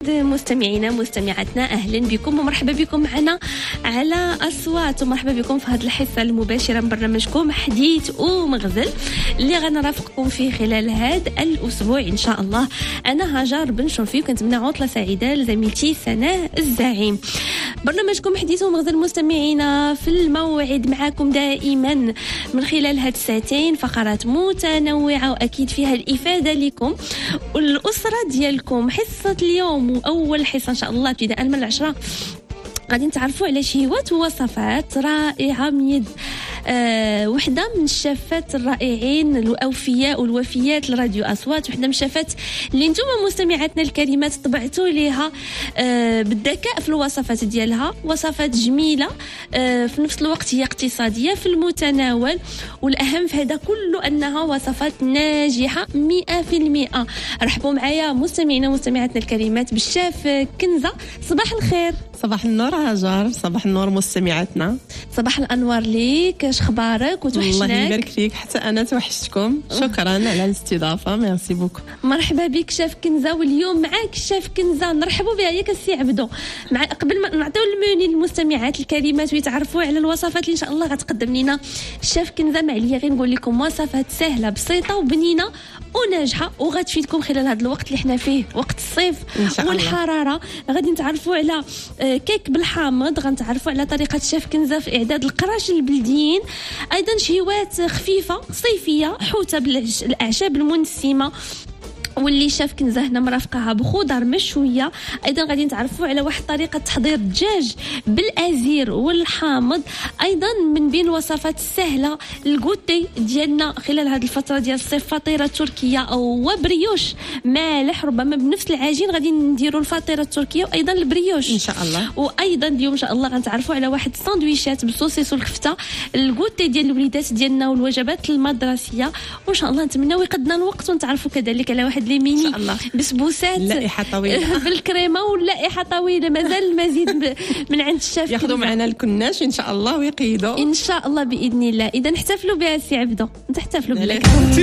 مستمعينا مستمعاتنا أهلا بكم ومرحبا بكم معنا على أصوات، ومرحبا بكم في هذه الحصة المباشرة من برنامجكم حديث ومغزل اللي غنرافقكم فيه خلال هذا الأسبوع إن شاء الله. أنا هاجر بن شرفي وكنتمنى عطلة سعيدة لزميلتي سناء الزعيم. برنامجكم حديث ومغزل مستمعينا في الموعد معكم دائما من خلال هاد الساعتين، فقرات متنوعة وأكيد فيها الإفادة لكم والأسرة ديالكم. حصة اليوم وأول حصة إن شاء الله ابتداء من 10 غادي نتعرفوا على شهوات ووصفات رائعة من يد وحدة من الشافات الرائعين الأوفياء والوفيات لراديو أصوات، وحدة من الشافات اللي نتوما مستمعاتنا الكريمات طبعتوا ليها بالذكاء في الوصفات ديالها، وصفات جميلة في نفس الوقت هي اقتصادية في المتناول، والأهم في هذا كله أنها وصفات ناجحة 100%. رحبوا معايا مستمعينا ومستمعاتنا الكريمات بالشاف كنزة. صباح الخير. صباح النور هاجر. صباح النور مستمعاتنا. صباح الأنوار ليك، اش اخبارك وتوحشناك؟ الله يبارك فيك، حتى انا توحشتكم. شكرا على الاستضافه، ميرسي بوكو. مرحبا بك شاف كنزه، واليوم معاك شاف كنزه نرحبوا بها ياك السي عبدو. قبل ما نعطيو المنيو للمستمعات الكريمات ويتعرفوا على الوصفات اللي ان شاء الله غتقدم لنا شاف كنزه، مع ليا غير نقول لكم وصفات سهله بسيطه وبنينه وناجحه وغتفيدكم خلال هذا الوقت اللي حنا فيه، وقت الصيف والحراره. غادي نتعرفوا على كيك بالحامض، غنتعرفوا على طريقه شاف كنزه في اعداد القراش البلديين، ايضا شهوات خفيفه صيفيه حوته بالاعشاب المنسمه واللي شاف كنزه هنا مرافقها بخضر مشويه. ايضا غادي نتعرفوا على واحد طريقه تحضير الدجاج بالازير والحامض، ايضا من بين الوصفات السهله الكوتي ديالنا خلال هذه الفتره ديال الصيف، فطيره تركيه او بريوش مالح، ربما بنفس العجين غادي نديروا الفطيره التركيه وايضا البريوش ان شاء الله. وايضا اليوم ان شاء الله غنتعرفوا على واحد الساندويشات بالصوصيس والكفته، الكوتي ديال الوليدات ديالنا والوجبات المدرسيه، وان شاء الله نتمناو يقدنا الوقت ونتعرفوا كذلك على واحد لي ميني بسبوسات لائحه طويله بالكريمه واللائحه طويله، مازال المزيد من عند الشاف. ياخذوا معنا الكناش ان شاء الله ويقيدوا ان شاء الله باذن الله. اذا نحتفلوا بها سي عبدو، نحتفلوا بها.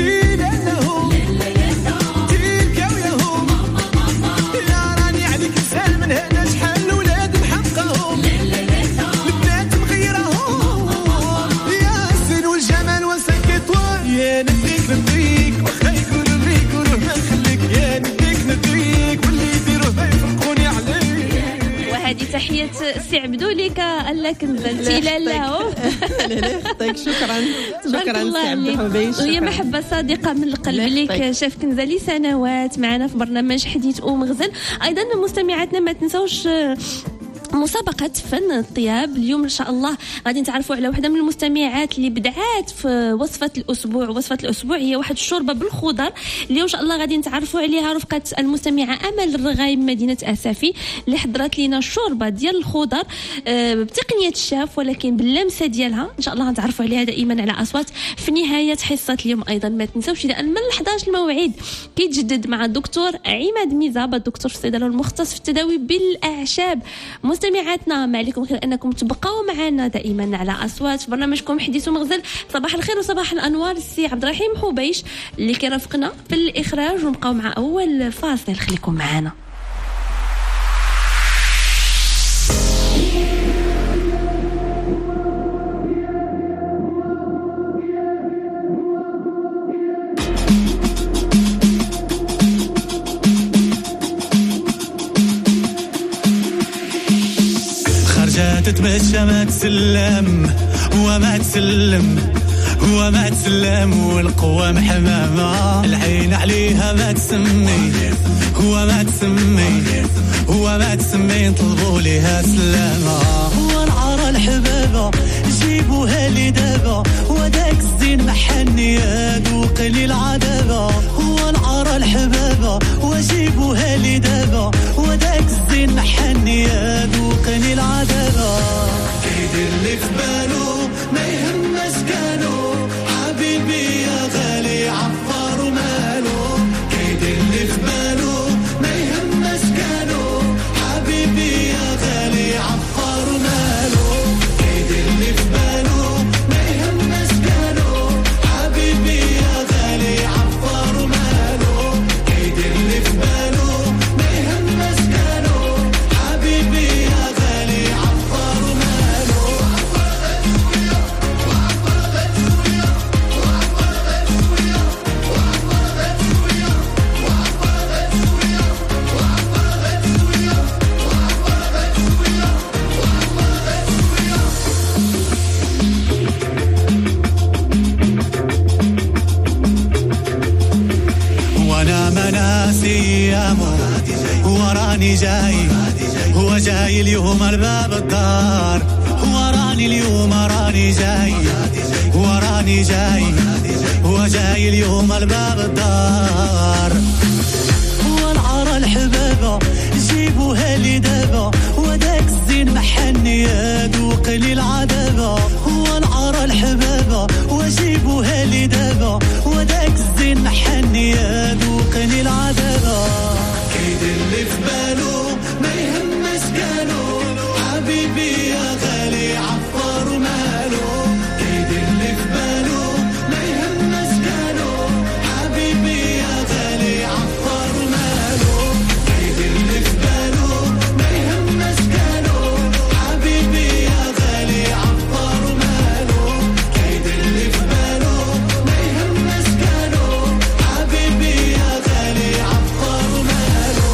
هذه تحية السي عبدو لك ألا كنزلتي لا يخطيك. شكرا الله عليك، وهي محبة صادقة من القلب ليك شاف كنزة لي سنوات معنا في برنامج حديث ومغزل. أيضا مستمعاتنا ما تنسوش مسابقة فن الطياب. اليوم إن شاء الله غادي نتعرفوا على واحدة من المستمعات اللي بدعات في وصفة الأسبوع. وصفة الأسبوع هي واحد الشوربة بالخضر. اليوم إن شاء الله غادي نتعرفوا عليها رفقة المستمعة أمل الرغايب مدينة أسافي، اللي حضرت لنا شوربة ديال الخضر بتقنية الشاف ولكن باللمسة ديالها. إن شاء الله غنتعرفوا عليها دائما على أصوات في نهاية حصة اليوم. أيضا ما تنسوش لأن من 11 الموعد كيتجدد مع الدكتور عماد ميزاب، الدكتور في الصيدلة المختص في التداوي بالأعشاب. مستمعاتنا ما عليكم غير أنكم تبقوا معنا دائما على أصوات في برنامجكم حديث ومغزل. صباح الخير وصباح الأنوار السي عبد الرحيم حبيش اللي كيرافقنا في الإخراج، ونبقاو مع أول فاصل. خليكم معنا. تتمشى ما تسلم وما تسلم وما تسلم، والقوة محمامة العين عليها ما تسمي وما تسمي وما تسمي، طلبوا لها سلامة. ونعر الحبابة جيبوها لي دابا، وداك الزين محنية ذوقني العذابة. ونعر الحبابة وجيبوها لي دابا، وداك الزين محنية ذوقني العذابة. كيدير اللي في بالو ما يهمش كانو، حبيبي يا غالي عفار ومالو. كيدير اللي في بالو ما يهمش كانو، حبيبي يا غالي عفار ومالو. كيدير اللي في بالو ما يهمش كانو، حبيبي يا غالي عفار ومالو. كيدير اللي في بالو ما يهمش كانو. وراني جاي هو جاي اليوم الباب الدار وراني اليوم راني جاي وراني جاي هو جاي اليوم الباب الدار والعار الحبابة جيبوها لي دابا وداك الزين محني يذوق لي العذابة والعار الحبابة وجيبوها لي دابا وداك الزين محني يذوق لي العذابة كيد اللي في بالو ما يهمش قالوا حبيبي يا غالي عفار ومالو كيد اللي في بالو ما يهمش قالوا حبيبي يا غالي عفار ومالو كيد اللي في بالو ما يهمش قالوا حبيبي يا غالي عفار ومالو كيد اللي في بالو ما يهمش قالوا حبيبي يا غالي عفار ومالو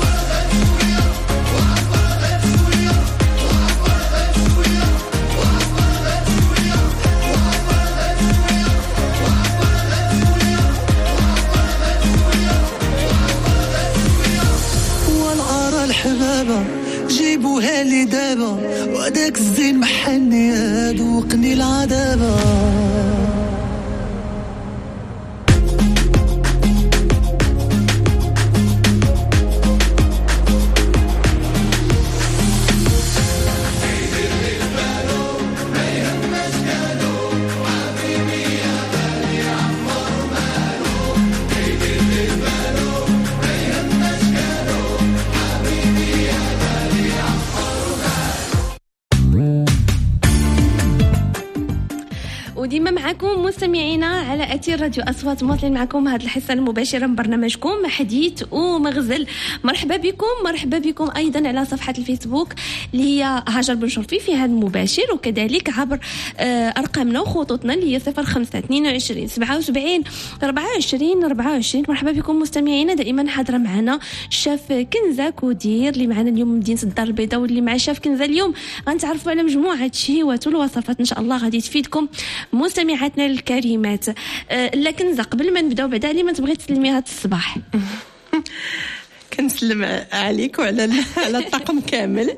والعار الحبابة جيبوها لي دابا وداك الزين محني يذوقني العذابة وديما معكم مستمعينا على أثير راديو أصوات، مواصلين معكم هذه الحصة المباشرة من برنامجكم حديث ومغزل. مرحبا بكم أيضا على صفحة الفيسبوك اللي هي هاجر بن شرفي في هذا المباشر، وكذلك عبر أرقامنا وخطوطنا اللي هي 0522 77 24. مرحبا بكم مستمعينا. دائما حاضرة معنا الشاف كنزة كودير اللي معنا اليوم من مدينة الدار البيضاء، واللي مع الشاف كنزة اليوم غنتعرفوا على مجموعة شهيوات والوصفات إن شاء الله غادي تفيدكم مستمعاتنا الكريمات. لكن قبل ما نبداو بعدا لي ما تبغي تسلمي هذا الصباح. كنسلم عليك وعلى الطاقم كامل،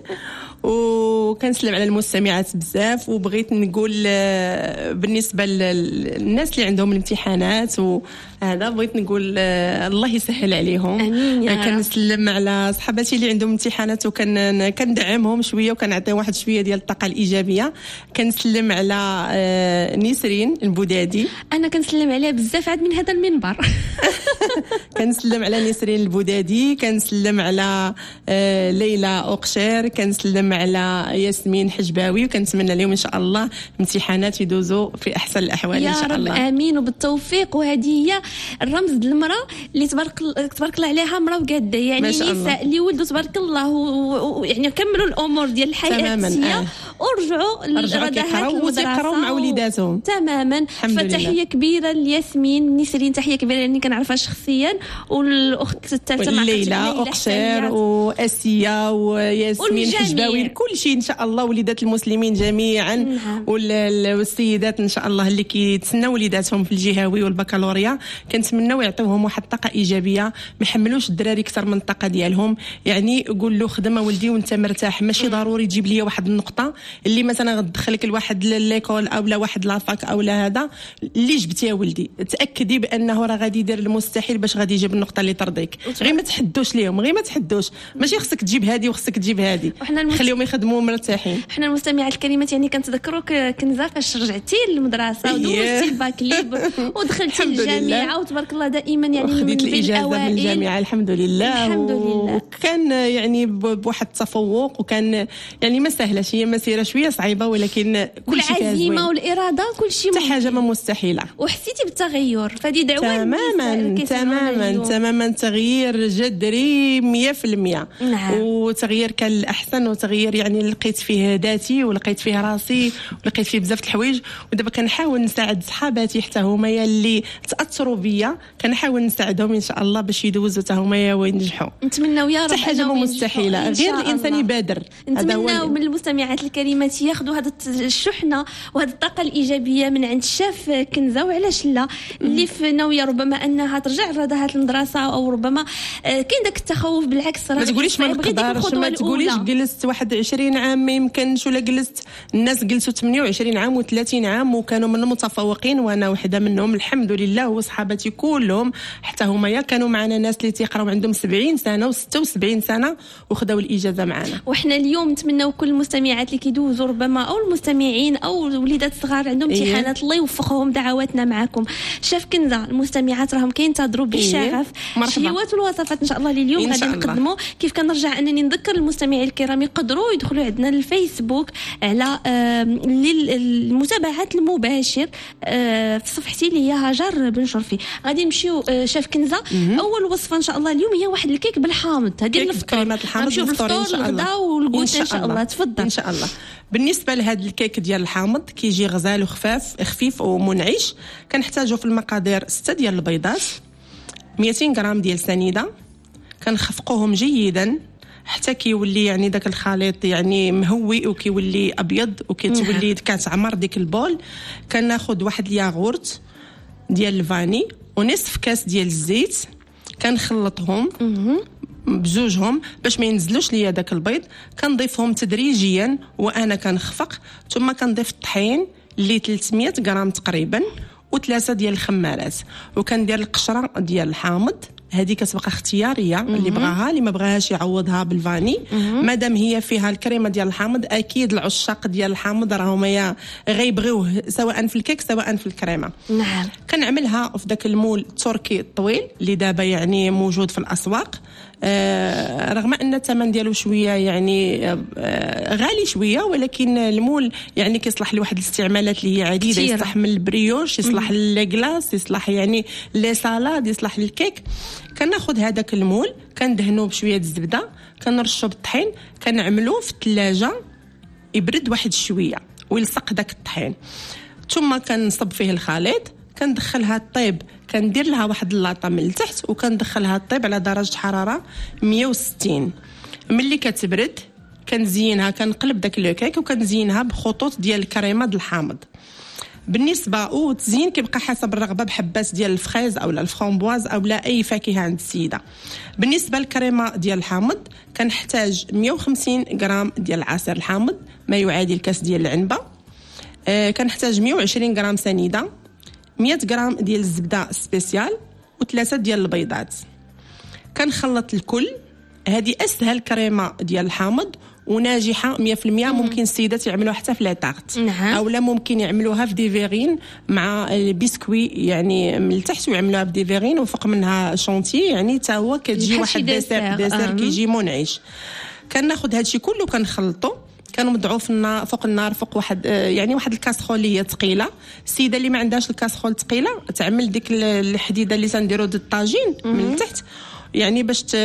وكنسلم على المستمعات بزاف. وبغيت نقول بالنسبه للناس اللي عندهم الامتحانات وهذا، بغيت نقول الله يسهل عليهم. كنسلم على صحباتي اللي عندهم امتحانات وكندعمهم شويه وكنعطيهم واحد شويه ديال الطاقه الايجابيه. كنسلم على نسرين البودادي، انا كنسلم عليها بزاف عاد من هذا المنبر. كنسلم على نسرين البودادي، كنسلم على ليلى أوقشير، كنسلم على ياسمين حجباوي، وكنتمنى لهم ان شاء الله امتحانات يدوزوا في احسن الاحوال ان شاء الله. يا رب امين وبالتوفيق. وهذه هي الرمز ديال المراه اللي تبارك الله عليها، مراه وقاده، يعني النساء اللي ولدوا تبارك الله يعني كملوا الامور ديال الحياه الاساسيه ورجعوا للغداءات ويقراو مع وليداتهم تماما. فتحيه كبيره لياسمين نسرين، تحيه كبيره لاني كنعرفها شخصيا، والاخت الثالثه مع ليلى أوقشير واسيا وياسمين حجباوي، كل شيء ان شاء الله وليدات المسلمين جميعا. والسيدات ان شاء الله اللي كيتسناو وليداتهم في الجهوي والبكالوريا، كنتمناو يعطيوهم واحد الطاقه ايجابيه، ما يحملوش الدراري اكثر من الطاقه ديالهم. يعني قول له خدم ولدي وانت مرتاح، ماشي ضروري تجيب لي واحد النقطه اللي مثلا غتدخلك لواحد ليكول او لا واحد لافاك او لا هذا اللي جبتي يا ولدي. تاكدي بانه راه غادي يدير المستحيل باش غادي يجيب النقطه اللي ترضيك. غير ما تحدوش ليهم، غير ما تحدوش، ماشي خصك تجيب هذه وخصك تجيب هذه، خليهم يخدموا مرتاحين. حنا المستمعات الكريمات يعني كنتذكروك كنزه فاش رجعتي للمدرسه ودوزتي الباكليب ودخلتي الجامعه وتبارك الله دائما يعني خديت الاجازه من الجامعه الحمد لله. وكان يعني بواحد التفوق، وكان يعني ما سهلش، هي مسيره شويه صعيبه ولكن كل شيء فيها العزيمه والاراده كل شيء حتى حاجه ما مستحيله. وحسيتي بالتغير فهذه دعوه تماما تغيير جذري 100%. نعم. وتغيير كان الاحسن، وتغيير يعني لقيت فيه ذاتي ولقيت فيه راسي ولقيت فيه بزاف الحوايج. ودابا كنحاول نساعد صحاباتي حتى هما اللي تاثروا بيا، كنحاول نساعدهم ان شاء الله باش يدوزوا حتى هما وينجحوا. نتمنوا يا رب حاجه مستحيله، غير الانسان يبادر. نتمنوا من المستمعات الكريمات الكلمات ياخذوا هذه الشحنه وهذه الطاقه الايجابيه من عند الشيف كنزه، وعلاش لا اللي في ناويه ربما انها ترجع لرضاها المدرسه، او ربما كاين داك التخوف. بالعكس ما تقوليش ما نقدرش، ما تقوليش جلست 21 عام ما يمكنش، ولا جلست الناس جلسوا 28 عام و30 عام وكانوا من المتفوقين، وانا وحده منهم الحمد لله، وصحابتي كلهم حتى هما كانوا معنا ناس اللي تيقراو عندهم 70 سنه و76 سنه وخداو الاجازه معنا. وحنا اليوم نتمناو كل المستمعات اللي كيدوزوا ربما او المستمعين او الوليدات الصغار عندهم امتحانات الله يوفقهم، دعواتنا معكم. شاف كنزه المستمعات راهم كينتظروا بشغف الشهيوات والوصفات ان شاء الله اليوم غادي نقدموا. كيف كنرجع انني نذكر المستمعين الكرام يقدروا يدخلوا عندنا الفيسبوك على المتابعات المباشر في صفحتي اللي هي هاجر بن شرفي. غادي نمشيو شاف كنزه. اول وصفه ان شاء الله اليوم هي واحد الكيك بالحامض، هذه الفطور نمشيو بالفطور الغدا والغوت ان شاء الله. تفضل. ان شاء الله. بالنسبه لهذا الكيك ديال الحامض كيجي غزال خفيف ومنعش. كنحتاجوا في المقادير 6 ديال البيضات، 200 غرام ديال سنيده، كنخفقوهم جيدا حتى كيولي يعني داك الخليط يعني مهوي وكيولي ابيض وكتولي كتعمر ديك البول. كناخذ واحد الياغورت ديال الفاني ونصف كاس ديال الزيت، كنخلطهم بزوجهم باش ما ينزلوش ليا داك البيض. كنضيفهم تدريجيا وانا كنخفق، ثم كنضيف الطحين اللي 300 غرام تقريبا و3 ديال الخمارات، وكندير القشره ديال الحامض. هذه كتبقى اختياريه، اللي بغاها اللي ما بغاهاش يعوضها بالفاني. مادام هي فيها الكريمه ديال الحامض اكيد العشاق ديال الحامض راهم غيبغيوه سواء في الكيك سواء في الكريمه. نعم. كنعملها في داك المول التركي الطويل اللي دابا يعني موجود في الاسواق، رغم ان الثمن ديالو شويه يعني غالي شويه، ولكن المول يعني كيصلح لواحد الاستعمالات اللي هي عديده. يصلح من البريوش، يصلح للكلاص، يصلح يعني لي سالاد، يصلح للكيك. كناخذ هذاك المول كندهنوه بشويه الزبده، كنرشو بالطحين، كنعملوه في الثلاجه يبرد واحد شويه ويلصق داك الطحين، ثم كنصب فيه الخليط، كندخلها الطيب، كندير لها واحد اللاطه من التحت وكندخلها الطيب على درجه حراره 160. ملي كتبرد كنزينها، كنقلب داك لو كيك وكنزينها بخطوط ديال الكريمه د الحامض. بالنسبه والتزيين كيبقى حسب الرغبه بحبات ديال الفريز او الفرامبواز او لا اي فاكهه عند السيده. بالنسبه للكريمه ديال الحامض كنحتاج 150 غرام ديال عصير الحامض، ما يعادل الكاس ديال العنبه. كنحتاج 120 غرام سنيده، 100 غرام ديال الزبده سبيسيال و3 ديال البيضات. كنخلط الكل. هذه اسهل كريمه ديال الحامض وناجحه 100%. ممكن السيدات يعملوها حتى في لاطارت، او لا ممكن يعملوها في ديفيرين مع البسكوي يعني من التحت، ويعملوها في ديفيرين وفوق منها شونتي، يعني حتى هو كتجي واحد ديسير كيجي منعش. كناخذ هادشي كله كنخلطو، كنوضعوه فوق النار فوق واحد يعني واحد الكاسخول اللي هي ثقيله. السيده اللي ما عندهاش الكاسخول ثقيله تعمل ديك الحديده اللي تنديروا د الطاجين من التحت، يعني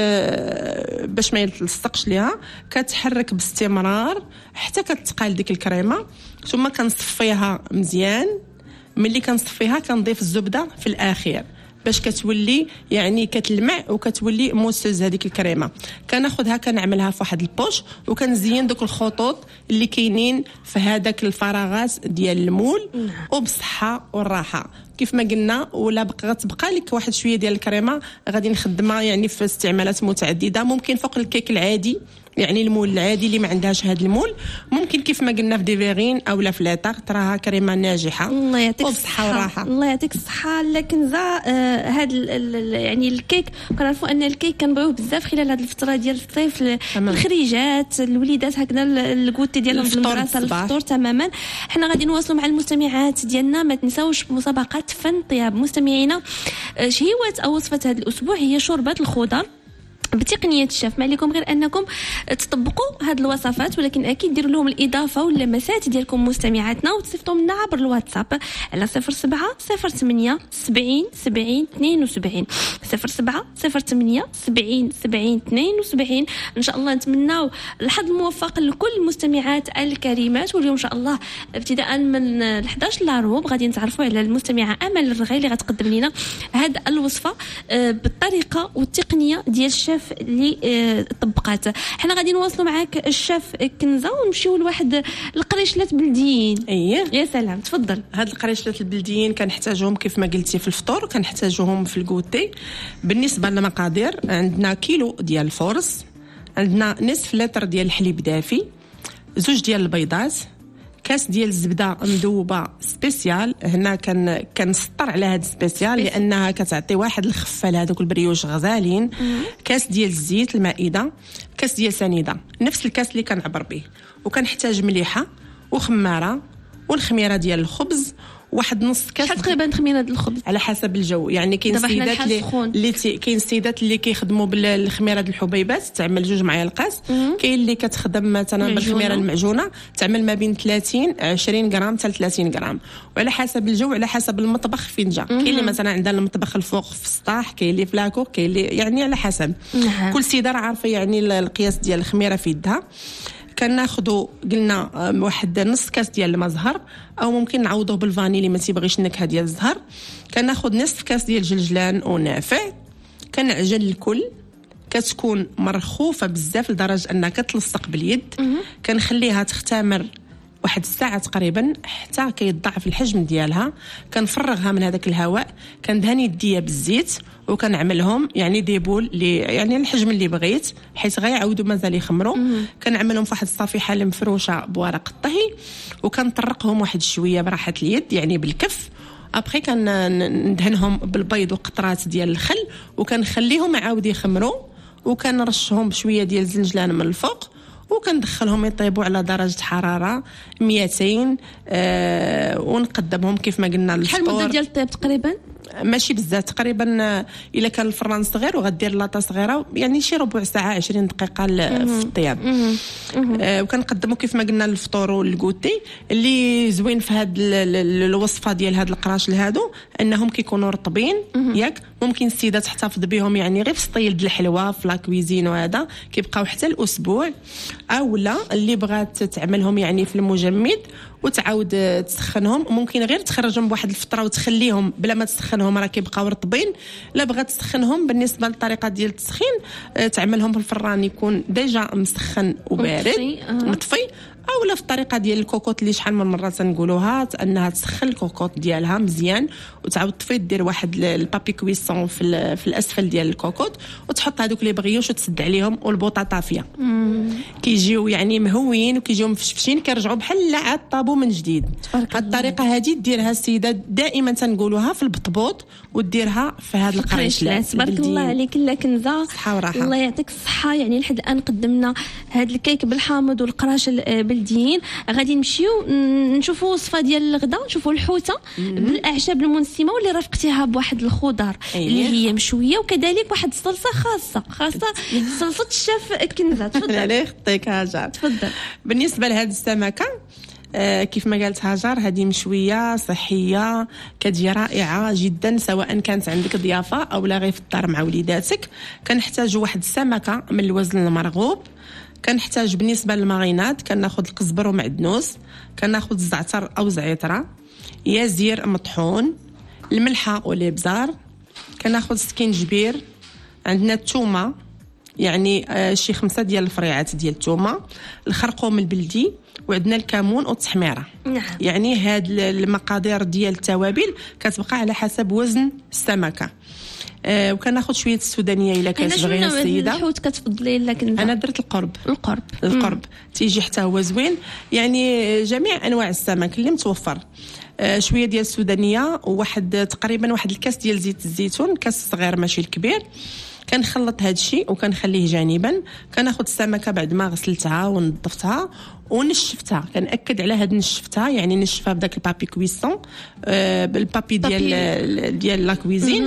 باش ما يلصقش ليها. كتحرك باستمرار حتى كتقال ديك الكريمه، ثم كنصفيها مزيان. ملي كنصفيها كنضيف الزبده في الاخير باش كتولي يعني كتلمع وكتولي موسوز هذيك الكريمه. كناخذها كنعملها في واحد البوش وكنزين دوك الخطوط اللي كاينين في هذاك الفراغات ديال المول، وبصحه والراحه كيف ما قلنا. ولا غتبقى لك واحد شويه ديال الكريمه غادي نخدمها يعني في استعمالات متعدده. ممكن فوق الكيك العادي يعني المول العادي اللي ما عندهاش هذا المول، ممكن كيف ما قلنا في ديفيرين او لا في لاطارت، راها كريمه ناجحه. الله يعطيك الصحه وراحه. الله يعطيك الصحه. لكن هذا يعني الكيك كنعرفوا ان الكيك كنبغيوه بزاف خلال هذه الفتره ديال الصيف، الخريجات الوليدات هكذا الكوتي ديالهم في المدرسه الفطور. تماما. حنا غادي نواصلوا مع المستمعات ديالنا. ما تنساوش مسابقه فن طياب مستمعينا. شهيوات او وصفه هذا الاسبوع هي شوربه الخضر بتقنيه الشيف. ما عليكم غير انكم تطبقوا هذه الوصفات، ولكن اكيد ديروا لهم الاضافه واللمسات ديالكم مستمعاتنا، وتصيفطوا لنا عبر الواتساب على 07 08 70 70 72 07 08 70 70 72. ان شاء الله نتمناو الحظ الموفق لكل المستمعات الكريمات. واليوم ان شاء الله ابتداء من 11 لربع غادي نتعرفوا على المستمعه امل الرغي اللي غتقدم لنا هذه الوصفه بالطريقه والتقنيه ديال الشيف الشاف اللي طبقات. حنا غادي نواصلوا معاك الشاف كنزه ونمشيو لواحد القريشلات بلديين. يا سلام تفضل. هاد القريشلات البلديين كنحتاجوهم كيف ما قلتي في الفطور، كنحتاجوهم في الكوتي. بالنسبه للمقادير عندنا كيلو ديال الفورص، عندنا نصف لتر ديال الحليب دافي، 2 ديال البيضات، كاس ديال الزبده مذوبه سبيسيال. هنا كنسطر على هاد سبيسيال لانها كتعطي واحد الخفه لهذوك البريوش غزالين. كاس ديال الزيت المائده، كاس ديال سنيده نفس الكاس اللي كنعبر به، وكنحتاج مليحه وخماره والخميره ديال الخبز، واحد نص كاس تقريبا خميره ديال الخبز على حسب الجو. يعني كاين السيدات اللي كاين السيدات اللي كيخدموا بالخميره ديال الحبيبات تعمل 2 معالق، كاين اللي كتخدم مثلا بالخميره المعجونه تعمل ما بين 20 غرام حتى 30 غرام، وعلى حسب الجو على حسب المطبخ فين جا. كاين اللي مثلا عندها المطبخ الفوق في السطح، كاين اللي في لاكوك، كاين اللي يعني على حسب. كل سيده راه عارفه يعني القياس ديال الخميره في يدها. كناخذوا قلنا واحد نص كاس ديال الماء زهر، او ممكن نعوضوه بالفانيلي ما تيبغيش النكهه ديال الزهر. كناخذ نصف كاس ديال الجلجلان ونافع، كنعجن الكل، كتكون مرخوفه بزاف لدرجه انها كتلصق باليد. كنخليها تختمر واحد الساعه تقريبا حتى كيتضاعف الحجم ديالها. كنفرغها من هذاك الهواء، كندهن يديا بالزيت وكنعملهم يعني ديبول لي يعني الحجم اللي بغيت، حيت غيعاودوا مازال يخمروا. كنعملهم في واحد الصفيحه اللي مفروشه بورق الطهي، وكنطرقهم واحد شويه براحه اليد يعني بالكف. ابخي كندهنهم بالبيض وقطرات ديال الخل، وكنخليهم عاود يخمروا، وكنرشهم بشويه ديال الزنجلان من الفوق، وكندخلهم يطيبوا على درجه حراره 200. ونقدمهم كيف ما قلنا للفطور. شحال المده ديال الطيب تقريبا؟ ماشي بزاف، تقريبا الا كان الفران صغير وغدير لاطه صغيره يعني شي ربع ساعه 20 دقيقه في الطياب. وكنقدموا كيف ما قلنا للفطور والكوتي. اللي زوين في هاد الوصفه ديال هاد القراشل هادو انهم كيكونوا رطبين، ياك ممكن السيده تحتفظ بهم يعني غير في سطيل د الحلوه في لاكويزين، وهذا كيبقاو حتى الاسبوع. اولا اللي بغات تعملهم يعني في المجمد وتعاود تسخنهم، ممكن غير تخرجهم بواحد الفتره وتخليهم بلا ما تسخنهم راه كيبقاو رطبين. لا بغات تسخنهم بالنسبه للطريقه ديال التسخين تعملهم في الفران يكون ديجا مسخن وبارد مطفي، اولا في الطريقه ديال الكوكوط اللي شحال من مره تنقولوها انها تسخن الكوكوط ديالها مزيان وتعاود تطفي، دير واحد البابي كويسون في الاسفل ديال الكوكوط، وتحط هذوك اللي بغيوش وتسد عليهم، والبوطه طافيه كيجيو يعني مهويين وكيجيو مفشفشين، كيرجعوا بحال عاد طابو من جديد. هاد الطريقه هذه ديرها السيده دائما تنقولوها في البطبوط، وديرها في هاد القريشلات. تبارك الله عليك لا كنزه، صحه وراحه. الله يعطيك الصحه. يعني لحد الان قدمنا هاد الكيك بالحامض والقراشل بلديين. غادي نمشيو نشوفوا وصفه ديال الغدا، نشوفوا الحوته بالاعشاب المنسمه واللي رافقتيها بواحد الخضر اللي هي مشويه، وكذلك واحد الصلصه خاصه صلصه الشاف كنزه. تفضل. عليه يعطيك هاجر. تفضل. بالنسبه لهاد السمكه كيف ما قالت هاجر هذه مشويه صحيه كتجي رائعه جدا، سواء كانت عندك ضيافه او لا غير في الدار مع وليداتك. كنحتاج واحد السمكه من الوزن المرغوب. كنحتاج بالنسبه للماريناد كناخذ القزبر ومعدنوس، كناخذ الزعتر او زعتره، يازير مطحون، الملحه والابزار، كناخذ سكينجبير، عندنا الثومه يعني شي 5 ديال الفريعات ديال الثومه، الخرقوم البلدي، وعندنا الكمون والتحميره. يعني هاد المقادير ديال التوابل كتبقى على حسب وزن السمكه. وكناخذ شويه السودانيه الا كتبغيها السيده. الحوت كتفضلي لكن انا درت القرب تيجي حتى هو زوين، يعني جميع انواع السمك اللي متوفر. شويه ديال السودانيه، وواحد تقريبا واحد الكاس ديال زيت الزيتون، كاس صغير ماشي الكبير. كنخلط هذا الشيء وكنخليه جانبا. كناخذ السمكه بعد ما غسلتها ونظفتها ونشفتها، كنأكد على هاد نشفتها، يعني نشفها بداك البابي كويسون بالبابي ديال لا كويزين،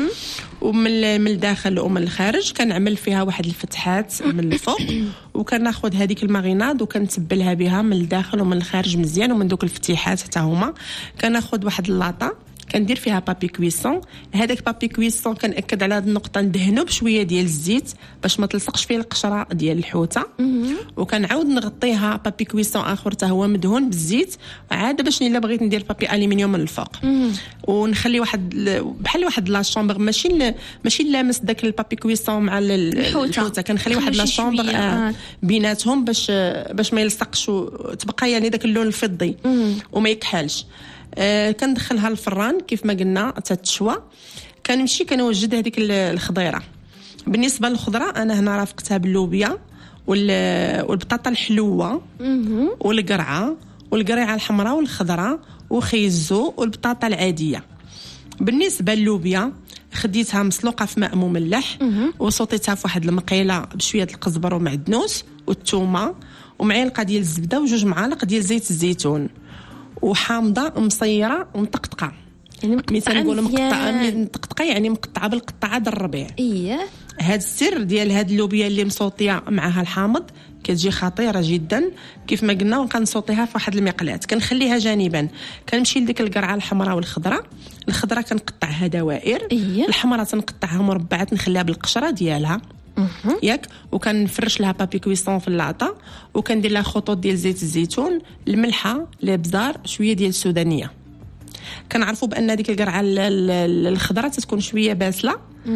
ومن الداخل ومن الخارج. كنعمل فيها واحد الفتحات من الفوق، وكناخذ هذيك الماريناد وكنتبلها بها من الداخل ومن الخارج مزيان، ومن دوك الفتيحات حتى هما. كناخذ واحد اللاطه كندير فيها بابي كويسون. هذاك بابي كويسون كنأكد على هذه النقطه، ندهنو بشويه ديال الزيت باش ما تلصقش فيه القشره ديال الحوته، وكنعاود نغطيها بابي كويسون اخر حتى هو مدهون بالزيت، عاد باش الا بغيت ندير بابي الومنيوم من الفوق. ونخلي بحال واحد لا شامبر ماشي لامس داك البابي كويسون مع الحوته، كنخلي واحد لا شامبر بيناتهم باش ما يلصقش وتبقى يعني داك اللون الفضي وما يكحلش. كندخلها الفران كيف ما قلنا تتشوى. كنمشي كنوجد هذيك الخضيره. بالنسبه للخضره انا هنا رافقتها باللوبيا والبطاطا الحلوه والقرعه الحمراء والخضراء وخيزو والبطاطا العاديه. بالنسبه للوبيا خديتها مسلوقه في ماء مملح وصوتيتها في واحد المقيله بشويه القزبر ومعدنوس والثومه ومعلقه ديال الزبده وجوج معالق ديال زيت الزيتون، وحامضه مصيره ومطقطقه. يعني مثلا نقولوا مطقطقه يعني مقطعه بالقطعه د الربيع. هذا السر ديال هاد اللوبيا اللي مصوطيه معها الحامض كتجي خطيره جدا. كيف ما قلنا وكنصوطيها في واحد المقلاة، كنخليها جانبا. كنمشي لديك القرعه الحمراء والخضراء. الخضراء كنقطعها دوائر، الحمراء تنقطعها مربعات نخليها بالقشره ديالها ياك، وكنفرش لها بابي كويسون في اللاطه، وكندير لها خطوط ديال زيت الزيتون، الملحه، الابزار، شويه ديال السودانيه. كنعرفوا بان ديك القرعه الخضراء تتكون شويه باسله،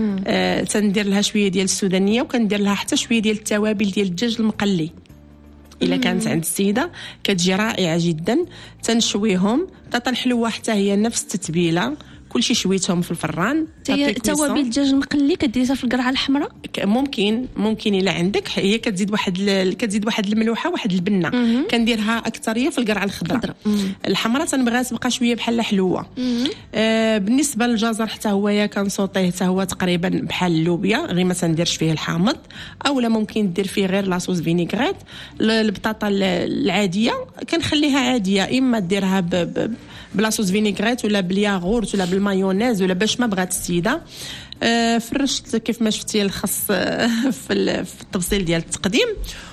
تندير لها شويه ديال السودانيه، وكندير لها حتى شويه ديال التوابل ديال الدجاج المقلي الا كانت عند السيده، كتجي رائعه جدا. تنشويهم. البطاطا الحلوه حتى هي نفس التتبيله، كلشي شويتهم في الفران. توابل الدجاج المقلي كديريها في القرعه الحمراء. ممكن الا عندك هي كتزيد واحد الملوحه واحد البنه. كنديرها اكثريه في القرعه الخضراء. الحمراء تنبغيها تبقى شويه بحال حلوه. بالنسبه للجزر حتى هو كنصوطيه حتى هو تقريبا بحال اللوبيا، غير ما تنديرش فيه الحامض، اولا ممكن دير فيه غير لاصوص فينيغريت. البطاطا العاديه كنخليها عاديه، اما ديرها بلاصوص فينيغريت ولا بالياغورت ولا بالمايونيز ولا باش ما بغات السيده. فرشت كيف ما شفتي الخص في التفصيل ديال التقديم.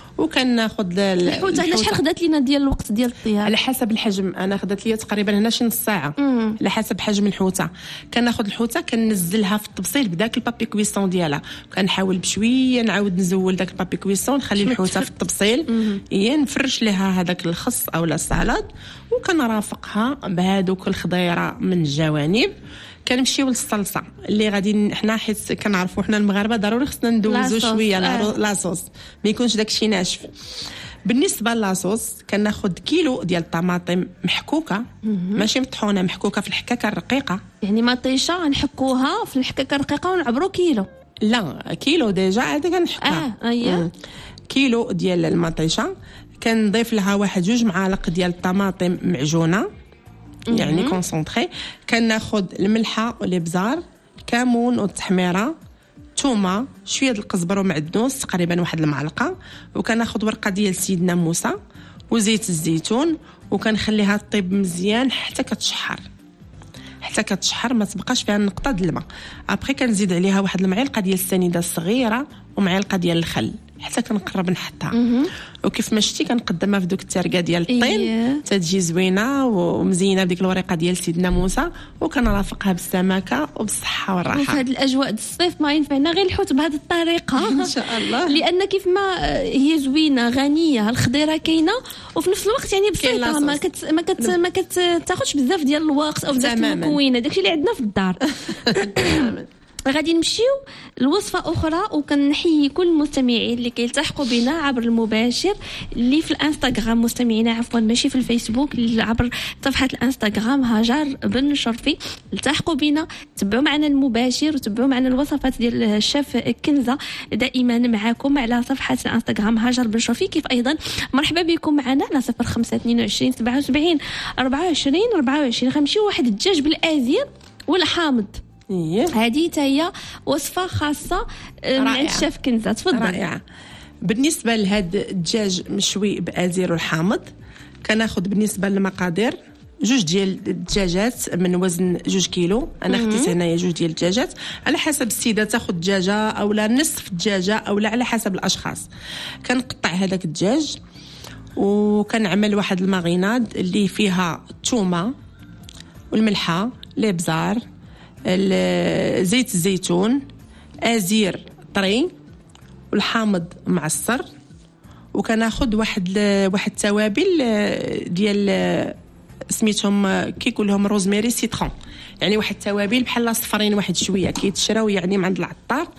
وكناخذ الحوته. هنا شحال خدات لينا ديال الوقت ديال الطياب؟ على حسب الحجم. انا خدات لي تقريبا هنا شي نص ساعه على حسب حجم الحوته. كناخذ الحوته كننزلها في التبصيل بداك البابي كويسون ديالها، كنحاول بشويه نعاود نزول داك البابي كويسون، نخلي الحوته في التبصيل، نفرش لها هذاك الخص اولا السلطه، وكنرافقها بهذوك الخضيره من الجوانب. كنمشيو للصلصه اللي غادي حنا، حيت كنعرفوا حنا المغاربه ضروري خصنا ندوزو شويه لاصوص ما يكونش داكشي ناشف. بالنسبه لاصوص كناخذ كيلو ديال الطماطم محكوكه، ماشي مطحونه، محكوكه في الحكاكه الرقيقه. يعني مطيشه نحكوها في الحكاكه الرقيقه ونعبروا كيلو؟ لا، كيلو ديجا عاد كنحكها. كيلو ديال المطيشه كنضيف لها واحد 2 معالق ديال الطماطم معجونه يعني كونسونطري. كناخذ الملحه والابزار، الكمون والتحميره، ثومه، شويه د القزبر ومعدنوس تقريبا واحد المعلقه، وكناخذ ورقه ديال سيدنا موسى وزيت الزيتون، وكنخليها طيب مزيان حتى كتشحر ما تبقاش فيها نقطه د الماء. ابري كنزيد عليها واحد المعلقه ديال السنيده الصغيره ومعلقه ديال الخل حتى كنقرب نحطها. وكيف ما شتي كنقدمها في دوك الترقه ديال الطين تتجي زوينه ومزينه بديك الورقه ديال سيدنا موسى، وكنرافقها بالسماكه وبالصحه والراحه. وفي هذه الاجواء الصيف ما ينفعنا غير الحوت بهذه الطريقه ان شاء الله، لان كيف ما هي زوينه غنيه، الخضيره كاينه، وفي نفس الوقت يعني بسيطه، ما كتاخذش بزاف ديال الوقت او بزاف المكونات، داكشي اللي عندنا في الدار. غادي نمشيو لوصفه اخرى، وكنحيي كل المستمعين اللي كيلتحقوا بنا عبر المباشر اللي في الانستغرام، مستمعينا عفوا ماشي في الفيسبوك، عبر صفحه الانستغرام هاجر بن شرفي. التحقوا بنا، تبعوا معنا المباشر وتبعوا معنا الوصفات ديال الشيف كنزه دائما معكم على صفحه الانستغرام هاجر بن شرفي. كيف ايضا مرحبا بكم معنا على 0522 77 24. غنمشيو واحد الدجاج بالازير والحامض. هذه هي وصفه خاصه مع الشيف كنزه. تفضل. رائعه. بالنسبه لهذا الدجاج مشوي بازير والحامض، كناخذ بالنسبه للمقادير 2 ديال الدجاجات من وزن 2 كيلو. انا خديت هنايا 2 ديال الدجاجات، على حسب السيده تاخذ دجاجه او لا نصف الدجاجه او لا، على حسب الاشخاص. كنقطع هذاك الدجاج وكنعمل واحد الماغيناد اللي فيها ثومه، والملحه، الابزار، زيت الزيتون، ازير طري، والحامض معصر. وكناخذ واحد التوابل ديال سميتهم كيقول لهم روزميري سيترون، يعني واحد التوابل بحال صفرين واحد شويه كيتشراو يعني من عند العطار.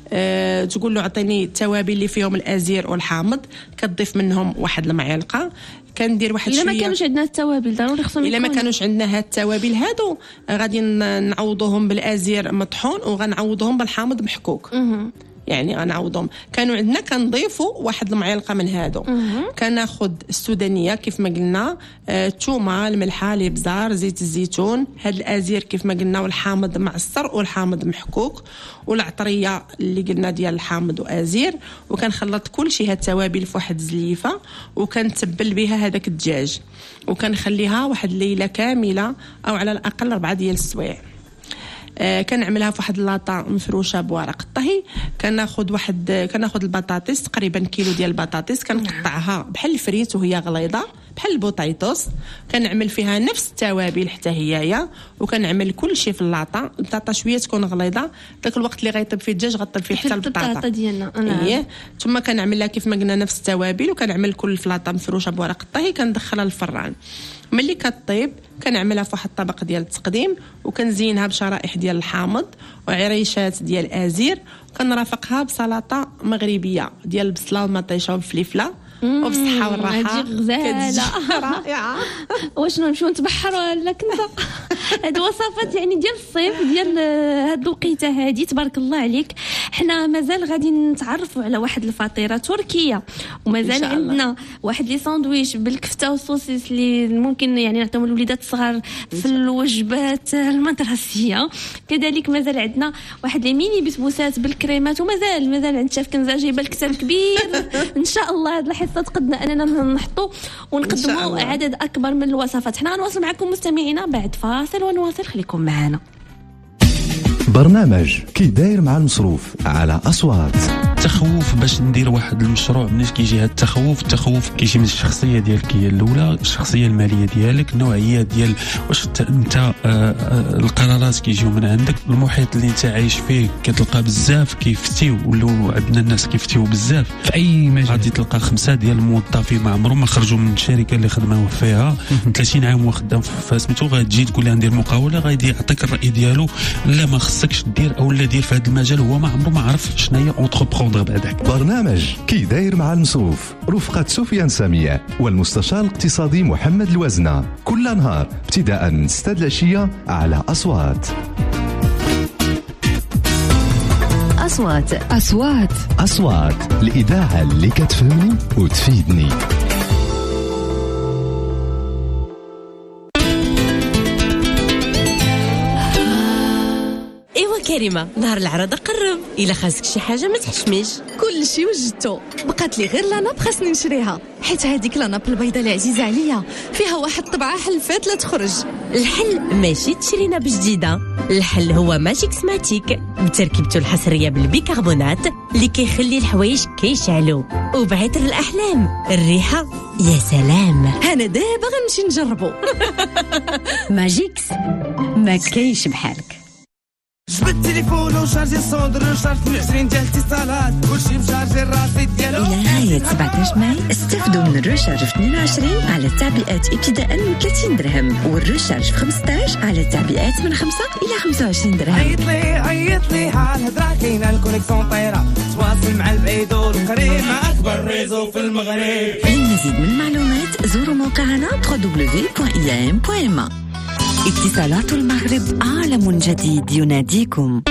تقول له عطيني التوابل اللي فيهم الازير والحامض، كتضيف منهم واحد المعلقه. كندير واحد شويه. الا ما كانوش عندنا التوابل ضروري خصهم الا ما كانوش عندنا هاد التوابل هادو غادي نعوضوهم بالازير مطحون وغنعوضهم بالحامض محكوك. يعني غنعوضهم. كانوا عندنا كنضيفوا واحد المعلقه من هادو. كناخذ السودانيه كيف ما قلنا، الثومه، الملحه، الابزار، زيت الزيتون، هاد الازير كيف ما قلنا، والحامض معصر والحامض محكوك، والعطريه اللي قلنا ديال الحامض وازير. وكنخلط كل شيء هاد التوابل في واحد الزليفه، وكنتبل بها هذاك الدجاج، وكنخليها واحد الليله كامله او على الاقل 4 ديال السوايع. كنعملها في واحد اللاطه مفروشه بورق الطهي. كناخذ البطاطس، تقريبا كيلو ديال البطاطس، كنقطعها بحال الفريت وهي غليظه بحال البوطيطوس. كنعمل فيها نفس التوابل حتى هيايا، وكنعمل كل شيء في اللاطه. البطاطا شويه تكون غليظه، داك الوقت اللي غيطيب فيه الدجاج غطيب فيه حتى البطاطا ديالنا. ثم كنعملها كيف ما قلنا نفس التوابل، وكنعمل كل فلاطه مفروشه بورق الطهي، كندخلها للفران. ملي كطيب كنعملها في واحد الطبق ديال التقديم، وكنزينها بشرائح ديال الحامض وعريشات ديال الازير، وكنرافقها بسلطه مغربيه ديال البصله والمطيشه والفلفله. وبصحه والراحه. هادي غزاله رائعه. واش نمشيو نتبحروا ولا كندا؟ هاد وصفات يعني ديال الصيف ديال هاد الوقيته هادي. تبارك الله عليك. حنا مازال غادي نتعرفوا على واحد الفطيره تركيه، ومازال عندنا واحد لي ساندويش بالكفته والسوسيس اللي ممكن يعني نعطيهم للوليدات الصغار في الوجبات المدرسيه. كذلك مازال عندنا واحد لي ميني بسبوسات بالكريمات، ومازال عند شاف كنزه جايبه الكتاب كبير. ان شاء الله هاد الحصه تقدنا اننا نحطوا ونقدموا عدد اكبر من الوصفات. حنا غنواصل معكم مستمعينا بعد فاصل ونواصل، خليكم معنا. برنامج كي داير مع المصروف على أصوات. التخوف باش ندير واحد المشروع، منين كيجي هذا التخوف كيجي من الشخصيه ديالك هي الاولى، الشخصيه الماليه ديالك، النوعيه ديال واش انت القرارات كيجيو من عندك، المحيط اللي انت عايش فيه كتلقى بزاف كيفتيو، ولو عندنا الناس كيفتيو بزاف في اي مجال. غادي تلقى 5 ديال الموظفين ما عمرهم ما خرجوا من الشركه اللي خدموا فيها 30 عام وخدام فسميتو، غتجي تقول له ندير مقاوله، غادي يعطيك الراي ديالو لا ما خصكش دير او لا دير في هذا المجال، هو ما عمره ما عرف شنو هي اونتربرونور بعدك. برنامج كي داير مع المصروف رفقة سفيان سامية والمستشار الاقتصادي محمد الوزنة، كل نهار ابتداء من 6 العشية على أصوات. أصوات الإذاعة اللي كتفهمني وتفيدني. كريمة، نهار العرض قرب، إلا خاصك شي حاجة ما تحشميش. كل شيء وجدته، بقات لي غير لاناب خاصني نشريها، حيت هذيك لاناب البيضاء اللي عزيزة عليا فيها واحد الطبعة حلفات لا تخرج. الحل ماشي تشرينا بجديدة، الحل هو ماجيك سماتيك بتركيبته الحصرية بالبيكربونات اللي كيخلي الحوايج كيشعلوا، وبعطر الأحلام الريحة يا سلام. أنا دابا غنمشي نجربو. ماجيكس ما كاينش بحالك. جبت تليفون وشارجي الصندر وشارجت 20 ديال الاتصالات، كلشي مشارجي الراسي ديالو. إلى نهاية 17 ماي استفدوا من الريشارج في 22 على التعبئات ابتداء من 30 درهم، والريشارج في 15 على التعبئات من 5 إلى 25 درهم. عيط لي هالهضره كاينه الكونيكسيون طايره، تواصل مع البعيد والقريب مع اكبر ريزو في المغرب. للمزيد من المعلومات زوروا موقعنا www.iam.ma. اتصالات المغرب، عالم جديد يناديكم.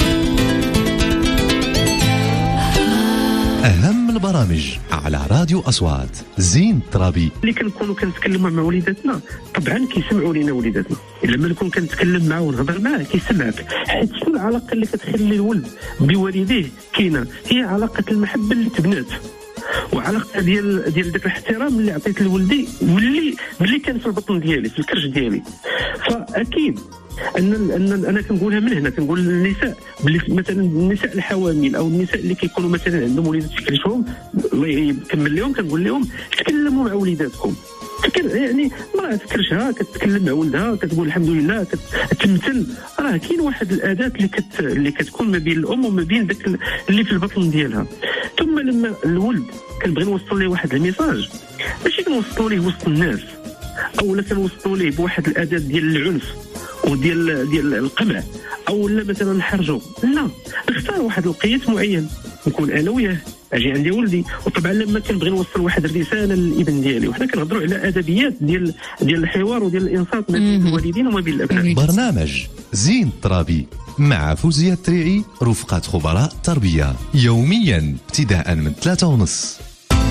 أهم البرامج على راديو أصوات. زين ترابي اللي كنكونوا كنتكلموا مع وليداتنا طبعا كيسمعوا لينا وليداتنا، لما نكون كنتكلم معاه ونهضر معاه كيسمعك. حيت شنو العلاقه اللي كتخلي الولد بوالديه كاينه؟ هي علاقه المحبه اللي تبنات، وعلاقه ديال داك الاحترام اللي عطيت لولدي واللي كان في البطن ديالي في الكرش ديالي. فاكيد ان انا كنقولها من هنا، كنقول للنساء باللي مثلا النساء الحوامل او النساء اللي كيكونوا مثلا عندهم وليدات تكلفهم، الله يكمل لهم، كنقول لهم تكلموا مع وليداتكم. يعني المرأة تكرشها كتكلم مع ولدها كتقول الحمد لله كتمثل. راه كاين واحد الاداه اللي كتكون ما بين الام وما بين داك اللي في البطن ديالها. ثم لما الولد كنبغي نوصل ليه واحد الميساج، ماشي كنوصلوا ليه وسط الناس او لا كنوصلوا ليه بواحد الاداه ديال العنف وديال القمع او لا مثلا نحرجوا، لا نختار واحد القياس معين نكون انا وياه، اجي عندي ولدي. وطبعا لما كنبغي نوصل واحد الرساله للابن ديالي، وحنا كنهضروا على ادبيات ديال الحوار وديال الانصات ما بين الوالدين وما بين الابناء. برنامج زين الترابي مع فوزية التريعي رفقة خبراء التربية يوميا ابتداء من 3:30.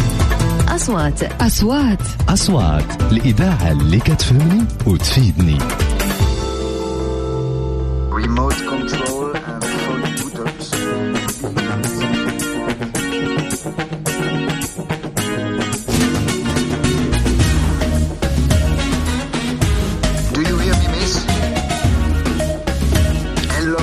أصوات الإذاعة اللي كتفهمني وتفيدني. Remote control and phone boot-ups. Do you hear me, miss? Hello?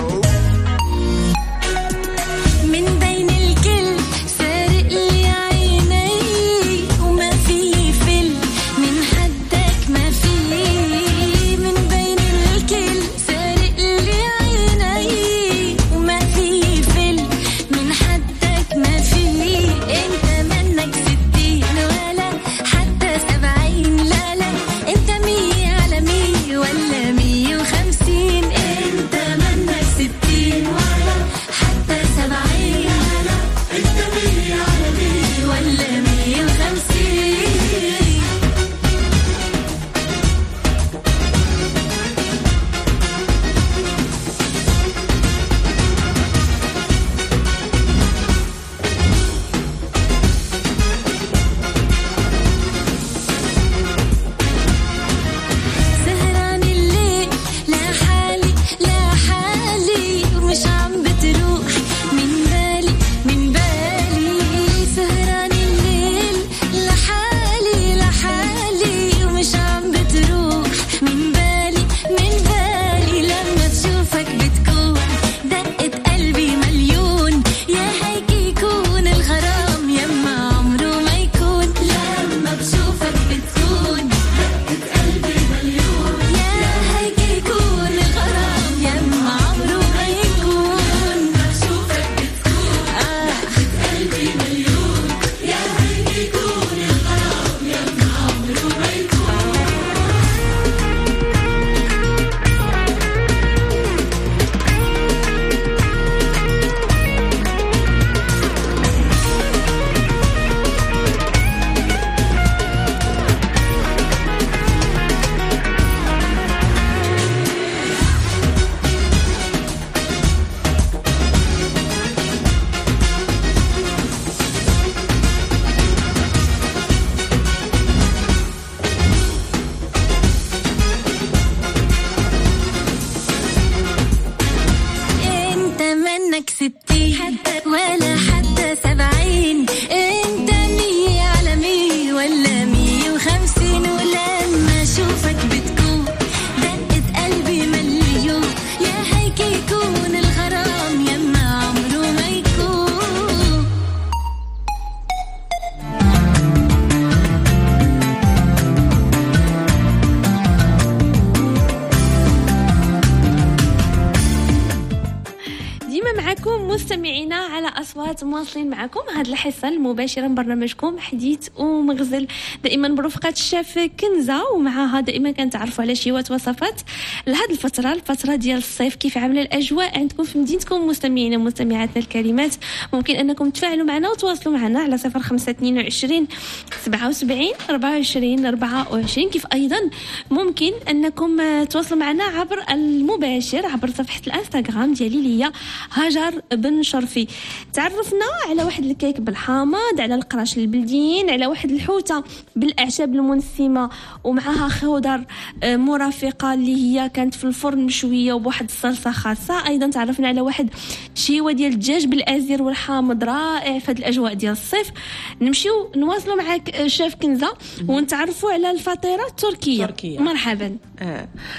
من بين الكل سارق لي عيني وما في فل من حدك ما في. من بين الكل سارق لي عيني وما في فل من حدك ما في. انت منك 60 ولا حتى 70، لا لا انت 100 على 100 ولا 150. انت منك 60 ولا حتى 70، لا انت 100 على 100 ولا 150. سهران الليل لا حالي لا حالي ومش عم بتروح من بالي من بالي. سهران الليل لا حالي لا حالي ومش عم بتروح من بالي من بالي. لما تشوفك بتكون دقة قلبي مليون، يا هيك يكون الغرام يما عمره ما يكون. لما بشوفك بتكون دقة قلبي مليون، يا هيك يكون الغرام يما عمره ما يكون. بشوفك بتكون دقة قلبي مليون، يا هيك يكون الغرام يما عمره ما يكون. انت منك 60 ولا حتى 70، انت 100 على 100 ولا 150. ولما اشوفك بتكون دقة قلبي مليون، يا هيك يكون الغرام يما عمره ما يكون. ديما معكم مستمعينا على أصوات، مواصلين معكم هذه الحصة المباشرة من برنامجكم حديث ومغزل، دائما برفقة الشاف كنزة، ومعها دائما كنتعرفوا على شي وصفات لهذه الفترة ديال الصيف. كيف عاملة الأجواء عندكم في مدينتكم مستمعينا ومستمعاتنا الكريمات؟ ممكن أنكم تفاعلوا معنا وتواصلوا معنا على 0522 77 24 24. كيف أيضا ممكن أنكم تواصلوا معنا عبر المباشر عبر صفحة الانستغرام ديالي ليا هاجر بن شرفي. تعرفنا على واحد الكيك بالحامض، على القراش البلديين، على واحد الحوته بالاعشاب المنسمه ومعها خضر مرافقه اللي هي كانت في الفرن مشويه وبواحد الصلصه خاصه. ايضا تعرفنا على واحد شيوه ديال الدجاج بالازير والحامض رائع في هذه الاجواء ديال الصيف. نمشيو نواصلوا معك شاف كنزه ونتعرفوا على الفطيره التركيه. مرحبا.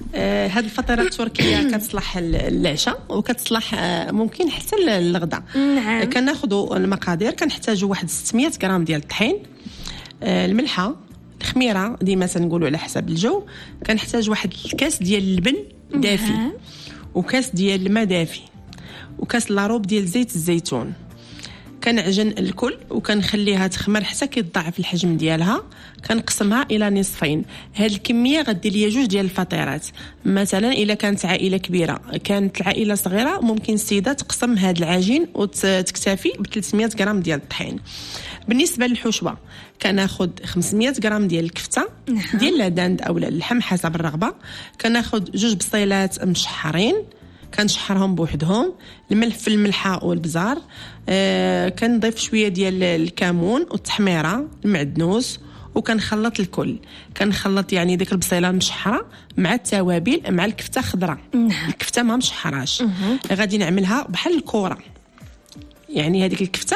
هاد الفطيره التركيه كتصلح العشاء وكتصلح ممكن حتى الغداء. نعم. كناخذوا المقادير. كنحتاجوا واحد 600 غرام ديال الطحين، الملحه، الخميره ديما تنقولوا على حسب الجو. كنحتاج واحد الكاس ديال اللبن دافي، وكاس ديال الماء دافي، وكاس لاروب ديال زيت الزيتون. كنعجن الكل وكنخليها تخمر حتى كيتضاعف الحجم ديالها. كنقسمها الى نصفين. هاد الكميه غدير ليا 2 ديال الفطيرات. مثلا الا كانت عائله كبيره، كانت العائله صغيره، ممكن السيده تقسم هاد العجين وتكتفي ب 300 غرام ديال الطحين. بالنسبه للحشوه كناخذ 500 غرام ديال الكفته ديال العدند او اللحم حسب الرغبه. كناخذ 2 بصيلات مشحرين، كنشحرهم بوحدهم، الملح الملحه والبزار. كنضيف شويه ديال الكمون والتحميره، المعدنوس، وكنخلط الكل. كنخلط يعني ديك البصيله المشحره مع التوابل مع الكفته خضراء. الكفته ما مشحراش. غادي نعملها بحال الكره، يعني هذيك الكفته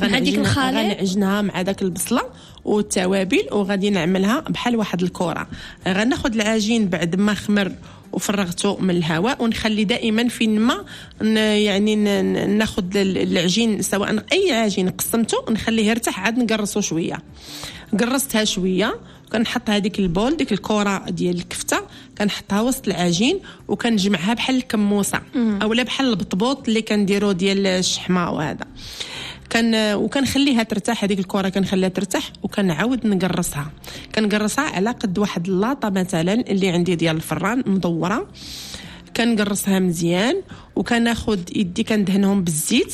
غنعجنها مع داك البصله والتوابل وغادي نعملها بحال واحد الكره. غناخذ العجين بعد ما خمر وفرغته من الهواء، ونخلي دائما فين ما يعني ناخذ العجين سواء اي عجين قسمته نخليه يرتاح، عاد نقرصه شويه. قرصتها شويه وكنحط هذيك البول ديك الكره ديال الكفته كنحطها وسط العجين وكنجمعها بحال الكموسه اولا بحال البطبوط اللي كنديروا ديال الشحمه وهذا. وكنخليها ترتاح هذيك الكره، كنخليها ترتاح وكنعاود نقرصها. كنقرصها على قد واحد اللاطه مثلا اللي عندي ديال الفران مدوره. كنقرصها مزيان وكناخذ يدي كندهنهم بالزيت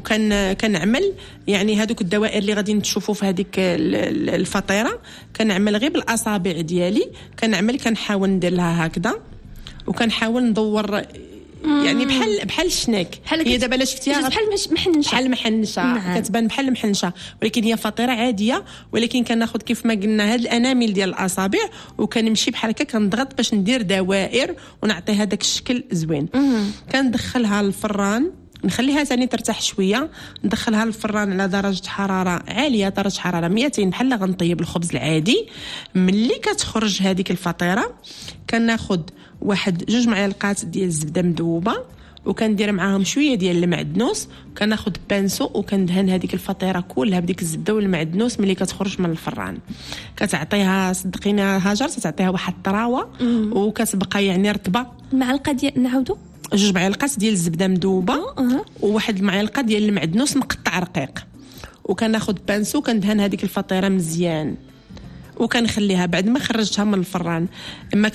وكنعمل يعني هذوك الدوائر اللي غادي تشوفوا في هذيك الفطيره. كنعمل غير بالاصابع ديالي، كنحاول ندير لها هكذا وكنحاول ندور يعني بحال الشناك. هي دابا لا شفتيها بحال محنشه كتبان بحال المحنشه، ولكن هي فطيره عاديه. ولكن كناخذ كيف ما قلنا هاد الانامل ديال الاصابع وكنمشي بحال هكا كنضغط باش ندير دوائر ونعطيها داك الشكل زوين. كندخلها للفران، نخليها ثاني ترتاح شويه، ندخلها للفران على درجه حراره عاليه، درجه حراره 200 بحال غنطيب الخبز العادي. ملي كتخرج هذيك الفطيره كناخذ واحد 2 معالق ديال الزبده مذوبه وكندير معاهم شويه ديال المعدنوس. كناخذ بانسو وكندهن هذيك الفطيره كلها بديك الزبده والمعدنوس. ملي كتخرج من الفران كتعطيها صدقيني هاجر تعطيها واحد الطراوه وكتبقى يعني رطبه. معلقه ديال نعاودوا 2 معالق ديال الزبده مذوبه وواحد المعلقه ديال المعدنوس مقطع رقيق. وكناخذ بانسو كندهن هذيك الفطيره مزيان وكنخليها بعد ما خرجتها من الفران اما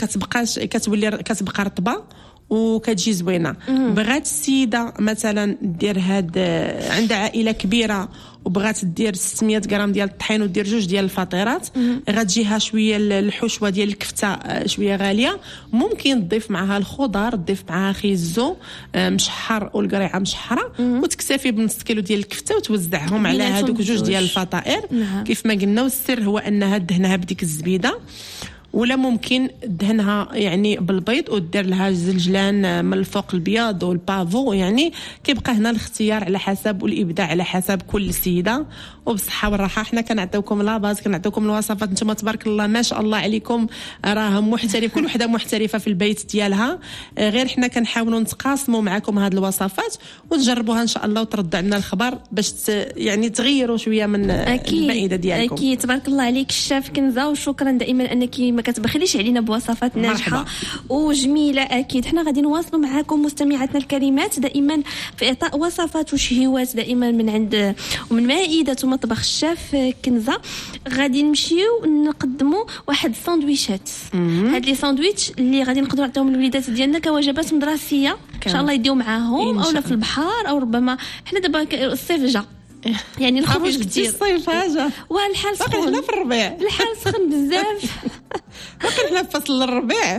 كتبقى رطبه وكتجي زوينه. بغات السيده مثلا دير هاد عندها عائله كبيره وبغات دير 600 غرام ديال الطحين ودير 2 ديال الفطيرات، غتجيها شويه الحشوه ديال الكفته شويه غاليه. ممكن تضيف معها الخضار، تضيف معها خيزو مشحر والقريعه مشحره وتكتفي بنص كيلو ديال الكفته وتوزعهم على هذوك 2 ديال الفطائر. كيف ما قلنا، والسر هو انها دهنها بديك الزبيده، ولا ممكن دهنها يعني بالبيض ودير لها زلجلان من الفوق البياض والبافو. يعني كيبقى هنا الاختيار على حسب والابداع على حسب كل سيده. وبصحه والراحه حنا كنعطيوكم لاباز، كنعطيوكم الوصفات. نتوما تبارك الله ما شاء الله عليكم راه محترف، كل وحده محترفه في البيت ديالها. غير حنا كنحاولوا نتقاسموا معكم هذه الوصفات وتجربوها ان شاء الله وتردوا لنا الخبر باش يعني تغيروا شويه من المائده ديالكم. اكيد تبارك الله عليك الشاف كنزه، وشكرا دائما انك ما كتبخليش علينا بوصفات ناجحه وجميله. اكيد حنا غادي نواصلوا معكم مستمعاتنا الكريمات دائما في اعطاء وصفات وشهيوات دائما من عند ومن مائده مطبخ الشاف كنزه. غادي نمشيو نقدموا واحد الساندويشات. هاد لي ساندويتش اللي غادي نقدروا نعطيهم للوليدات ديالنا كوجبات مدرسيه ان شاء الله يديو معاهم اولا في البحر او ربما حنا دابا الصيف جا يعني الخروج كثير. الصيف هاجا والحال سخون، حنا في الربيع الحال سخن بزاف باقي حنا في فصل الربيع.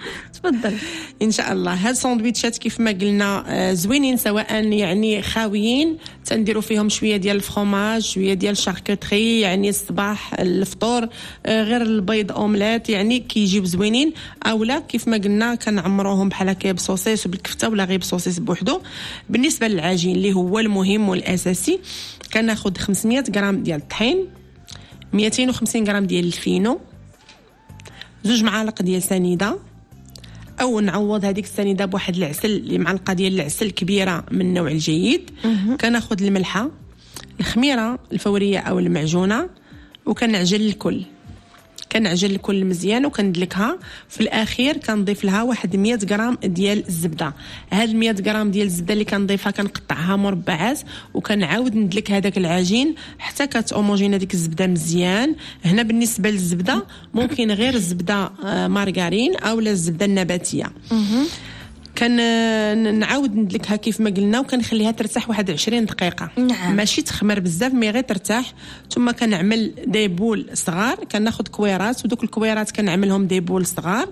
تفضل. ان شاء الله هاد الساندويتشات كيف ما قلنا زوينين، سواء يعني خاويين تنديروا فيهم شويه ديال الفرomاج، شويه ديال الشاركوتري، يعني الصباح الفطور غير البيض اومليت يعني كيجيو زوينين. اولا كيف ما قلنا كنعمروهم بحال هكا بصوصيص وبالكفته ولا غير بصوصيص بوحدو. بالنسبه للعجين اللي هو المهم والاساسي كناخذ 500 غرام ديال الطحين، 250 غرام ديال الفينو، 2 معالق ديال سنيده، او نعوض هذيك السنيده بواحد العسل اللي معلقه ديال العسل كبيره من النوع الجيد. كناخذ الملحه، الخميره الفوريه او المعجونه، وكنعجن الكل مزيان وكندلكها. في الاخير كنضيف لها واحد 100 غرام ديال الزبده. هاد 100 غرام ديال الزبده اللي كنضيفها كنقطعها مربعات وكنعاود ندلك هذاك العجين حتى كتوموجينا ديك الزبده مزيان. هنا بالنسبه للزبده ممكن غير الزبده مارغرين او الزبده النباتيه. نعاود ندلكها كيف ما قلنا وكنخليها ترتاح واحد 20 دقيقه. ماشي تخمر بزاف مي غير ترتاح. ثم كنعمل دي بول صغار، كناخذ كويرات ودوك الكويرات كنعملهم دي بول صغار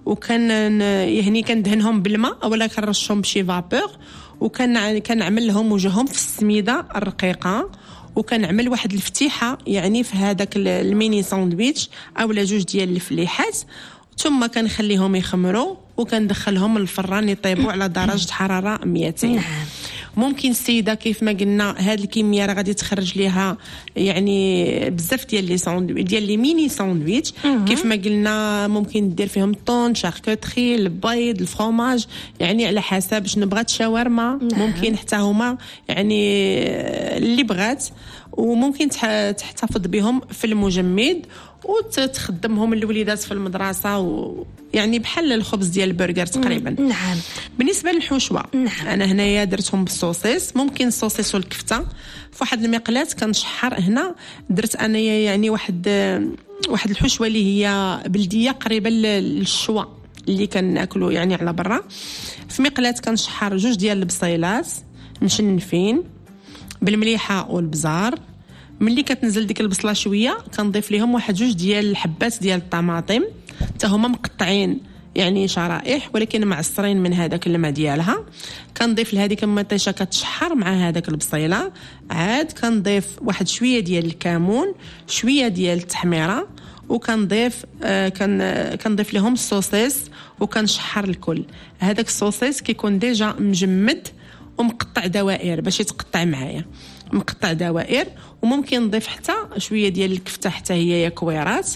يعني كندهنهم بالماء اولا كنرشهم بشي فابور كنعمل لهم وجههم في السميده الرقيقه وكنعمل واحد الفتيحه يعني في هذاك الميني ساندويتش اولا جوج ديال الفليحات. ثم كنخليهم يخمروا وكندخلهم للفران يطيبوا على درجه حراره 200. ممكن السيده كيف ما قلنا هاد الكميه راه غادي تخرج ليها يعني بزاف ديال لي ساندويتش ديال لي ميني ساندويتش. كيف ما قلنا ممكن دير فيهم الطون، شاركوتري، البيض، الفرomاج، يعني على حسب شنو بغات. شاورما ممكن حتى هما يعني اللي بغات. وممكن تحتفظ بهم في المجمد وتخدمهم الوليدات في المدرسه يعني بحال الخبز ديال البرجر تقريبا. نعم. بالنسبه للحشوه انا هنايا درتهم بالصوصيص. ممكن الصوصيص والكفته في واحد المقلاه كنشحر. هنا درت انايا يعني واحد الحشوه اللي هي بلديه قريبه للشوا اللي كناكلوا يعني على برا. في مقلاه كنشحر جوج ديال البصيلات مشنفين بالمليحه والبزار. ملي كتنزل ديك البصله شويه كنضيف ليهم واحد جوج ديال الحبات ديال الطماطم حتى هما مقطعين يعني شرائح ولكن معصرين من هذاك الماء ديالها. كنضيف لهذيك المطيشه كتشحر مع هذاك البصيله. عاد كنضيف واحد شويه ديال الكمون، شويه ديال التحميره، وكنضيف كنضيف لهم الصوصيص وكنشحر الكل. هذاك الصوصيص كيكون ديجا مجمد ومقطع دوائر باش يتقطع معايا مقطع دوائر. وممكن نضيف حتى شويه ديال الكفته حتى هي كويرات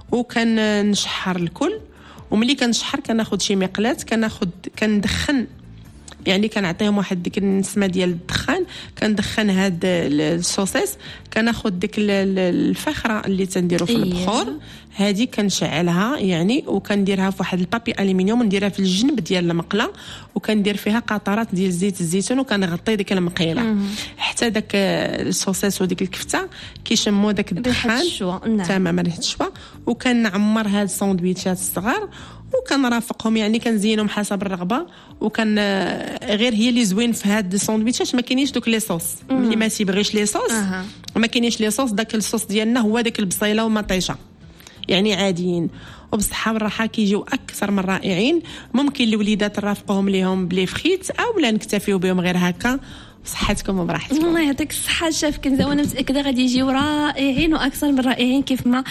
وكنشحر الكل. وملي كنشحر كناخذ شي مقلاه كندخن يعني كنعطيهم واحد ديك النسمه ديال الدخان. كندخن هاد الصوصيص كناخذ ديك الفخره اللي تنديرو في البخور هذه كنشعلها يعني وكنديرها في واحد البابي الومنيوم ونديرها في الجنب ديال المقله وكندير فيها قطرات ديال زيت الزيتون وكنغطي ديك المقيله حتى داك الصوصيص وديك الكفته كيشموا داك الدخان تماما ريحه الشوا. وكنعمر هاد الساندويتشات الصغار وكنرافقهم يعني كنزينهم حسب الرغبه. وكان غير هي اللي زوين في هاد الساندويتشات ما كاينينش دوك لي صوص اللي ما تيبغيش لي صوص ما كاينينش لي صوص. داك الصوص ديالنا هو داك البصيله والمطيشه يعني عاديين وبصحه والراحه كيجيو اكثر من رائعين. ممكن الوليدات نرافقهم ليهم بلي فخيت او لا نكتفيو بهم غير هكا صحتكم وبراحتكم. الله يعطيك الصحه شاف كنزه وانا متاكده غادي يجيو رائعين واكثر من رائعين كيف ما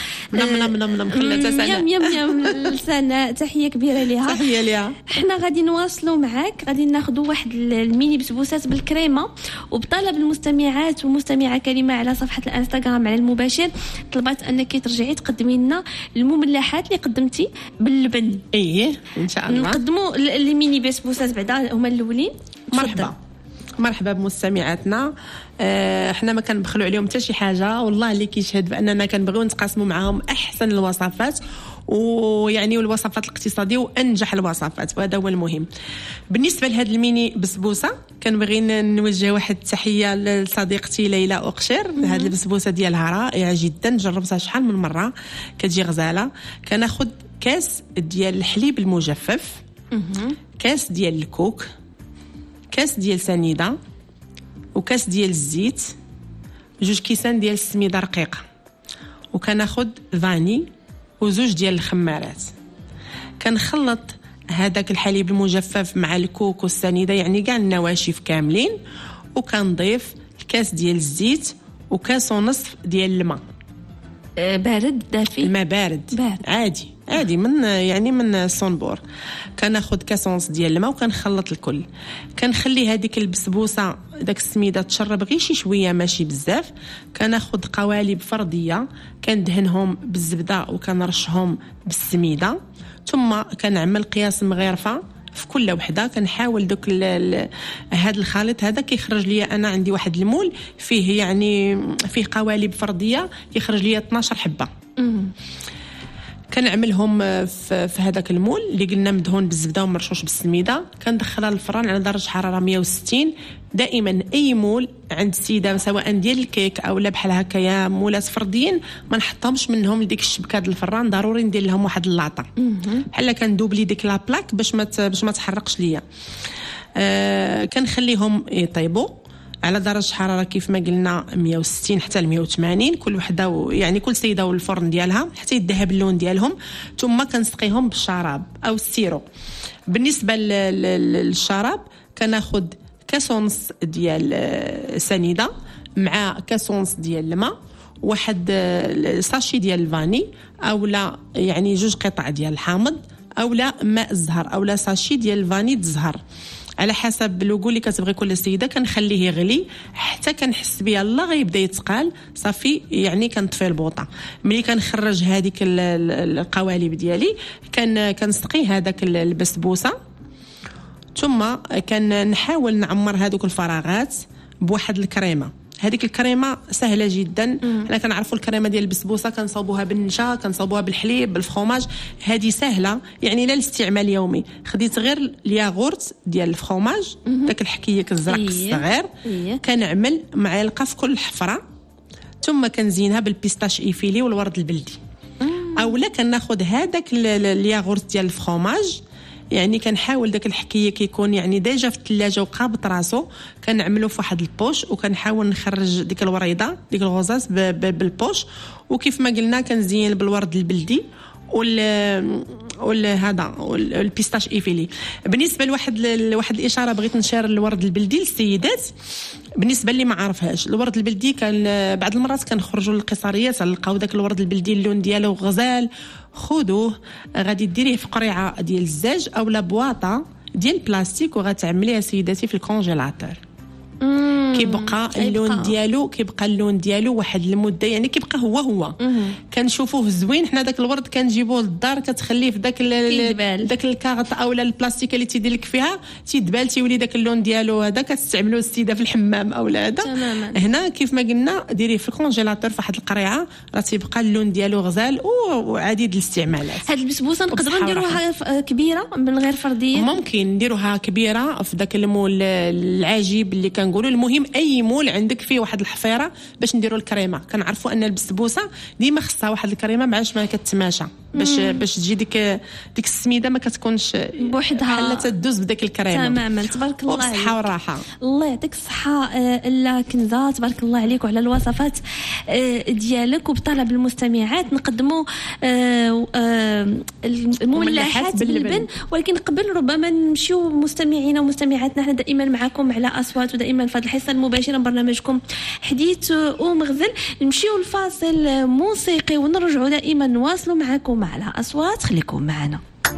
يم لسناء. تحيه كبيره ليها. تحيه ليها. احنا غادي نواصلوا معاك غادي ناخذوا واحد الميني بسبوسات بالكريمه. وبطلب المستمعات ومستمعه كريمه على صفحه الانستغرام على المباشر طلبات انك ترجعي تقدمي لنا المملحات اللي قدمتي باللبن. ايه ان شاء الله نقدموا الميني بسبوسات بعدا هما الاولين. مرحبا بمستمعاتنا. احنا ما كنبخلوا عليهم حتى شي حاجه والله اللي كيشهد باننا كنبغيو نتقاسموا معاهم احسن الوصفات ويعني والوصفات الاقتصاديه وانجح الوصفات وهذا هو المهم. بالنسبه لهذا الميني بسبوسه كنبغي نوجه واحد التحيه لصديقتي ليلى أقشير. هذه البسبوسه ديالها رائعه جدا جربتها شحال من مره كتجي غزاله. كناخذ كاس ديال الحليب المجفف، كاس ديال الكوك، كاس ديال سنيده وكاس ديال الزيت، جوج كيسان ديال السميده رقيقه، وكناخذ فاني وزوج ديال الخمارات. كنخلط هذاك الحليب المجفف مع الكوك والسنيده يعني كاع النواشف كاملين وكنضيف الكاس ديال الزيت وكاس ونصف ديال الماء. بارد دافي؟ الماء بارد عادي عادي من الصنبور. كناخذ كاسونس ديال الماء وكنخلط الكل. كنخلي هذيك البسبوسه داك السميده تشرب غير شي شويه ماشي بزاف. كناخذ قوالب فرديه كندهنهم بالزبده وكنرشهم بالسميده، ثم كنعمل قياس مغرفه في كل وحده. كنحاول دوك هذا الخليط هذا كيخرج لي انا عندي واحد المول فيه يعني فيه قوالب فرديه يخرج لي 12 حبه. كنعملهم في هذاك المول اللي قلنا مدهون بالزبده ومرشوش بالسميده. كندخلها للفران على درجه حراره 160. دائما اي مول عند السيده سواء ديال الكيك او لا بحال هكايا مولات فرديين ما نحطهمش منهم لديك الشبكه ديال الفران، ضروري ندير لهم واحد اللاطه بحال كندوبلي ديك لا بلاك باش ما تحرقش ليا. كنخليهم يطيبوا على درجه حراره كيف ما قلنا 160 حتى ل 180 كل وحده، يعني كل سيده والفرن ديالها حتى يذهب اللون ديالهم. ثم كنسقيهم بالشراب او السيرو. بالنسبه للشراب كناخذ كاس ونص ديال سنيده مع كاس ونص ديال الماء، واحد ساشي ديال الفاني او لا يعني 2 قطع ديال الحامض او لا ماء الزهر او لا ساشي ديال الفاني الزهر على حسب اللوغو اللي كتبغي كل سيده. كنخليه يغلي حتى كنحس بيه الله غيبدا يتقال صافي، يعني كنطفي البوطه. ملي كنخرج هذيك القوالب ديالي كنسقي هذاك البسبوسه، ثم كنحاول نعمر هذوك الفراغات بواحد الكريمه. هذيك الكريمه سهله جدا. حنا كنعرفوا الكريمه ديال البسبوسه كنصاوبوها بالنشا، كنصاوبوها بالحليب بالفرomاج. هذه سهله يعني لا الاستعمال يومي. خديت غير الياغورت ديال الفرomاج داك الحكيك الزرق الصغير، كنعمل معلقه في كل حفره، ثم كنزينها بالبيستاش ايفيلي والورد البلدي. اولا كناخذ هذاك الياغورت ديال الفرomاج، يعني كنحاول داك الحكيك كيكون يعني ديجا في الثلاجه وقابط راسو، كنعملو في واحد البوش وكنحاول نخرج ديك الوريضه ديك الغوزاس بالبوش. وكيف ما قلنا كنزين بالورد البلدي هذا البيستاش ايفيلي. بالنسبه لواحد الاشاره بغيت نشير الورد البلدي للسيدات. بالنسبه اللي ما عارفهاش، الورد البلدي كان بعض المرات كنخرجوا للقصريات نلقاو داك الورد البلدي اللون ديالو غزال، خذوه غادي ديريه في قريعه ديال الزاج او لا بواطه ديال البلاستيك وغتعمليها سيداتي في الكونجيلاتور. كيبقى اللون ديالو واحد المده، يعني كيبقى هو كنشوفوه زوين. حنا داك الورد كنجيبوه للدار كتخليه في داك الكارط او البلاستيك اللي تيدير لك فيها تيدبال تيولي داك اللون ديالو هذا، كتستعملوه السيده في الحمام او هذا. هنا كيف ما قلنا ديريه في الكونجيلاتور في واحد القريعه، راه تيبقى اللون ديالو غزال وعديد الاستعمالات. هاد البسبوسه نقدروا نديروها كبيره من غير فرديه؟ ممكن نديروها كبيره في داك المول العجيب اللي كنقولوا. المهم اي مول عندك فيه واحد الحفيره باش نديروا الكريمه. كنعرفوا ان البسبوسه ديما خصها واحد الكريمه معاش ما كتماشى باش تجي ديك السميده ما كتكونش بوحدها بحال تدوز بداك الكريمه تماما. تبارك الله عليك، بالصحه والراحه. الله يعطيك الصحه لا كنزه، تبارك الله عليك وعلى الوصفات ديالك. وبطلب المستمعات نقدموا المملحات باللبن، ولكن قبل ربما نمشيو مستمعينا ومستمعاتنا، احنا دائما معكم على اصوات ودائما في هذه الحصه المباشره من برنامجكم حديث ومغزل. نمشيو لفاصل موسيقي ونرجعوا دائما نواصلوا معكم على اصوات. خليكم معنا.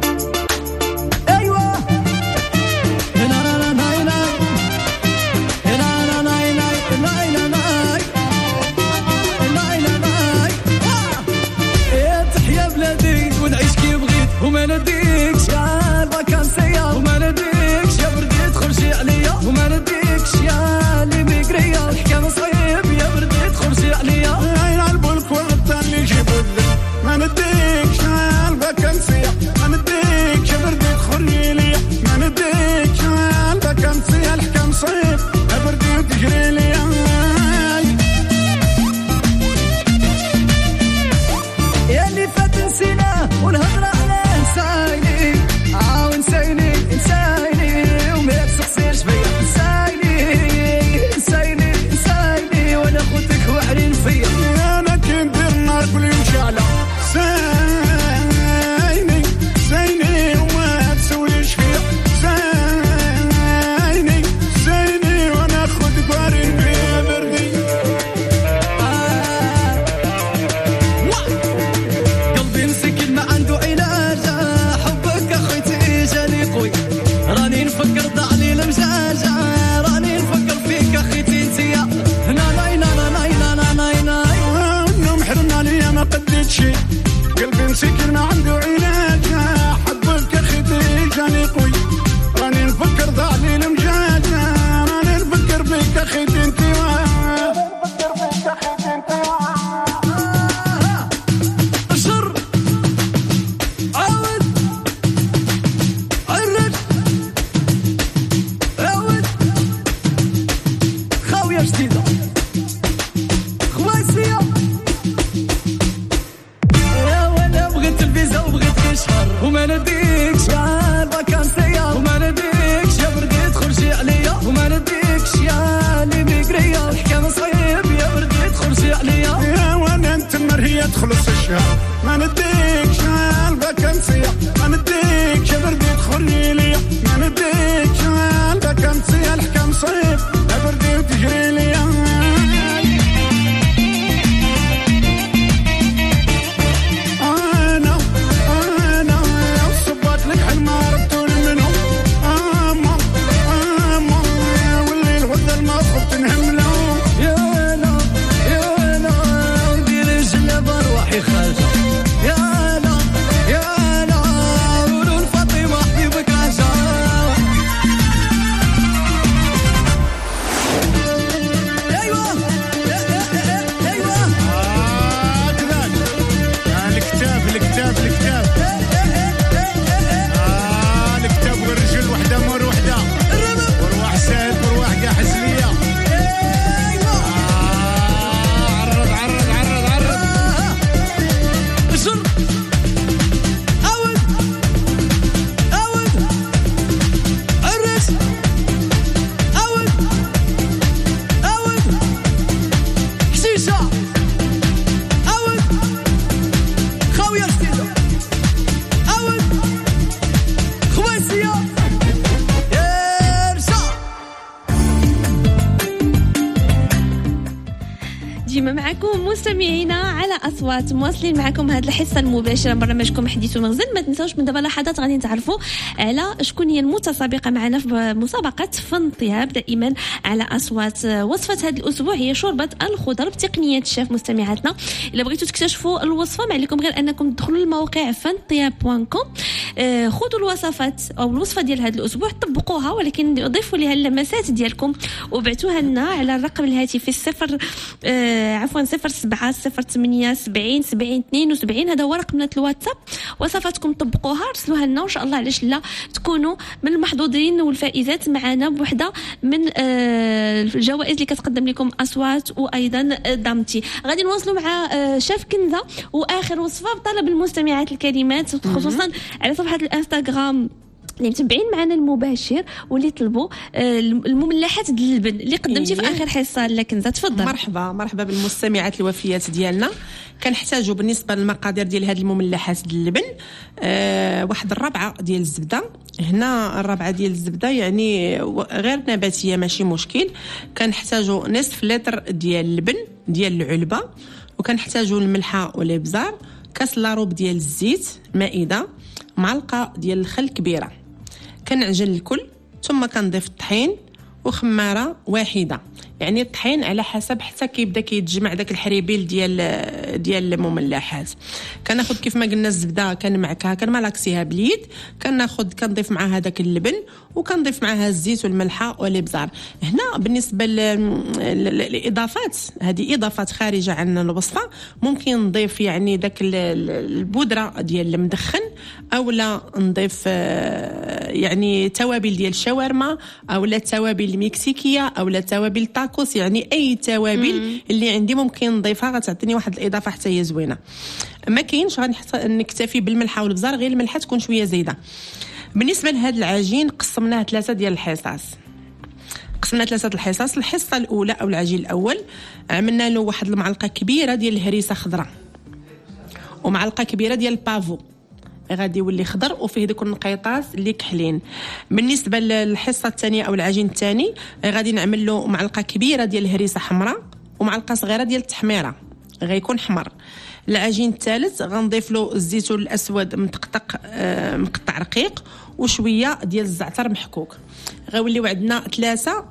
ونعيش كي بغيت وما نديكش يا الفاكانسيه، وما نديكش يا بردي تدخل شي عليا، وما نديكش يا اللي ميغريا الحكايه صعيب يا بردي تدخل شي عليا. عين على البلك والغدا اللي يجيبوا الذل، ما نديكش يا الفاكانسيه، ما نديكش يا بردي تدخل ليا، ما نديكش يا الفاكانسيه الحكايه صعيب يا بردي تجري ليا. يا اللي فات نسينا والهضره عليه نسايني، نسايني وما تسقسيش فيا، نسايني وانا خوتك واعرين فيا. انا كندير النار كل يوم شعله، سايني وما تسويش فيا، سايني وانا خوتك واعرين فيا بردي. قلبي مسكين ما عنده علاج، مسكين ما عنده علاج حبك اخي جاني قوي راني نفكر ضاعلي المجاجة راني نفكر بك اخي انت الشر عود عرج عود خاوية جديدة خواسية يا ولا بغيت الفيزا وبغيت الشهر وما نديكش يا الفاكانسية وما نديكش يا بردي تخرجي عليا وما نديكش يا ليميغريا الحكاية صعيب يا بردي تخرجي عليا يا وانا نتمر هي تخلص الشهر ما نديكش يا الفاكانسية ما نديكش يا بردي تخرجي ليا ما نديكش يا الفاكانسية الحكاية صعيب يا بردي تجري ليا مستمعينا على أصوات مواصلين معكم هذه الحصة المباشرة من برنامجكم حديث ومغزل. ما تنسوش من دابا لحظات غادي نتعرفوا على شكون هي المتسابقة معنا في مسابقة فن طياب دائما على أصوات. وصفة هذا الأسبوع هي شوربة الخضر بتقنية الشيف. مستمعاتنا إلا بغيتوا تكتشفوا الوصفة ما عليكم غير أنكم تدخلوا للموقع فنطياب.com خذوا الوصفات أو الوصفة ديال هذا الأسبوع طبقوها ولكن أضيفوا لها اللمسات ديالكم وبعتوها لنا على الرقم الهاتفي 0708708072 هذا هو رقمنا الواتساب. وصفاتكم طبقوها رسلوها لنا وإن شاء الله علاش لا تكونوا من المحظوظين والفائزات معنا بوحدة من الجوائز اللي كتقدم لكم أصوات وأيضا دامتي. غادي نواصلوا مع شاف كنزة وآخر وصفة بطلب المستمعات الكريمات خصوصا على صفحة الانستغرام اللي متابعين معنا المباشر واللي طلبوا المملحات ديال اللبن اللي قدمتي في اخر حصه لكنزه. تفضل. مرحبا بالمستمعات الوفيات ديالنا. كنحتاجوا بالنسبه للمقادير ديال هذه المملحات ديال اللبن واحد الربعه ديال الزبده. هنا الربعه ديال الزبده يعني غير نباتيه ماشي مشكل. كنحتاجوا نصف لتر ديال اللبن ديال العلبه وكنحتاجوا الملحه والابزار كاس لاروب ديال الزيت مائده معلقه ديال الخل كبيره. كنعجن الكل ثم كنضيف الطحين وخماره واحده يعني الطحين على حسب حتى كيبدا كيتجمع داك الحريبيل ديال المملحات. كناخذ كيف ما قلنا الزبده كنمعكها كنملاكسيها باليد كنضيف معها داك اللبن وكنضيف معها الزيت والملحه والابزار. هنا بالنسبه للاضافات هذه اضافات خارجه عن الوصفه ممكن نضيف يعني داك البودره ديال المدخن او لا نضيف يعني توابل ديال الشاورما او لا التوابل المكسيكيه او لا توابل تاكوس يعني اي توابل اللي عندي ممكن نضيفها غتعطيني واحد الاضافه حتى هي زوينه. ما كاينش غنكتفي بالملحه والبزار غير الملحه تكون شويه زايده. بالنسبه لهذا العجين قسمناه 3 ديال الحصص. قسمنا 3 الحصص. الحصه الاولى او العجين الاول عملنا له واحد المعلقه كبيره ديال الهريسه خضراء ومعلقه كبيره ديال البافو غادي يولي خضر وفيه دوك النقيطات اللي كحلين. بالنسبه للحصه الثانيه او العجين الثاني غادي نعمل له معلقه كبيره ديال الهريسه حمراء ومعلقه صغيره ديال التحميره غيكون حمر. العجين الثالث غنضيف له الزيتون الاسود مقطع رقيق وشويه ديال الزعتر محكوك. غيوليو عندنا 3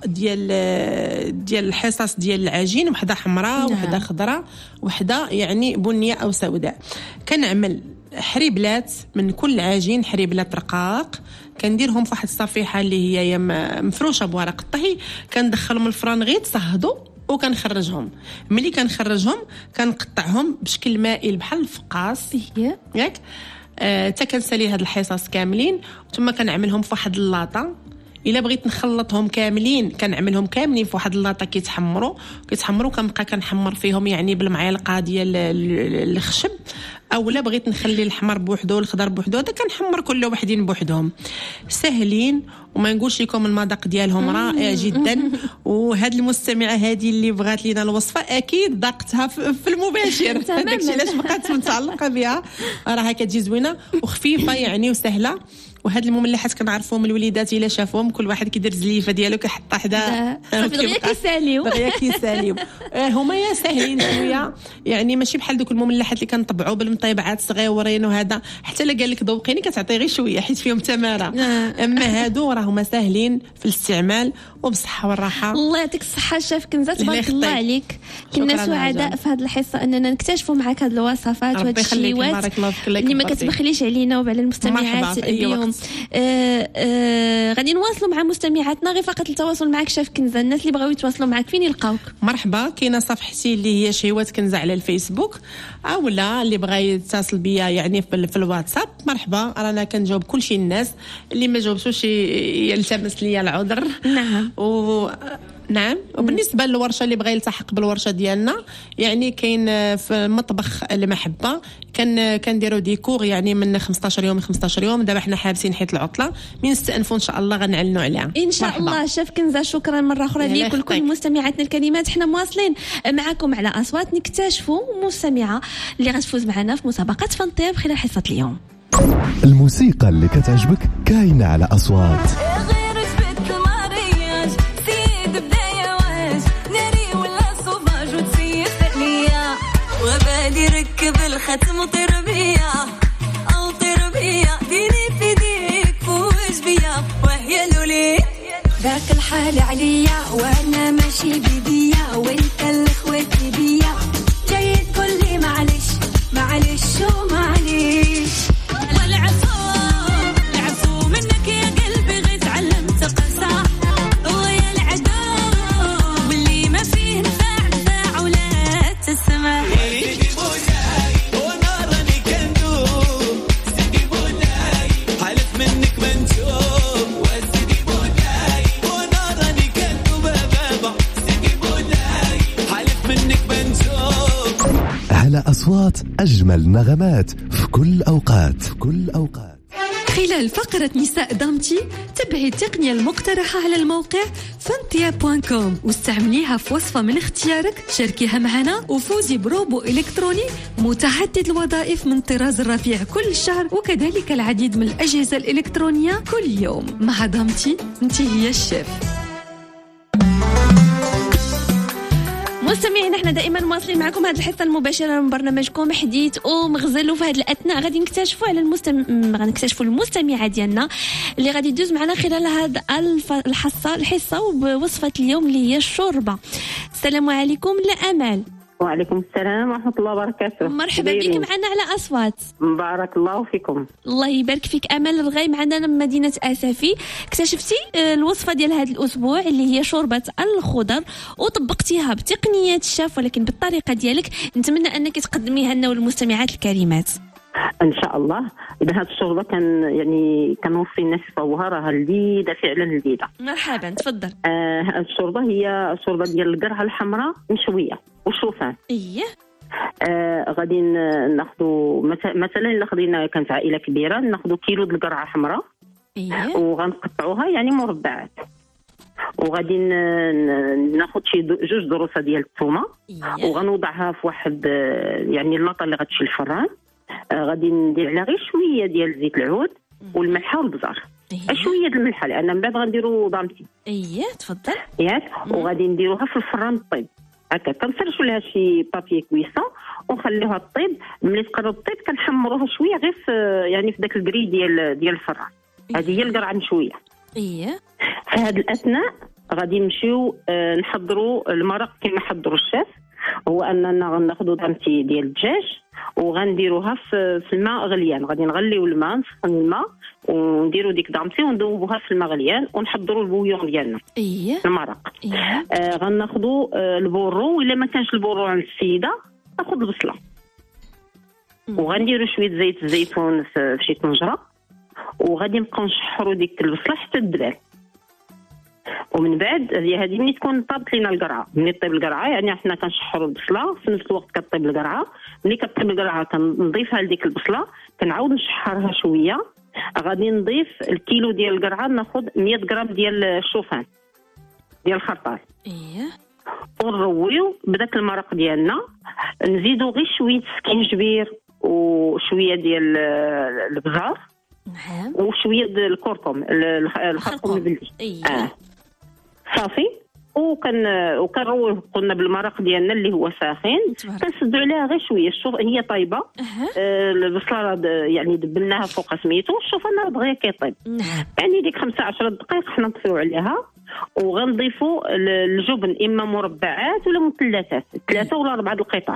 ديال الحصص ديال العجين وحده حمراء وحده خضراء وحده يعني بنيه او سوداء. كنعمل حريبلات من كل عجين، حريبلات رقاق، كنديرهم في واحد الصفيحه اللي هي مفروشه بورق الطهي، كندخلهم الفران غير تصهدوا وكنخرجهم. ملي كنخرجهم كنقطعهم بشكل مائل بحال الفقاص ياك، حتى كنسالي هاد الحصص كاملين، ثم كنعملهم في واحد اللاطه. الا بغيت نخلطهم كاملين كنعملهم كاملين في واحد اللاطه كنبقى كنحمر فيهم يعني بالمعلقه ديال الخشب، او لا بغيت نخلي الحمر بوحدو والخضر بوحدو، هذا كنحمر كل وحدين بوحدهم. سهلين وما نقولش لكم المذاق ديالهم رائع جدا. وهاد المستمعه هذه اللي بغات لينا الوصفه اكيد ذاقتها في المباشر، داكشي علاش بقات متعلقه بها، راها كتجي زوينه وخفيفه يعني وسهله. وهاد المملحات كنعرفوهم الوليدات الا شافوهم كل واحد كيدير زليفه ديالو كيحطها حدا دغيا كيساليو. هما يا ساهلين شويه يعني، ماشي بحال دوك المملحات اللي كنطبعوا بالمطيبعات صغيورين وهذا، حتى لا قال لك ذوقيني كتعطي غير شويه حيت فيهم تماره. اما هادو راهما ساهلين في الاستعمال وبصحه والراحه. الله يعطيك الصحه الشيف كنزه، تبارك الله عليك. كنا سعداء في هذه الحصه اننا نكتشفوا معك هذه الوصفات وهاد الشيوات اللي ما كتبخليش علينا وعلى المستمعات بهم. غادي نواصلوا مع مستمعاتنا. غير فقط التواصل معك شيف كنزه، الناس اللي بغاو يتواصلوا معك فين يلقاوك؟ مرحبا، كاينه صفحتي اللي هي شيوات كنزه على الفيسبوك، او لا اللي بغى يتصل بيا يعني في الواتساب مرحبا، رانا كنجاوب كل شيء. الناس اللي ما جاوبتوش يلتمس لي العذر. نعم. وبالنسبه للورشه اللي بغى يلتحق بالورشه ديالنا يعني كاين في مطبخ المحبه، كنديروا ديكور يعني من 15 يوم ل 15 يوم. دابا حنا حابسين حيت العطله، من نستأنفوا ان شاء الله غنعلنوا عليها ان شاء الله. شيف كنزه شكرا مره اخرى ليك ولكل مستمعاتنا الكريمات. حنا مواصلين معكم على اصوات نكتشفوا مستمعه اللي غتفوز معنا في مسابقه فانطيب خلال حصه اليوم. الموسيقى اللي كتعجبك كاينه على اصوات. وبادي ركب الختم وطربية أو طربية، ديني في ديك فوز بيا وهي لولي ذاك الحال عليا وأنا ماشي بديا وانت الأخوة بيا جاي تقول لي معلش ومعليش. والعفو منك يا قلبي غير تعلمت قصة، ويا العدو واللي ما فيه نفع ولا تسمع. على أصوات أجمل نغمات في كل أوقات. خلال فقرة نساء دامتي تبعي التقنية المقترحة على الموقع fantia.com واستعمليها في وصفة من اختيارك، شاركيها معنا وفوزي بروبو إلكتروني متعدد الوظائف من طراز الرفيع كل شهر، وكذلك العديد من الأجهزة الإلكترونية كل يوم. مع دامتي انت هي الشيف. مستمعين، احنا دائما مواصلين معكم هذه الحصه المباشره من برنامجكم حديث ومغزل. وفي هذه الاثناء غادي نكتشفوا على غنكتشفوا المستمعه ديالنا اللي غادي تدوز معنا خلال هذه الحصه وبوصفه اليوم اللي هي الشوربه. السلام عليكم لأمال. وعليكم السلام ورحمة الله وبركاته. مرحبا بك معنا على أصوات. بارك الله فيكم. الله يبارك فيك. أمل الغاي معنا من مدينة أسافي. اكتشفتي الوصفة ديال هذا الأسبوع اللي هي شوربة الخضر وطبقتيها بتقنية الشاف ولكن بالطريقة ديالك. نتمنى أنك تقدميها لنا والمستمعات الكريمات. ان شاء الله. اذا هذه الشوربه كنوصي الناس يطوها، راها لذيذه فعلا لذيذه. مرحبا تفضل. هذه الشوربه هي شوربه ديال القرعه الحمراء مشويه والشوفان. غادي ناخذوا مثلا الا خدينا كانت عائله كبيره ناخذوا كيلو د القرعه حمراء. وغنقطعوها يعني مربعات، وغادي ناخذ شي 2 ضروسه ديال الثومه. وغنوضعها في واحد يعني اللاطه اللي غتشي الفران. غادي ندير عليها غير شويه ديال زيت العود والملحه والبزار. شويه د الملحه لان من بعد غنديروا ضامتي. تفضل ياك. وغادي نديروها في الفران طيب هكا، كنفرشوا لها شي بابي كويسه ونخليوها طيب. ملي تقرب طيب كنحمروها شويه غير في يعني في داك الكري ديال الفران. هذه هي القرعه مشويه. في هذا الاثناء غادي نمشيو نحضروا المرق كما حضروا الشيف. هو اننا غناخذوا ضامتي ديال الدجاج وغنديروها في الماء غليان. غادي نغليو الماء، نسخن الماء ونديرو ديك دامتي ونذوبوها في الماء غليان ونحضروا البويون ديالنا المرق. غناخذوا البورو، الا ما كانش البورو عند السيده ناخذ البصله وغنديروا شويه زيت الزيتون في شي طنجره وغادي نبقاو نشحروا ديك البصله حتى تدبل. ومن بعد هذه ملي تكون طابت لينا القرعه، ملي طيب القرعه يعني حنا كنشحروا البصله في نفس الوقت كطيب القرعه. ملي كطيب القرعه كنضيفها لديك البصله كنعاود نشحرها شويه. غادي نضيف الكيلو ديال القرعه، ناخذ 100 غرام ديال الشوفان ديال الخرطال ونرويو بداك المرق ديالنا. نزيدو غير شويه سكينجبير وشويه ديال البزار وشويه ديال الكركم، الخرقوم البلدي. صافي. وكنرويو قلنا بالمرق ديالنا اللي هو ساخن. كنسدو عليها غير شويه. شوف هي طايبه، البصله يعني دبلناها فوق سميتو، الشوفان راه دغيا كيطيب. يعني ديك 15 دقائق حنا نطفيو عليها وغنضيفوا الجبن اما مربعات ولا مثلثات، 3 ولا 4 القطع.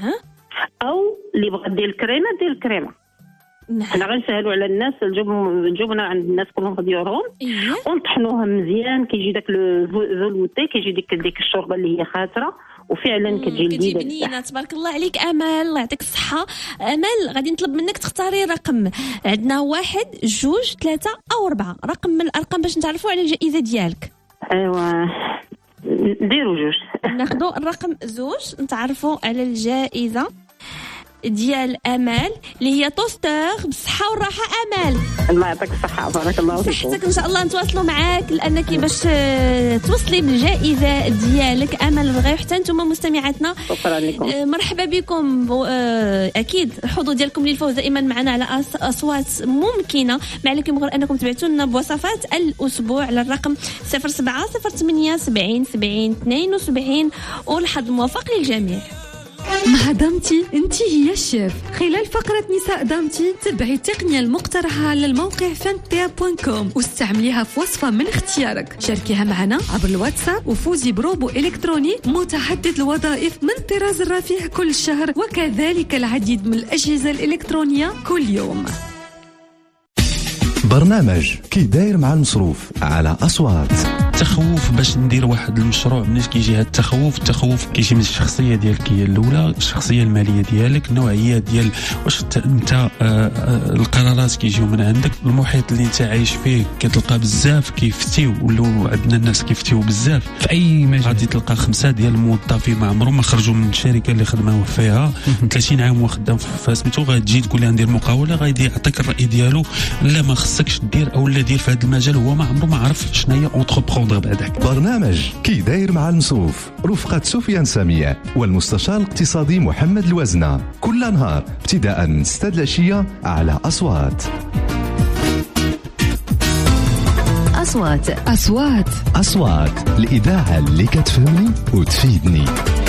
او اللي بغى دير الكريمه دير الكريمه. حنا غنسهلوا على الناس. الجبنه عند الناس كلهم غاديوهم ونطحنوها مزيان، كيجي داك الفولوتي، كيجي ديك الشوربه اللي هي خاتره وفعلا كتجي بنينه. تبارك الله عليك امل، الله يعطيك الصحه. امل غادي نطلب منك تختاري رقم. عندنا 1 2 3 أو 4 رقم من الارقام باش نتعرفوا على الجائزه ديالك. ايوا نديروا 2. ناخذوا الرقم 2 نتعرفوا على الجائزه ديال امل اللي هي توستر بالصحه والراحه. امل الله يعطيك الصحه، بارك الله فيك. صحتك ان شاء الله نتواصلوا معاك لانك باش توصلي بالجائزه ديالك. امل بغيو حتى نتوما مستمعاتنا شكرا لكم، مرحبا بكم. اكيد الحظوظ ديالكم للفوز دائما معنا على اصوات ممكنه. ما عليكم غير انكم تبعتوا لنا بوصفات الاسبوع على الرقم 0708 70 70 72 والحظ موفق للجميع. مع دامتي انت هي الشيف. خلال فقرة نساء دامتي تبعي التقنية المقترحة على الموقع fantia.com واستعمليها في وصفة من اختيارك. شاركيها معنا عبر الواتساب وفوزي بروبو إلكتروني متعدد الوظائف من طراز الرفيع كل شهر، وكذلك العديد من الأجهزة الإلكترونية كل يوم. برنامج كي داير مع المصروف على أصوات. التخوف باش ندير واحد المشروع، منين كيجي هاد التخوف كيجي من الشخصيه ديالك هي الاولى، الشخصيه الماليه ديالك، النوعيه ديال واش انت القرارات كيجيو من عندك، المحيط اللي انت عايش فيه كتلقى بزاف كيفتيو، ولو عندنا الناس كيفتيو بزاف في اي مجال. غادي تلقى 5 ديال الموظفين ما عمرهم ما خرجوا من الشركه اللي خدموا فيها 30 عام وخدام في سميتو، غتجي تقول لي ندير مقاوله، غادي يعطيك الراي ديالو لا ما خصكش دير او لا دير في هذا المجال، هو ما عمره ما عرف شنو هي اونتربرونور بعدك. برنامج كي داير مع المصروف رفقة سفيان سامية والمستشار الاقتصادي محمد الوزنة، كل نهار ابتداء 6 العشية على أصوات. أصوات الإذاعة اللي كتفهمني وتفيدني.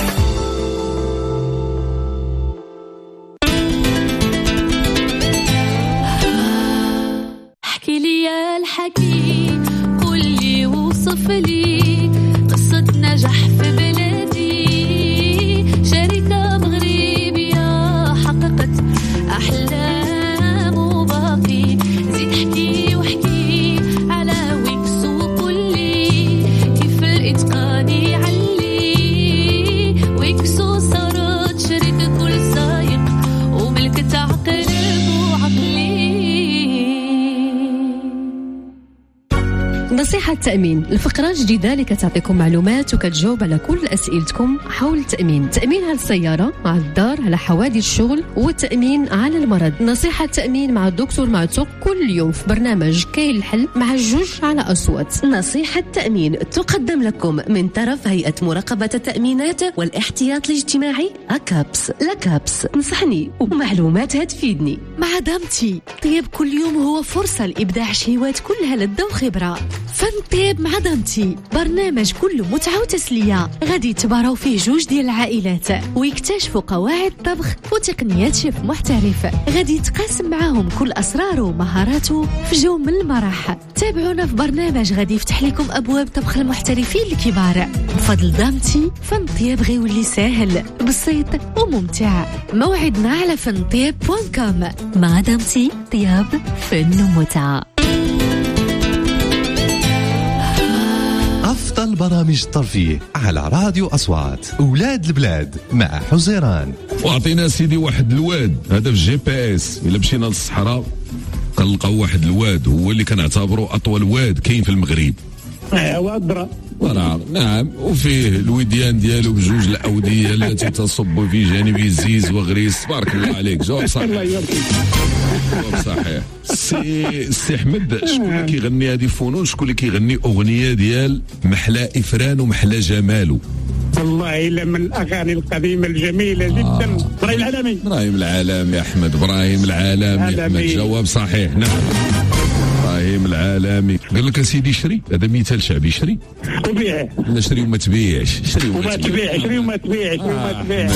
احكي لي يا الحكي، قولي وصف لي قصة نجاح في بلادي، شركة مغربية حققت أحلام وباقي. زيد احكي واحكي على ويكس وقولي كيف الإتقان يعلي. ويكسو صارت شركة كل سايق وملكة عقل وعقلي. نصيحة تأمين، الفقرة الجديدة اللي كتعطيكم معلومات وكتجاوب على كل أسئلتكم حول التأمين. تأمين على السيارة، على الدار، على حوادث الشغل، والتأمين على المرض. نصيحة تأمين مع الدكتور معتوق كل يوم في برنامج كاين الحل مع الجوج على أصوات. نصيحة تأمين تقدم لكم من طرف هيئة مراقبة التأمينات والاحتياط الاجتماعي أكابس. لكابس نصحني ومعلوماتها تفيدني. مع دامتي طيب كل يوم هو فرصة لإبداع شهوات كلها لذة وخبرة. فن طيب مع دامتي، برنامج كله متعة وتسلية غادي يتباراو فيه جوج ديال العائلات ويكتشفوا قواعد الطبخ وتقنيات شيف محترف، غادي يتقاسم معاهم كل أسراره ومهاراته في جو من المرح. تابعونا في برنامج غادي يفتح لكم أبواب طبخ المحترفين الكبار. بفضل دامتي فن طيب غيولي ساهل بسيط وممتع. موعدنا على فنطيب.com. مع دامتي طياب فن ومتعة. أفضل برامج الترفيه على راديو أصوات. أولاد البلاد مع حزيران. وعطينا سيدي واحد الواد هذا في الجي بي اس، إلا مشينا للصحراء كنلقاو واحد الواد هو اللي كنعتبره أطول واد كاين في المغرب. وأدرى. نعم، وفيه الوديان ديالو بجوج الأودية التي تصب في جانب الزيز وغريس. تبارك الله عليك، جواب صحيح. جواب صحيح. سي أحمد، شكون اللي كيغني هذه فنون؟ شكون اللي كيغني أغنية ديال محلى إفران ومحلى جمالو؟ والله إلا من الأغاني القديمة الجميلة جدا. إبراهيم العالمي. إبراهيم العالمي أحمد، إبراهيم العالمي أحمد، جواب صحيح. نعم، إبراهيم العالمي. قال لك سيدي شري، هذا مثال شعبي، شري وبيع. لا شري وما تبيعش، شري وما تبيع، شري وما تبيع، شري وما تبيع.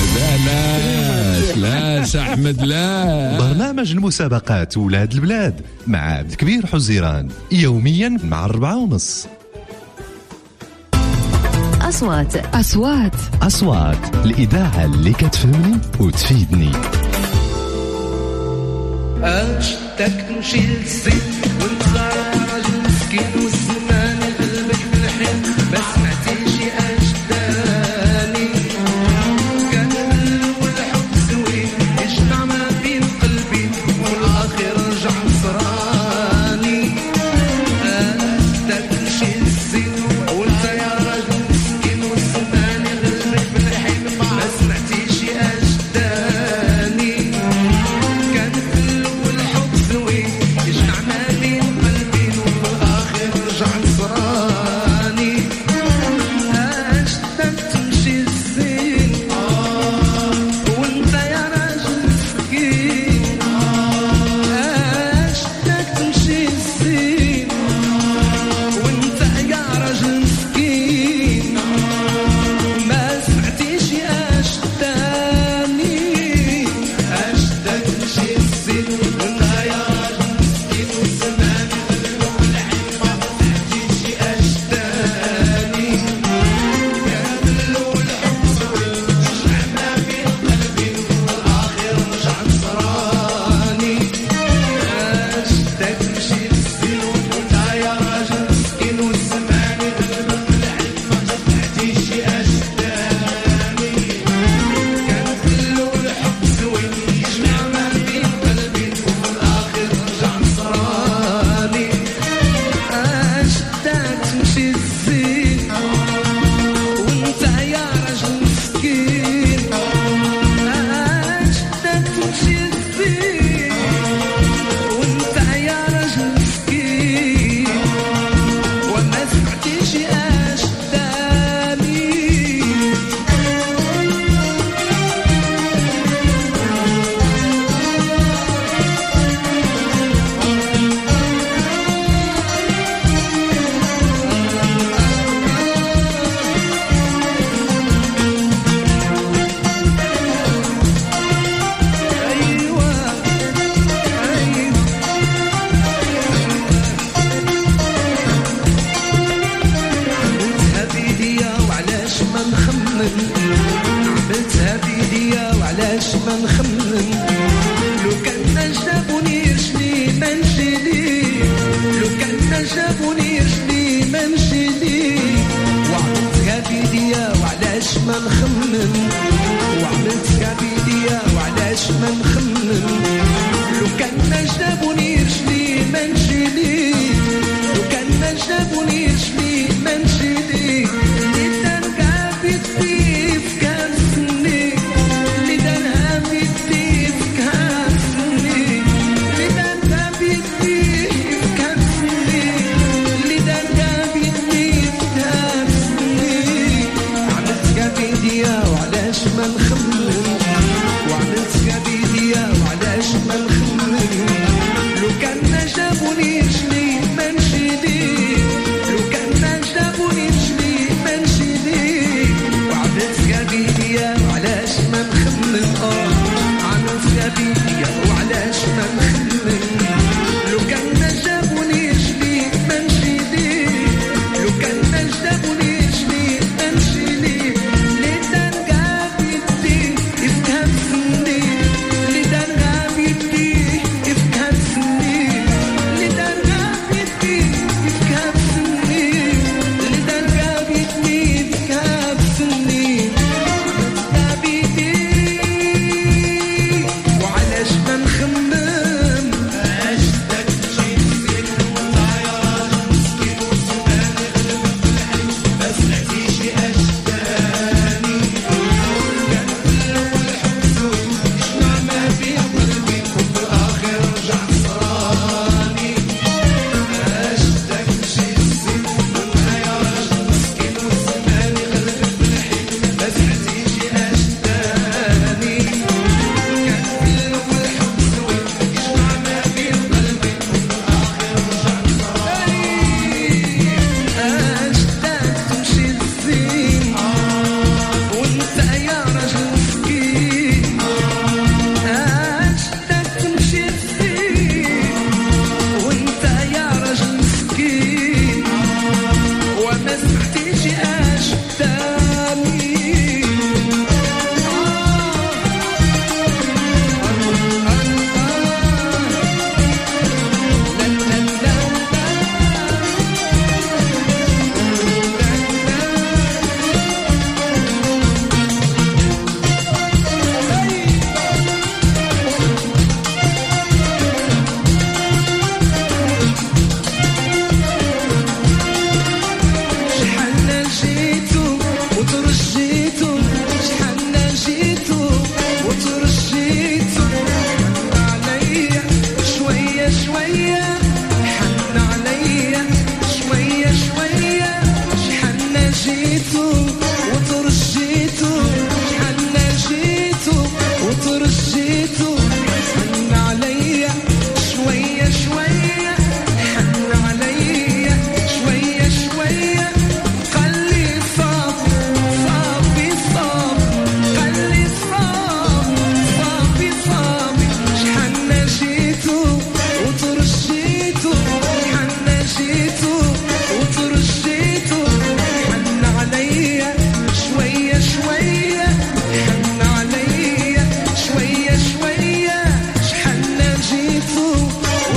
لا أحمد لا. برنامج المسابقات ولاد البلاد مع عبد الكبير حزيران يوميا مع 4:30. أصوات الإذاعة اللي كتفهمني وتفيدني. أشتك تمشي للزين وانت راجل مسكين والزمان قلبك في الحين ما سمعتيش أجداني. كان والحب زوين يجمع ما بين قلبي والآخر رجع نصراني. أشتك تمشي للزين وانت يا راجل مسكين والزمان قلبك في الحين ما سمعتيش أجداني. كان يجمع ما بين قلبي والآخر رجع نصراني. أشتك تمشي الزين وانت يا راجل مسكين. أشتك تمشي الزين وانت يا راجل مسكين. ما سمعتيش أشتاني. أشتك تمشي الزين وانت يا عملتها بيديا وعلاش ما نخمم. لو كان جابوني رجلي ما نمشي ليه. لو كان جابوني رجلي ما نمشي ليه. وعملتها بيديا وعلاش ما نخمم. وعملتها بيديا وعلاش ما نخمم. لو كان جابوني رجلي ما نمشي ليه. لو كان جابوني رجلي ما نمشي ليه. ما نخمم. وعملتها بيديا وعلاش ما نخمم. لو كان جابوني رجلي ما نمشي ليه. لو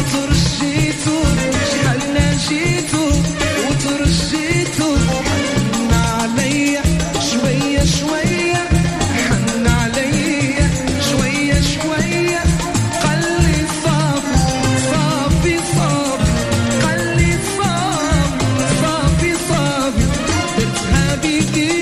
وترجيتو شحالنا جيتو وترجيتو حن عليا شوية شوية حن عليا شوية شوية قلي صافي صافي صافي قلي صافي صافي صافي درتها بيدي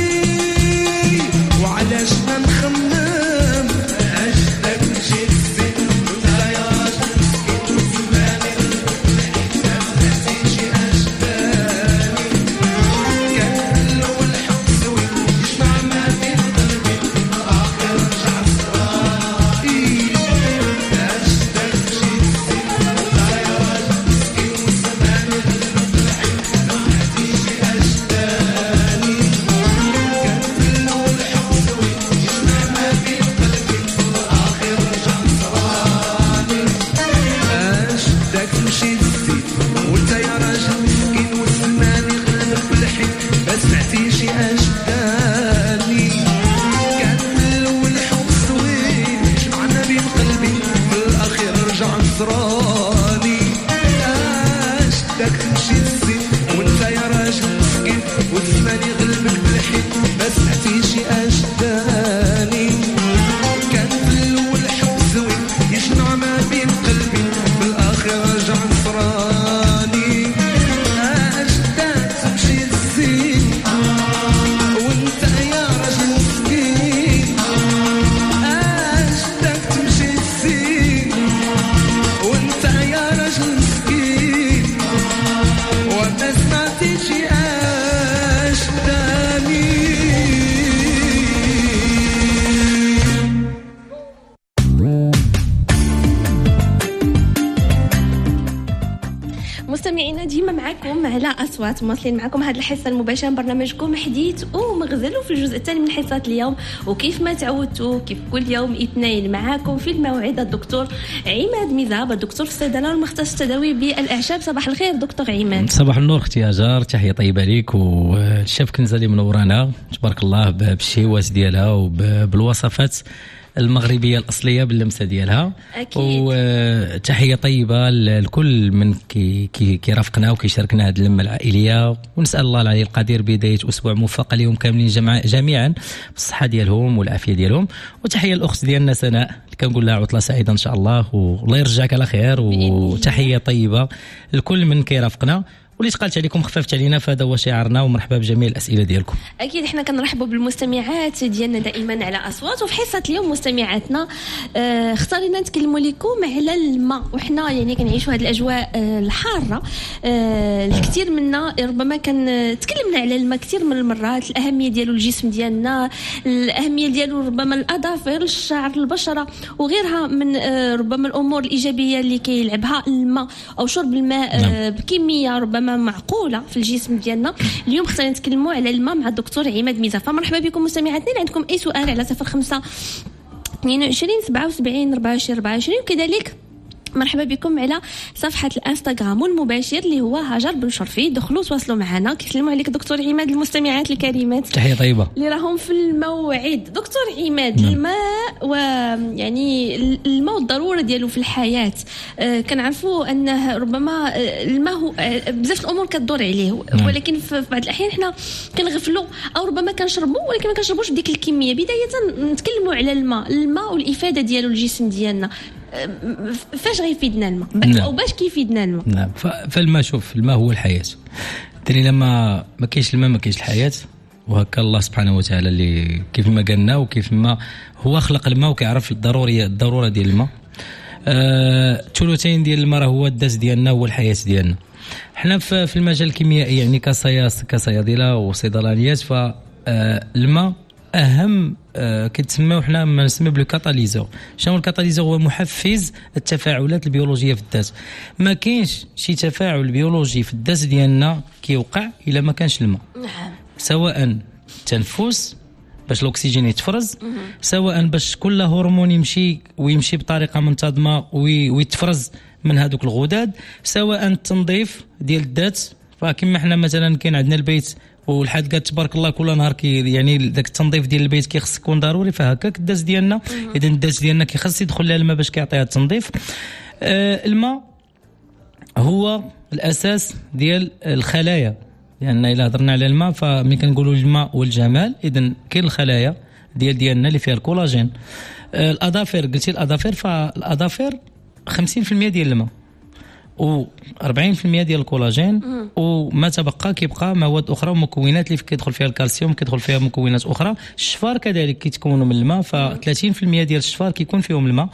وعلاش ما نخمم عشتك مشيت الزين وانت يا راجل مسكين وزماني ما تيجي أجداني كان الأول حب سوي يجمع ما بين قلبي آخر رجع صرالي عشتك مشيت الزين وانت يا راجل مسكين وزماني ما تيجي أجداني كان الأول حب سوي يجمع ما بين قلبي آخر رجع صرالي عشتك مشيت الزين وانت يا راجل مسكين وزماني غلبك بالحين ما سمعتيش أجداني كان الأول حب سوين جمعنا بين قلبي في الأخير رجع نصراني عشتك مشيت الزين وانت يا راجل مسكين وزماني غلبك بالحين ما سمعتيش أجداني كان الأول حب سوين يجمع ما بين قلبي في الآخر رجع نصراني عشتك مشيت الزين وانت يا راجل مسكين عشتك تمشي الزين وانت يا راجل مسكين وما سمعتيش أجداني مستمعينا ديما معكم على اصوات مواصلين معكم هذه الحصه المباشره من برنامجكم حديث ومغزل. وفي الجزء الثاني من حصه اليوم وكيف ما تعودتوا كيف كل يوم اثنين معكم في الموعد الدكتور عماد ميزاب الدكتور في الصيدله والمختص التداوي بالاعشاب. صباح الخير دكتور عماد. صباح النور اختي هاجر، تحيه طيبه ليك والشيف كنزه اللي منورانا تبارك الله بالشهوات ديالها وبالوصفات المغربيه الاصليه باللمسه ديالها. وتحيه طيبه لكل من كيرافقنا وكيشاركنا هذه اللمه العائليه، ونسال الله العلي القدير بدايه اسبوع موفق لهم كاملين جميعا بالصحه ديالهم والعافيه ديالهم. وتحيه الاخت ديالنا سناء اللي كنقول لها عطله سعيده ان شاء الله والله يرجعك على خير. وتحيه طيبه لكل من كيرافقنا واللي تقالت عليكم خففت علينا، فهذا هو شعارنا. ومرحبا بجميع الاسئله ديالكم. اكيد احنا كنرحبوا بالمستمعات ديالنا دائما على اصوات. وفي حصه اليوم مستمعاتنا اختارينا نتكلموا لكم على الماء، وحنا يعني كنعيشوا هذه الاجواء الحاره. الكثير منا ربما كان تكلمنا على الماء كثير من المرات، الاهميه ديالو الجسم ديالنا، الاهميه ديالو ربما الاظافر، الشعر، البشره وغيرها من ربما الامور الايجابيه اللي كيلعبها الماء او شرب الماء بكميه ربما معقوله في الجسم ديالنا. اليوم خصنا نتكلموا على الماء مع الدكتور عماد ميزاب. فمرحبا بكم مستمعاتنا. اللي عندكم اي سؤال على 05 22 77 24 24 وكذلك مرحبا بكم على صفحة الانستغرام والمباشر اللي هو هاجر بن شرفي. دخلوا تواصلوا معنا. كيسلموا عليك دكتور عماد المستمعات الكريمات تحية طيبة اللي راهم في الموعد. دكتور عماد الماء ويعني الماء والضرورة ديالو في الحياة. كنعرفوا أنه ربما الماء هو بزاف الأمور كتدور عليه، ولكن في بعض الأحيان حنا كنغفلوا أو ربما كنشربوا ولكن ما كنشربوش بديك الكمية. بداية نتكلموا على الماء والإفادة ديالو الجسم ديالنا. فاش غيفيدنا الماء او باش كيفيدنا الماء؟ نعم، فالماء شوف الماء هو الحياه. دري لما ما كاينش الماء ما كاينش الحياه. وهكا الله سبحانه وتعالى اللي كيف ما قالنا وكيف ما هو خلق الماء وكيعرف الضروره ديال الماء. الثلثين ديال الماء هو الداس ديالنا هو الحياه ديالنا. حنا في المجال الكيميائي يعني كصيادله وصيدلانيات، فالماء اهم كتسميو حنا ما نسميو بالكاتاليزور. شنو الكاتاليزور؟ هو محفز التفاعلات البيولوجيه في الذات. ما كاينش شي تفاعل بيولوجي في الذات ديالنا كيوقع الا ما كانش الماء. نعم. سواء تنفس باش الاكسجين يتفرز، سواء باش كل هرمون يمشي بطريقه منتظمه ويتفرز من هذوك الغدد، سواء التنظيف ديال الذات. فكما حنا مثلا كاين عندنا البيت والحد قال تبارك الله كل نهار يعني ذاك التنظيف ديال البيت كيخص يكون ضروري، فهكاك الداس ديالنا اذا الداس ديالنا كيخص يدخل لها الماء باش كيعطيها التنظيف. الماء هو الاساس ديال الخلايا، لان الا هضرنا على الماء فملي كنقولوا الماء والجمال اذا كاين الخلايا ديالنا اللي فيها الكولاجين. الاظافر، قلتي الاظافر، فالاظافر 50% ديال الماء و40% ديال الكولاجين، وما تبقى كيبقى مواد اخرى ومكونات اللي كيدخل فيها الكالسيوم، كيدخل فيها مكونات اخرى. الشفار كذلك كيتكونوا من الماء، ف30% ديال الشفار كيكون فيهم الماء.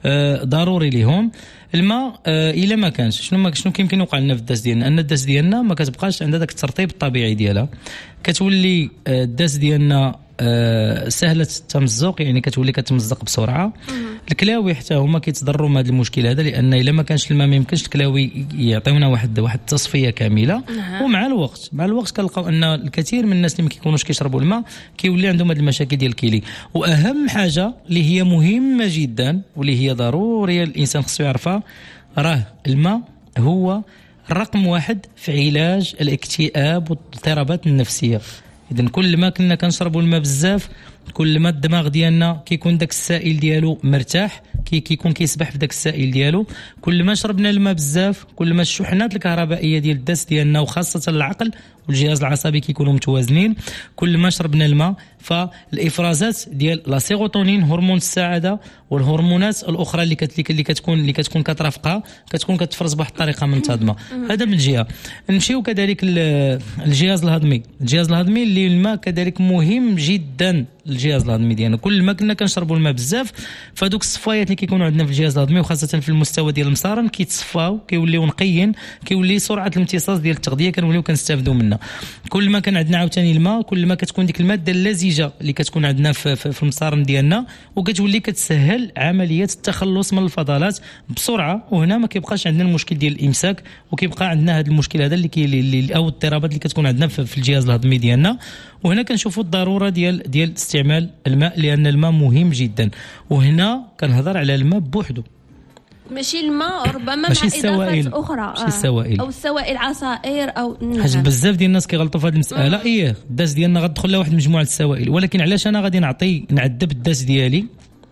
ضروري ليهم الماء. الا ما كانش شنو كيمكن يوقع لنا في الداس ديالنا؟ ان الداس ديالنا ما كتبقاش عندها داك الترطيب الطبيعي ديالها، كتولي الداس ديالنا سهله التمزق، يعني كتولي كتمزق بسرعه. الكلاوي حتى هما كيتضرروا من هذا المشكل هذا، لان الا ما كانش الماء ما يمكنش الكلاوي يعطيونا واحد التصفيه كامله. ومع الوقت كنلقاو ان الكثير من الناس اللي ما كيكونوش كيشربوا الماء كيولي عندهم هذه المشاكل ديال الكيلي. واهم حاجه اللي هي مهمه جدا واللي هي ضروريه الانسان خصو يعرفها، راه الماء هو رقم 1 في علاج الاكتئاب والاضطرابات النفسيه. إذن كل ما كنا كنشربوا الماء بزاف، كل ما الدماغ ديالنا كيكون داك السائل ديالو مرتاح، كيكون كيسبح في داك السائل ديالو. كل ما شربنا الماء بزاف، كل ما الشحنات الكهربائيه ديال الدس ديالنا وخاصه العقل والجهاز العصبي كيكونوا متوازنين. كل ما شربنا الماء فالافرازات ديال لا سيروتونين هرمون السعاده والهرمونات الاخرى اللي كتكون كترافقها كتكون كتفرز بواحد الطريقه منتظمه. هذا من جهه. نمشيو كذلك الجهاز الهضمي اللي الماء كذلك مهم جدا الجهاز الهضمي ديالنا. كل ما كنا كنشربوا الماء بزاف فدوك الصفايات اللي كيكونوا عندنا في الجهاز الهضمي وخاصه في المستوى ديال المصارن كيتصفاو، كيوليو نقيين، كيولي سرعه الامتصاص ديال التغذيه كنوليو كنستافدوا منها. كل ما كان عندنا عاوتاني الماء، كل ما كتكون ديك الماده اللزجه اللي كتكون عندنا في المصارن ديالنا وكتولي كتسهل عمليه التخلص من الفضلات بسرعه. وهنا ما كيبقاش عندنا المشكل ديال الامساك، وكيبقى عندنا هذا المشكل هذا اللي او الاضطرابات اللي كتكون عندنا في الجهاز الهضمي ديالنا. وهنا كنشوفوا الضروره ديال استعمال الماء، لان الماء مهم جدا. وهنا كنهضر على الماء بوحده، ماشي الماء، ربما مع اضافات اخرى، ماشي السوائل او السوائل، عصائر او حاجه. بزاف ديال الناس كيغلطوا في هذه المساله. الداس ديالنا غتدخل لها واحد المجموعه السوائل، ولكن علاش انا غادي نعذب الداس ديالي،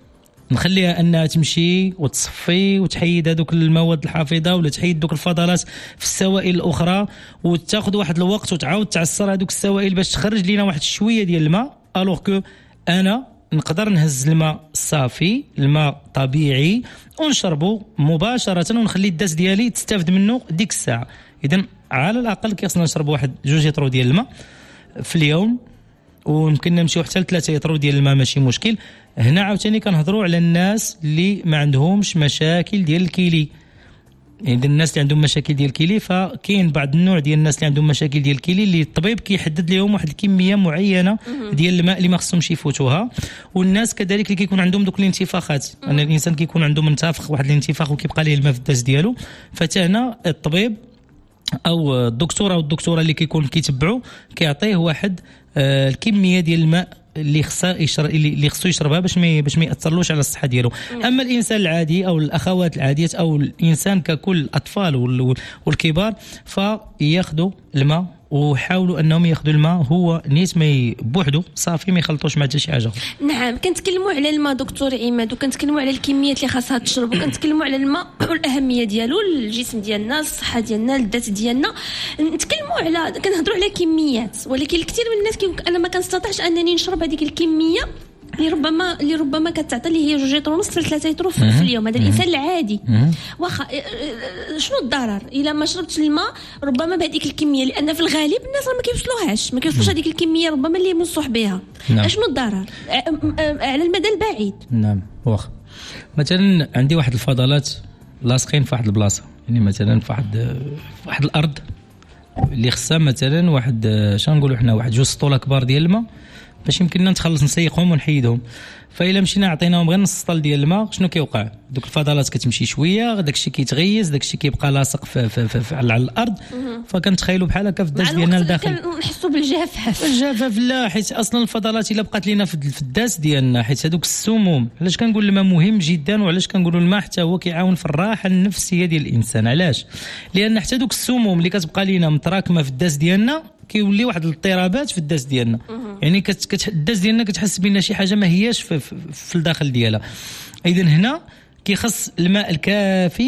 نخليها انها تمشي وتصفي وتحيد هذوك المواد الحافظه ولا تحيد دوك الفضلات في السوائل الاخرى، وتاخذ واحد الوقت وتعاود تعصر هذوك السوائل باش تخرج لنا واحد شويه ديال الماء. الوغ كو انا نقدر نهز الماء صافي، الماء طبيعي، ونشربه مباشره ونخلي الداس ديالي تستافد منه ديك الساعه. اذا على الاقل كيخصنا نشرب واحد 2 لتر ديال الماء في اليوم، ويمكن نمشيو حتى ل 3 لتر ديال الماء ماشي مشكل. هنا عاوتاني كنهضروا على الناس اللي ما عندهمش مشاكل ديال الكيلي. يعني الناس اللي عندهم مشاكل ديال الكيلي، فكاين بعض النوع ديال الناس اللي عندهم مشاكل ديال الكيلي اللي الطبيب كيحدد لهم واحد الكميه معينه ديال الماء اللي ما خصهمش يفوتوها. والناس كذلك اللي كيكون عندهم دوك الانتفاخات، ان الانسان كيكون عنده منتفخ واحد الانتفاخ وكيبقى ليه الماء في الداس ديالو، فتا هنا الطبيب او الدكتور او الدكتوره اللي كيتبعوا كيعطيه واحد الكميه ديال الماء اللي خصو يشربها باش ما ياثرلوش على الصحه ديالو. اما الانسان العادي او الاخوات العاديات او الانسان ككل، الاطفال والكبار، فياخذوا الماء وحاولوا انهم ياخذوا الماء هو نيت ما بوحده صافي، ما يخلطوش مع حتى شي حاجه. نعم، كنتكلموا على الماء دكتور عماد، وكنتكلموا على الكميات اللي خاصها تشرب، وكنتكلموا على الماء والاهميه ديالو للجسم ديالنا، الصحه ديالنا، الذات ديالنا. كنهضروا على كميات، ولكن الكثير من الناس انا ما كنستطيعش انني نشرب هذيك الكميه اللي ربما كتعطي لي هي 2 لتر ونص 3 لتر في اليوم. هذا الانسان العادي واخا شنو الضرر الا ما شربتش الماء ربما بهذيك الكميه؟ لان في الغالب الناس ما كيوصلوش هذيك الكميه ربما اللي منصوح بها. شنو الضرر على المدى البعيد؟ نعم، واخا مثلا عندي واحد الفضلات لاصقين في واحد البلاصه، يعني مثلا في واحد الارض اللي خصها مثلا واحد شنو نقولوا حنا واحد 2 سطوله كبار ديال الماء باش يمكننا نسيقهم ونحيدهم. فإلا مشينا عطيناهم غير نص سطل ديال الماء، شنو كيوقع؟ دوك الفضلات كتمشي شويه، داكشي كيتغيز، داكشي كيبقى لاصق في على الارض. فكنتخيلوا بحال هكا في الداس ديالنا لداخل. نحسوا بالجفاف. لا، حيت اصلا الفضلات الا بقات لينا في الداس ديالنا، حيت هذوك السموم. علاش كنقول الماء مهم جدا، وعلاش كنقولوا الماء حتى هو كيعاون في الراحه النفسيه ديال الانسان؟ علاش؟ لان حتى دوك السموم اللي كتبقى لينا متراكمه في الداس ديالنا كيولي واحد الاضطرابات في الداس ديالنا. يعني الداس ديالنا كتحس بان شي حاجه ما هياش في الداخل ديالها. اذا هنا كيخص الماء الكافي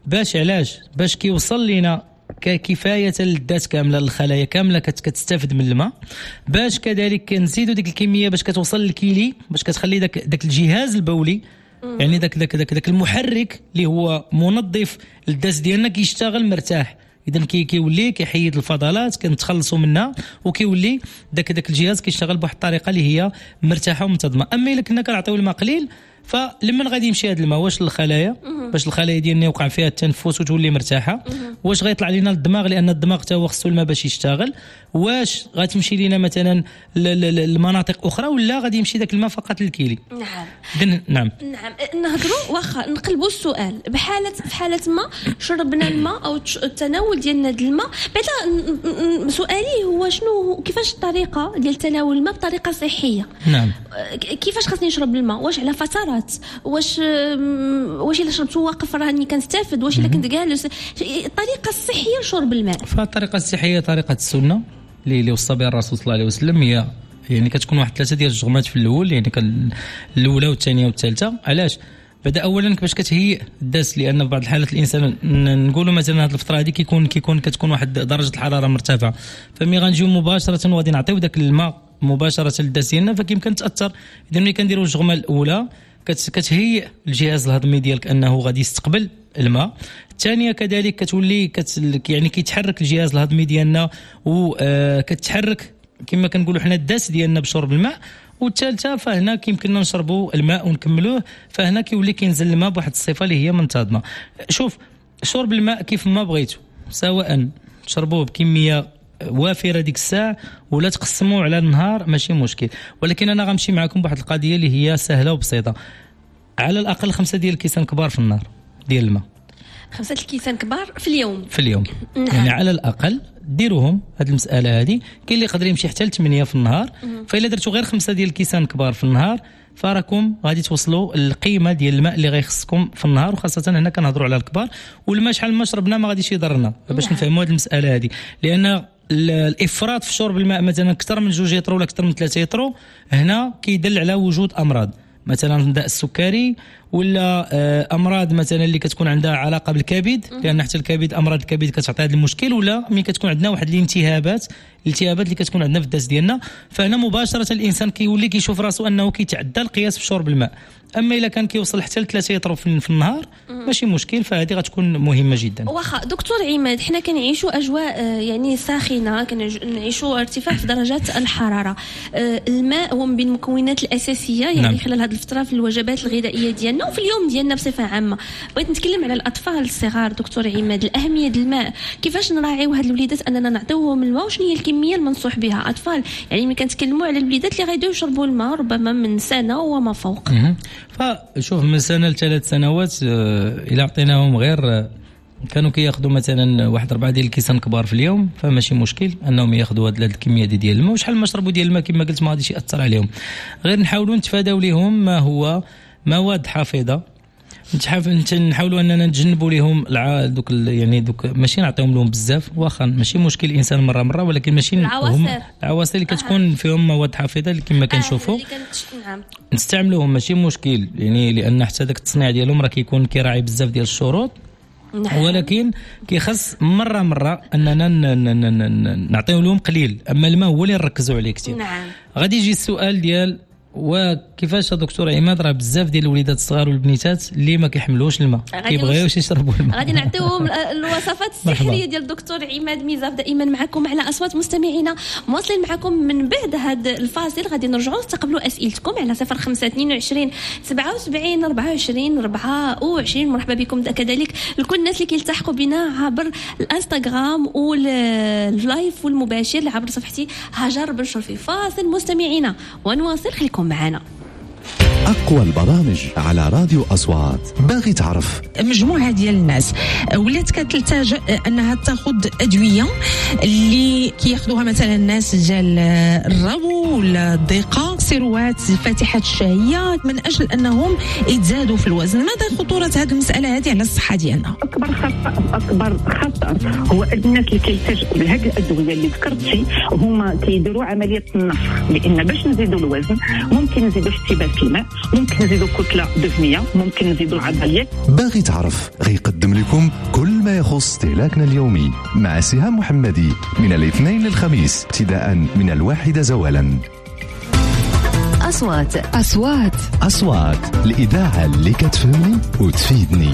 باش علاش باش كيوصل لينا ككفايه للذات كامله، الخلايا كامله كتستافد من الماء، باش كذلك كنزيدوا ديك الكميه باش كتوصل للكيلي، باش كتخلي داك الجهاز البولي يعني داك المحرك اللي هو منظف الذات ديالنا كيشتغل مرتاح. اذا كيولي كيحيد الفضلات كنتخلصوا منها وكيولي داك الجهاز كيشتغل بواحد الطريقه اللي هي مرتاحه ومنتظمه. اما الا كنا كنعطيو الماء قليل فلمن غادي يمشي هذا الماء؟ واش للخلايا باش الخلايا ديالنا يوقع فيها التنفس وتولي مرتاحه؟ واش غيطلع لنا للدماغ لان الدماغ حتى هو خصو الماء باش يشتغل؟ واش غتمشي لنا مثلا المناطق اخرى ولا غادي يمشي داك الماء فقط للكيلي؟ نعم نهضروا واخا نقلبوا السؤال في حاله ما شربنا الماء او التناول ديالنا الماء، بعدا سؤالي هو شنو كيفاش الطريقه ديال تناول الماء بطريقه صحيه؟ نعم كيفاش خاصني نشرب الماء؟ واش على فترات؟ واش الا شربت واقف راني كنستافد؟ واش الا كنت جالس؟ الطريقه الصحيه لشرب الماء. فالطريقه الصحيه طريقه السنه اللي وصى بها الرسول صلى الله عليه وسلم، هي يعني كتكون واحد 3 ديال الجغمات في الاول، يعني الاولى والثانيه والثالثه. علاش؟ بدا اولا باش كتهيئ الداس، لان في بعض الحالات الانسان نقولوا مثلا هذه الفتره هذه كتكون واحد درجه الحراره مرتفعه، فمي غنجيو مباشره وغادي نعطيو داك الماء مباشره للداس ديالنا فكيمكن تاثر. اذا ملي كنديروا الجغمه الاولى كتهيئ الجهاز الهضمي ديالك انه غادي يستقبل الماء. الثانيه كذلك كتولي يعني كيتحرك الجهاز الهضمي ديالنا وكتحرك كما كنقولوا حنا الداس ديالنا بشرب الماء. والثالثه فهنا كيمكننا نشربوا الماء ونكملوه، فهنا كيولي كينزل الماء بواحد الصفه اللي هي منتظمه. شوف شرب الماء كيف ما بغيتو، سواء تشربوه بكميه وافره ديك الساعه ولا تقسموه على النهار ماشي مشكل، ولكن انا غنمشي معكم بواحد القضيه اللي هي سهله وبسيطه. على الاقل 5 ديال الكيسان كبار في النهار ديال الماء، 5 الكيسان كبار في اليوم. نعم. يعني على الاقل ديروهم هذه المساله هذه. كاين اللي يقدر يمشي حتى ل 8 في النهار، فإلا درتوا غير 5 ديال الكيسان كبار في النهار فراكم غادي توصلوا القيمه ديال الماء اللي غيخصكم في النهار، وخاصه هنا كنهضروا على الكبار. والماء شحال ما شربنا ما غاديش يضرنا، باش نفهموا هذه المساله هذه. لان الافراط في شرب الماء مثلا اكثر من 2 لتر ولا اكثر من 3 لتر هنا كيدل على وجود امراض، مثلا الداء السكري ولا امراض مثلا اللي كتكون عندها علاقه بالكبد، لان حتى الكبد امراض الكبد كتعطي هذا المشكل. ولا ملي كتكون عندنا واحد الالتهابات اللي كتكون عندنا في الداس ديالنا، فهنا مباشره الانسان كيولي كيشوف راسو انه كيتعدى القياس في شرب الماء. اما الا كان كيوصل حتى ل 3 لتر في النهار ماشي مشكل، فهذه غتكون مهمه جدا. واخا دكتور عماد حنا كنعيشوا اجواء يعني ساخنه، كنعيشوا ارتفاع في درجات الحراره. الماء هو من بين المكونات الاساسيه يعني نعم. خلال هذه الفتره في الوجبات الغذائيه ديالنا وفي اليوم ديالنا بصفه عامه. بغيت نتكلم على الاطفال الصغار دكتور عماد، الاهميه ديال الماء، كيفاش نراعيو هاد الوليدات اننا نعطيوهم الماء، وشنو هي الكميه المنصوح بها؟ اطفال يعني ملي كنتكلموا على الوليدات اللي غيبداو يشربوا الماء ربما من سنه وما فوق. فشوف من سنه ل3 سنوات الى عطيناهم غير كانوا كياخذوا مثلا 4 ديال الكيسان كبار في اليوم فماشي مشكل انهم ياخذوا هذه الكميه ديال الماء، وشحال ما شربوا ديال الماء كما قلت ما غاديش ياثر عليهم. غير نحاولوا نتفاداو لهم ما هو مواد حافظه، نحاولوا اننا نتجنبوا لهم دوك ماشي نعطيهم لهم بزاف، واخا ماشي مشكل الانسان مره ولكن ماشي العواصر اللي كتكون فيهم مواد حافظه اللي كما كنشوفوا نعم نستعملوهم ماشي مشكل، يعني لان حتى داك التصنيع ديالهم راه كيكون كيراعي بزاف ديال الشروط. نعم. ولكن كيخص مره اننا نعطيو لهم قليل، اما الماء هو اللي نركزوا عليه كثير. نعم. غادي يجي السؤال ديال وكيفاش دكتور عماد راه بزاف ديال الوليدات الصغار والبنيتات اللي ما كيحملوش الماء كيبغيوش يشربوا الماء. غادي نعطيوهم الوصفات السحريه ديال الدكتور عماد ميزاف دائما معكم على اصوات مستمعينا. مواصلين معكم من بعد هذا الفاصل، غادي نرجعوا نستقبلوا اسئلتكم على 0522 77 24 24. مرحبا بكم كذلك لكل الناس اللي كيلتحقوا بنا عبر الانستغرام واللايف والمباشر عبر صفحتي هاجر بن شرفي. فاصل مستمعينا ونواصل، خليكم معنا. أقوى البرامج على راديو أصوات. باغي تعرف مجموعة ديال الناس ولات كتلتجأ أنها تاخذ أدوية اللي كياخذوها مثلا الناس ديال الربو ولا الضيقة، سيروات فاتحة الشهية، من أجل أنهم يتزادوا في الوزن. ماذا خطورة هذه المسألة هذه على الصحة ديالنا؟ أكبر خطر هو الناس اللي كيلتجئوا لهذه الأدوية اللي ذكرتي هما كيديروا عملية النفخ، لأن باش نزيدوا الوزن ممكن نزيدوا اشتباك الماء، ممكن نزيدوا كتله دهنيه، ممكن نزيدوا العضليه. باغي تعرف غيقدم لكم كل ما يخص استهلاكنا اليومي مع سهام محمدي من الاثنين للخميس ابتداء من 1 زوالا. أصوات الإذاعة اللي كتفهمني وتفيدني.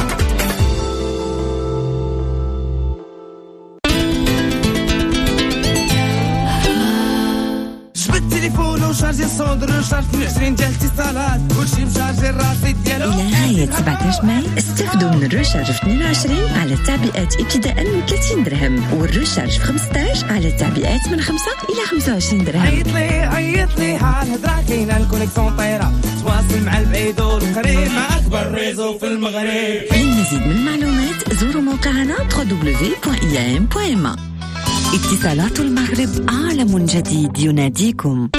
شارجي الصندر شارج 20 ديال الاتصالات كلشي مشارجي الراسي ديالو. إلى نهاية 17 ماي استفدوا من الريشارج في 22 على التعبئات ابتداء من 30 درهم والريشارج في 15 على التعبئات من 5 إلى 25 درهم. عيط لي هالهضره كاينه الكونيكسيون طايره تواصل مع البعيد والقريب مع اكبر ريزو في المغرب. للمزيد من المعلومات زوروا موقعنا www.iam.ma. اتصالات المغرب عالم جديد يناديكم.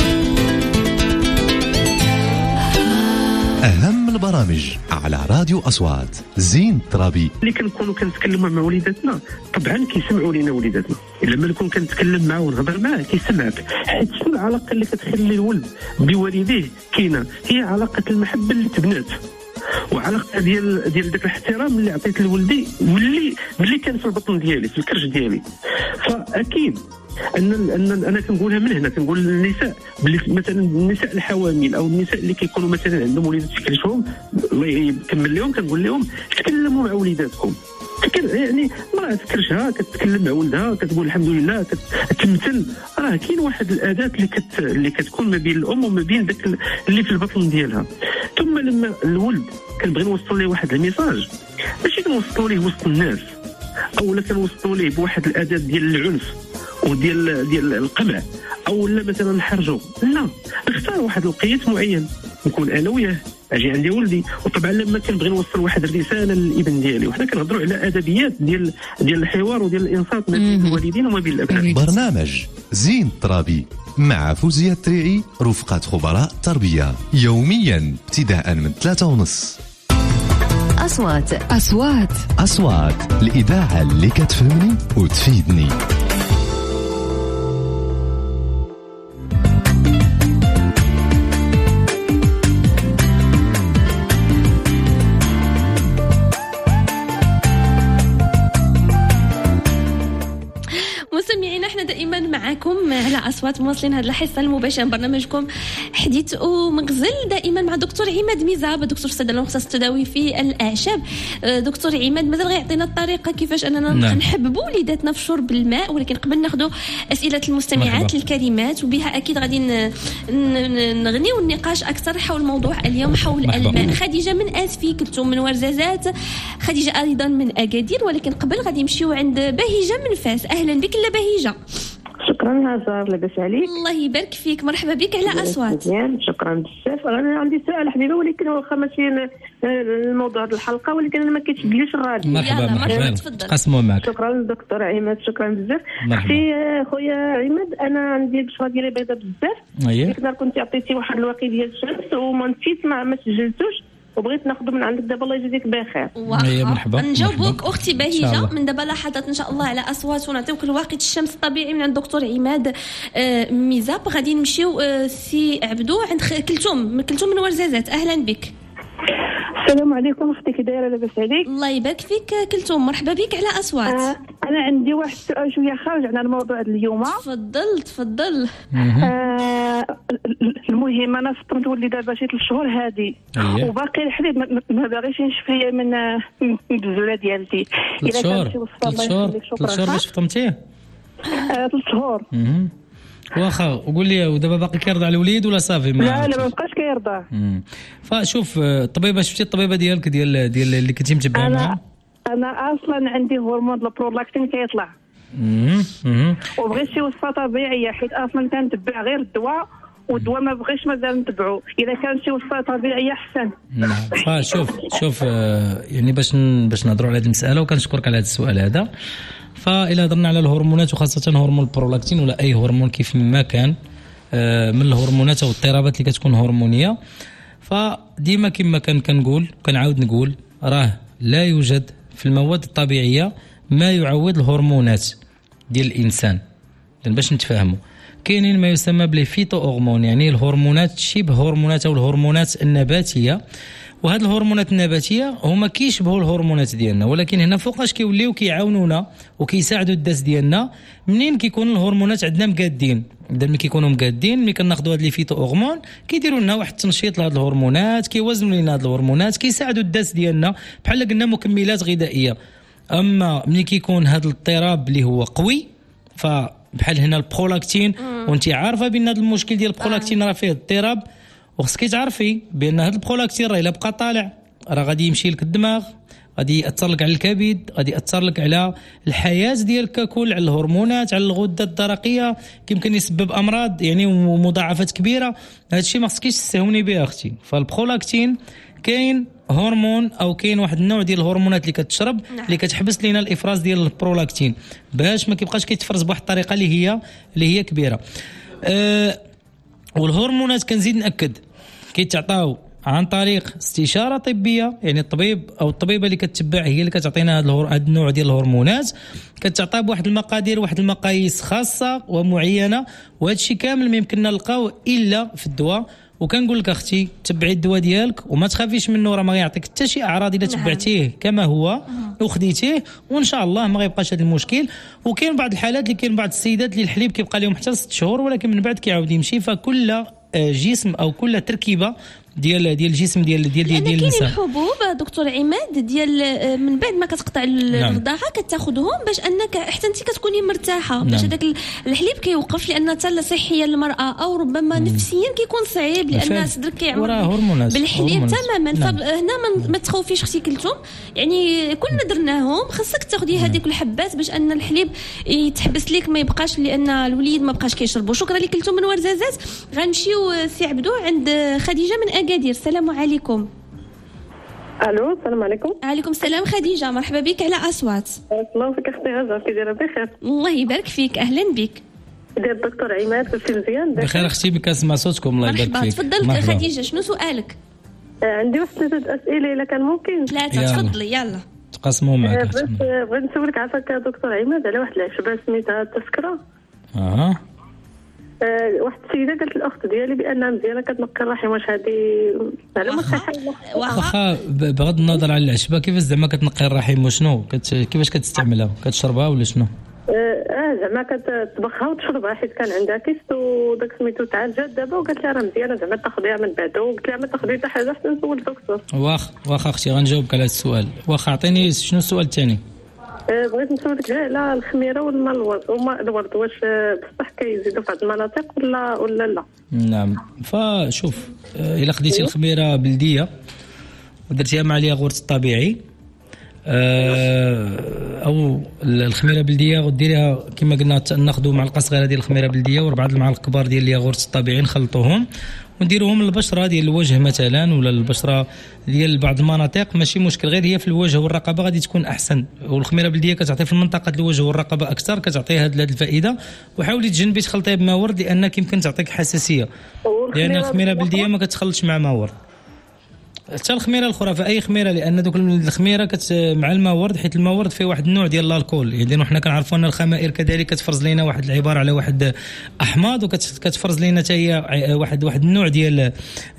أهم البرامج على راديو أصوات. زين ترابي اللي كنكونوا كنتكلموا مع وليداتنا طبعا كيسمعوا لينا وليداتنا، لما نكون كنتكلم معاه ونهضر معاه كيسمعك، حيت شنو العلاقه اللي كتخلي الولد بوالديه كاينه هي علاقه المحبه اللي تبنات وعلاقه ديال داك الاحترام اللي عطيت لولدي ملي كان في البطن ديالي في الكرش ديالي. فاكيد ان انا كنقولها من هنا، كنقول للنساء باللي مثلا النساء الحوامل او النساء اللي كيكونوا مثلا عندهم وليدات في كرشهم الله يكمل لهم، كنقول لهم تكلموا مع وليداتكم. يعني ما تكرشها كتكلم مع ولدها كتقول الحمد لله كتمثل، راه كاين واحد الاداه اللي كتكون ما بين الام وما بين داك اللي في البطن ديالها. ثم لما الولد كنبغي نوصل ليه واحد الميساج ماشي كنوصلوا ليه وسط الناس او لا كنوصلوا ليه بواحد الاداه ديال العنف وديال القمع او لا مثلا نحرجو، لا نختار واحد القياس معين نكون انا وياه اجي عندي ولدي. وطبعا لما كنبغي نوصل واحد الرساله للابن ديالي وحنا كنهضروا على ادبيات ديال الحوار وديال الانصات ما بين الوالدين وما بين الابناء. برنامج زين ترابي مع فوزية التريعي رفقة خبراء تربية يوميا ابتداء من 3:30. أصوات الإذاعة اللي كتفهمني وتفيدني. مستمعينا احنا دائما معكم على اصوات مواصلين هذه الحصه المباشره من برنامجكم حديث ومغزل، دائما مع دكتور عماد ميزاب، دكتور في الصيدله المختص التداوي في الاعشاب. دكتور عماد مازال غيعطينا الطريقه كيفاش اننا نحببوا وليداتنا في شرب الماء، ولكن قبل ناخذوا اسئله المستمعات الكريمات وبها اكيد غادي نغنيو النقاش اكثر حول موضوع اليوم حول الماء. خديجه من اسفي، كلثوم من ورزازات، خديجه ايضا من اكادير، ولكن قبل غادي نمشيو عند بهيجه من فاس. اهلا بك بهيجة. شكرا هاجر، لاباس عليك؟ الله يبارك فيك، مرحبا بك على اصوات. مزيان، شكرا بزاف. انا عندي سؤال حبيبه ولكن واخا ماشي الموضوع هذه الحلقه، ولكن انا ما كيتشدليش الراديو. مرحبا تقاسموا معك. شكرا دكتور عماد، شكرا بزاف. اختي خويا عماد، انا عندي البشره ديالي بيضاء بزاف. يقدر كنت عطيتي واحد الواقي ديال الشمس وما نسيت ما سجلتوش وبغيت ناخذ من عندك دابا، الله يجزيك بخير. مرحبا. نجاوبك اختي بهيجه من دابا لحظات ان شاء الله على اصوات ونعطيوك الواقي الشمس الطبيعي من عند الدكتور عماد ميزاب. غادي نمشيو سي عبدو عند كلثوم من ورزازات. اهلا بك. السلام عليكم اختي، كي دايره؟ لاباس عليك؟ الله يبارك فيك كلثوم، مرحبا بك على اصوات. انا عندي واحد السؤال شويه خارج عن الموضوع اليوم. تفضل. المهم انا فطمت ولدي دابا شي 3 شهور هادي وباقي الحليب ما باغيش ينشف ليا من البزوله ديالتي. اذا كان شي وصفه الله يخليك. شكرا. 3 شهور باش فطمتيه؟ 3 شهور. واخا وقول لي ودابا باقي كيرضع الوليد ولا صافي؟ لا ما بقاش كيرضع. فشوف الطبيبه، شفتي الطبيبه ديالك ديال اللي كنتي متبعه معها؟ انا اصلا عندي هرمون البرولاكتين كيطلع. وبغيت شي وصفه طبيعيه حيت اصلا كنتبع غير الدواء والدواء ما بغيش مازال نتبعو. اذا كان شي وصفه طبيعيه احسن. شوف يعني باش نهضروا على هذه المساله، وكنشكرك على هذا السؤال هذا. فإلا هضرنا على الهرمونات وخاصة هرمون البرولاكتين ولا أي هرمون كيف ما كان من الهرمونات أو الاضطرابات اللي كتكون هرمونية، فديما كما كنقول كنعاود نقول راه لا يوجد في المواد الطبيعية ما يعوض الهرمونات ديال الإنسان. باش نتفاهموا، كاينين ما يسمى بلي فيتو هرمون، يعني الهرمونات شبه هرمونات او الهرمونات النباتيه. وهاد الهرمونات النباتيه هما كيشبهوا الهرمونات ديالنا، ولكن هنا فوقاش كيوليو كيعاونونا وكيساعدوا الداس ديالنا منين كيكونوا الهرمونات عندنا مقادين. ملي كيكونوا مقادين، ملي كناخذوا هاد لي فيتو هرمون كيديروا لنا واحد التنشيط لهاد الهرمونات، كيوزنوا لنا هاد الهرمونات، كيساعدوا الداس ديالنا بحال قلنا مكملات غذائيه. اما ملي كيكون هاد الاضطراب اللي هو قوي، فبحال هنا البرولاكتين، وانت عارفه بان هاد المشكل ديال البرولاكتين راه فيه اضطراب، وخصك تعرفي بان هذا البرولاكتين راه الا بقى طالع راه غادي يمشي لك الدماغ، غادي ياثر لك على الكبد، غادي ياثر لك على الحياه ديالك ككل، على الهرمونات، على الغده الدرقيه، يمكن يسبب امراض يعني ومضاعفات كبيره. هذا الشيء ما خصكيش تستهوني به اختي. فالبرولاكتين كاين هرمون او كاين واحد النوع ديال الهرمونات اللي كتشرب اللي كتحبس لنا الافراز ديال البرولاكتين باش ما كيبقاش كيتفرز بواحد الطريقه اللي هي كبيره. والهرمونات كنزيد ناكد كيتعطاو عن طريق استشاره طبيه، يعني الطبيب او الطبيبه اللي كتتبع هي اللي كتعطينا هذا النوع ديال الهرمونات، كتعطى بواحد المقادير واحد المقاييس خاصه ومعينه، وهذا الشيء كامل ما يمكننا نلقاو الا في الدواء. وكنقول لك اختي تبعي الدواء ديالك وما تخافيش منه، راه ما غيعطيك حتى شي اعراض الا تبعتيه كما هو وخديتيه، وان شاء الله ما غيبقاش هذا المشكل. وكاين بعض الحالات اللي كاين بعض السيدات اللي الحليب كيبقى لهم حتى 6 شهور ولكن من بعد كيعاود يمشي. فكل جسم او كل تركيبه ديال الجسم ديال الانسان. كاين الحبوب دكتور عماد ديال من بعد ما كتقطع الرضاعه كتاخذهم باش انك حتى انت كتكوني مرتاحه، باش هذاك الحليب كيوقف، لان حتى صحيا للمراه او ربما نفسيا كيكون صعيب لان صدرك كيعمر بالحليب تماما. فهنا ما تخوفيش اختي كلثوم، يعني كلنا درناهم، خاصك تاخذي هذيك الحبات باش ان الحليب يتحبس لك ما يبقاش، لان الوليد ما بقاش كيشربوا. شكرا لك كلثوم من ورزازات. غنمشيو سي عبدو عند خديجه من أكادير. السلام عليكم. الو السلام عليكم. وعليكم السلام خديجه، مرحبا بك على اصوات. الله فيك اختي غزه، كي دايره؟ بخير الله يبارك فيك، اهلا بك. ديال الدكتور عماد، كنتي مزيان؟ بخير اختي، بك اسمع صوتكم الله يبارك فيك. تفضل خديجه، شنو سؤالك؟ عندي واحد 3 اسئله الا كان ممكن. 3 تفضلي يلا تقاسموا معك. بغيت نسولك عافاك دكتور عماد على واحد العشبه سميتها التسكره. واحد السيده قالت الاخت ديالي بانها مزيانه كتنقي الرحم، واش هذه معلومه صحيحه؟ واخا بغض النظر على العشبه كيفاش زعما كتنقي الرحم وشنو كيفاش كتستعملها؟ كتشربها ولا شنو؟ زعما كتطبخها وتشربها حيت كان عندها كيست وداك سميتو تعالجات دابا، وقالت لها راه مزيانه زعما تاخذيها من بعدا، وقلت لها ما تاخذي حتى حاجه حتى نسول الدكتور. واخا اختي غنجاوبك على هذا السؤال. واخا عطيني شنو السؤال الثاني؟ بغيت نسولك على الخميره والماء الورد، واش بصح كيزيدوا في هذه المناطق ولا لا؟ نعم. فشوف الا خديتي الخميره بلديه ودرتيها مع الياغورت الطبيعي، او الخميره بلديه وديريها كما قلنا، ناخذوا معلقه صغيره ديال الخميره بلديه و4 المعالق كبار ديال الياغورت الطبيعي، نخلطوهم ونديروهم للبشره ديال الوجه مثلا، ولا البشره ديال بعض المناطق ماشي مشكل، غير هي في الوجه والرقبه غادي تكون احسن. والخميره البلديه كتعطي في منطقه الوجه والرقبه اكثر، كتعطي هذه الفائده. وحاولي تجنبي تخلطيها بما ورد لان يمكن تعطيك حساسيه، لان الخميره البلديه ما كتخلطش مع ما ورد. حتى الخميره الاخرى في اي خميره، لان دوك الخميره مع الماء ورد، حيت الماء ورد فيه واحد النوع ديال الكحول، يعني حنا كنعرفوا ان الخمائر كذلك كتفرز لنا واحد العباره على واحد احماض، وكتفرز لنا حتى هي واحد النوع ديال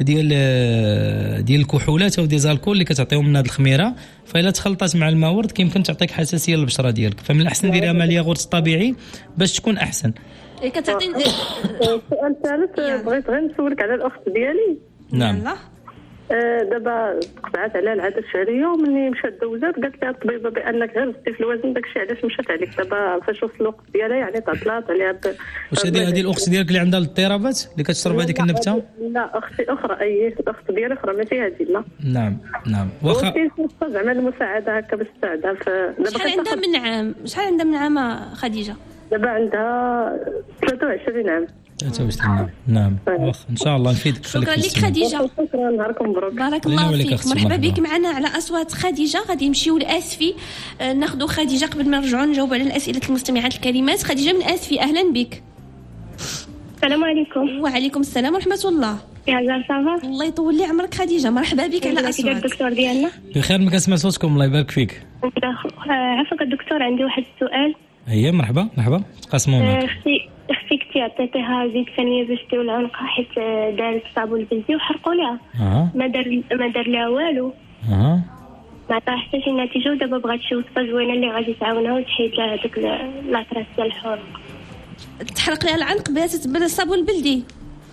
الكحولات او ديال الكحول اللي كتعطيهم لنا هذه الخميره. فإلا تخلطات مع الماء ورد كيمكن تعطيك حساسيه للبشره ديالك، فمن الاحسن ديرها مع الياغورت الطبيعي باش تكون احسن. كتعطيني السؤال الثالث، بغيت غير نسولك على الاخت ديالي. نعم. دابا تقطعات على العاده الشهريه، ومني مشات دوزات قالت لها الطبيبه بانك غير زدتي في الوزن، داكشي علاش مشات عليك. دابا فاش وصل الوقت ديالها يعني تعطلات عليها. واش هذه الاخت ديالك اللي عندها الاضطرابات اللي كتشرب هذيك النبته؟ لا اختي اخرى، الاخت ديالي اخرى ماشي هذه. لا نعم واخا زعما المساعده هكا باش تساعدها. شحال عندها من عام خديجه؟ دابا عندها 23 عام. 23 نعم. ان شاء الله نفيدك. شكرا لك خديجه. شكرا، نهاركم مبروك. بارك الله فيك. مرحبا بك معنا على اصوات خديجه. غادي نمشيو لاسفي، ناخذ خديجه قبل ما نرجعوا نجاوب على الاسئله المستمعات الكريمات. خديجه من اسفي، اهلا بك. السلام عليكم. وعليكم السلام ورحمه الله. يا صافا. الله يطول لي عمرك خديجه، مرحبا بك على اصوات. الدكتور ديالنا بخير، ما كنسمع صوتكم الله يبارك فيك. عفاك الدكتور، عندي واحد السؤال. هي مرحبا تقاسموا معك. اختي اختي عطيتها زيت ثانيه باش تولي عنقها حيت دارت صابون البنزي وحرقوا لها. ما دار لها والو. ما عطاها حتى شي نتيجه، ودابا بغات شي وصفه زوينه اللي غادي تعاونها وتحيد لها هذوك لاطراس ديال الحرق. تحرق لها العنق بالصابون البلدي.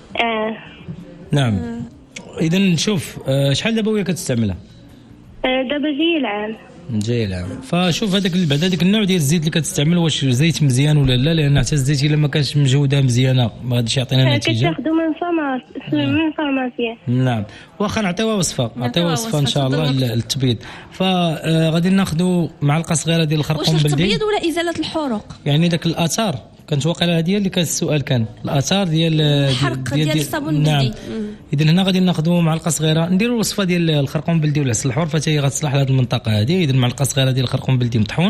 نعم. اذا نشوف شحال دابا وهي كتستعملها؟ دابا جاي العام. فشوف هذاك بعد هذاك النوع ديال الزيت اللي كتستعمل واش زيت مزيان ولا لا، لان حتى الزيت الا ما كانش مجوده مزيانه ما غاديش يعطينا نتيجه. كتاخذوا من فارماسيا. نعم، واخا نعطيوها وصفه ان شاء الله للتبييض. فغادي ناخذوا معلقه صغيره ديال الخرقوم بلدي. واش التبييض ولا ازاله الحروق؟ يعني داك الاثار كانت واقعه هذه اللي كان السؤال كان الاثار ديال الحرق ديال الصابون البلدي. نعم. اذا هنا غادي ناخذوا معلقه صغيره نديروا الوصفه ديال الخرقوم البلدي ولا عسل الحور، فتا هي غتصلح لهذه المنطقه هذه. اذا معلقه صغيره ديال الخرقوم البلدي مطحون،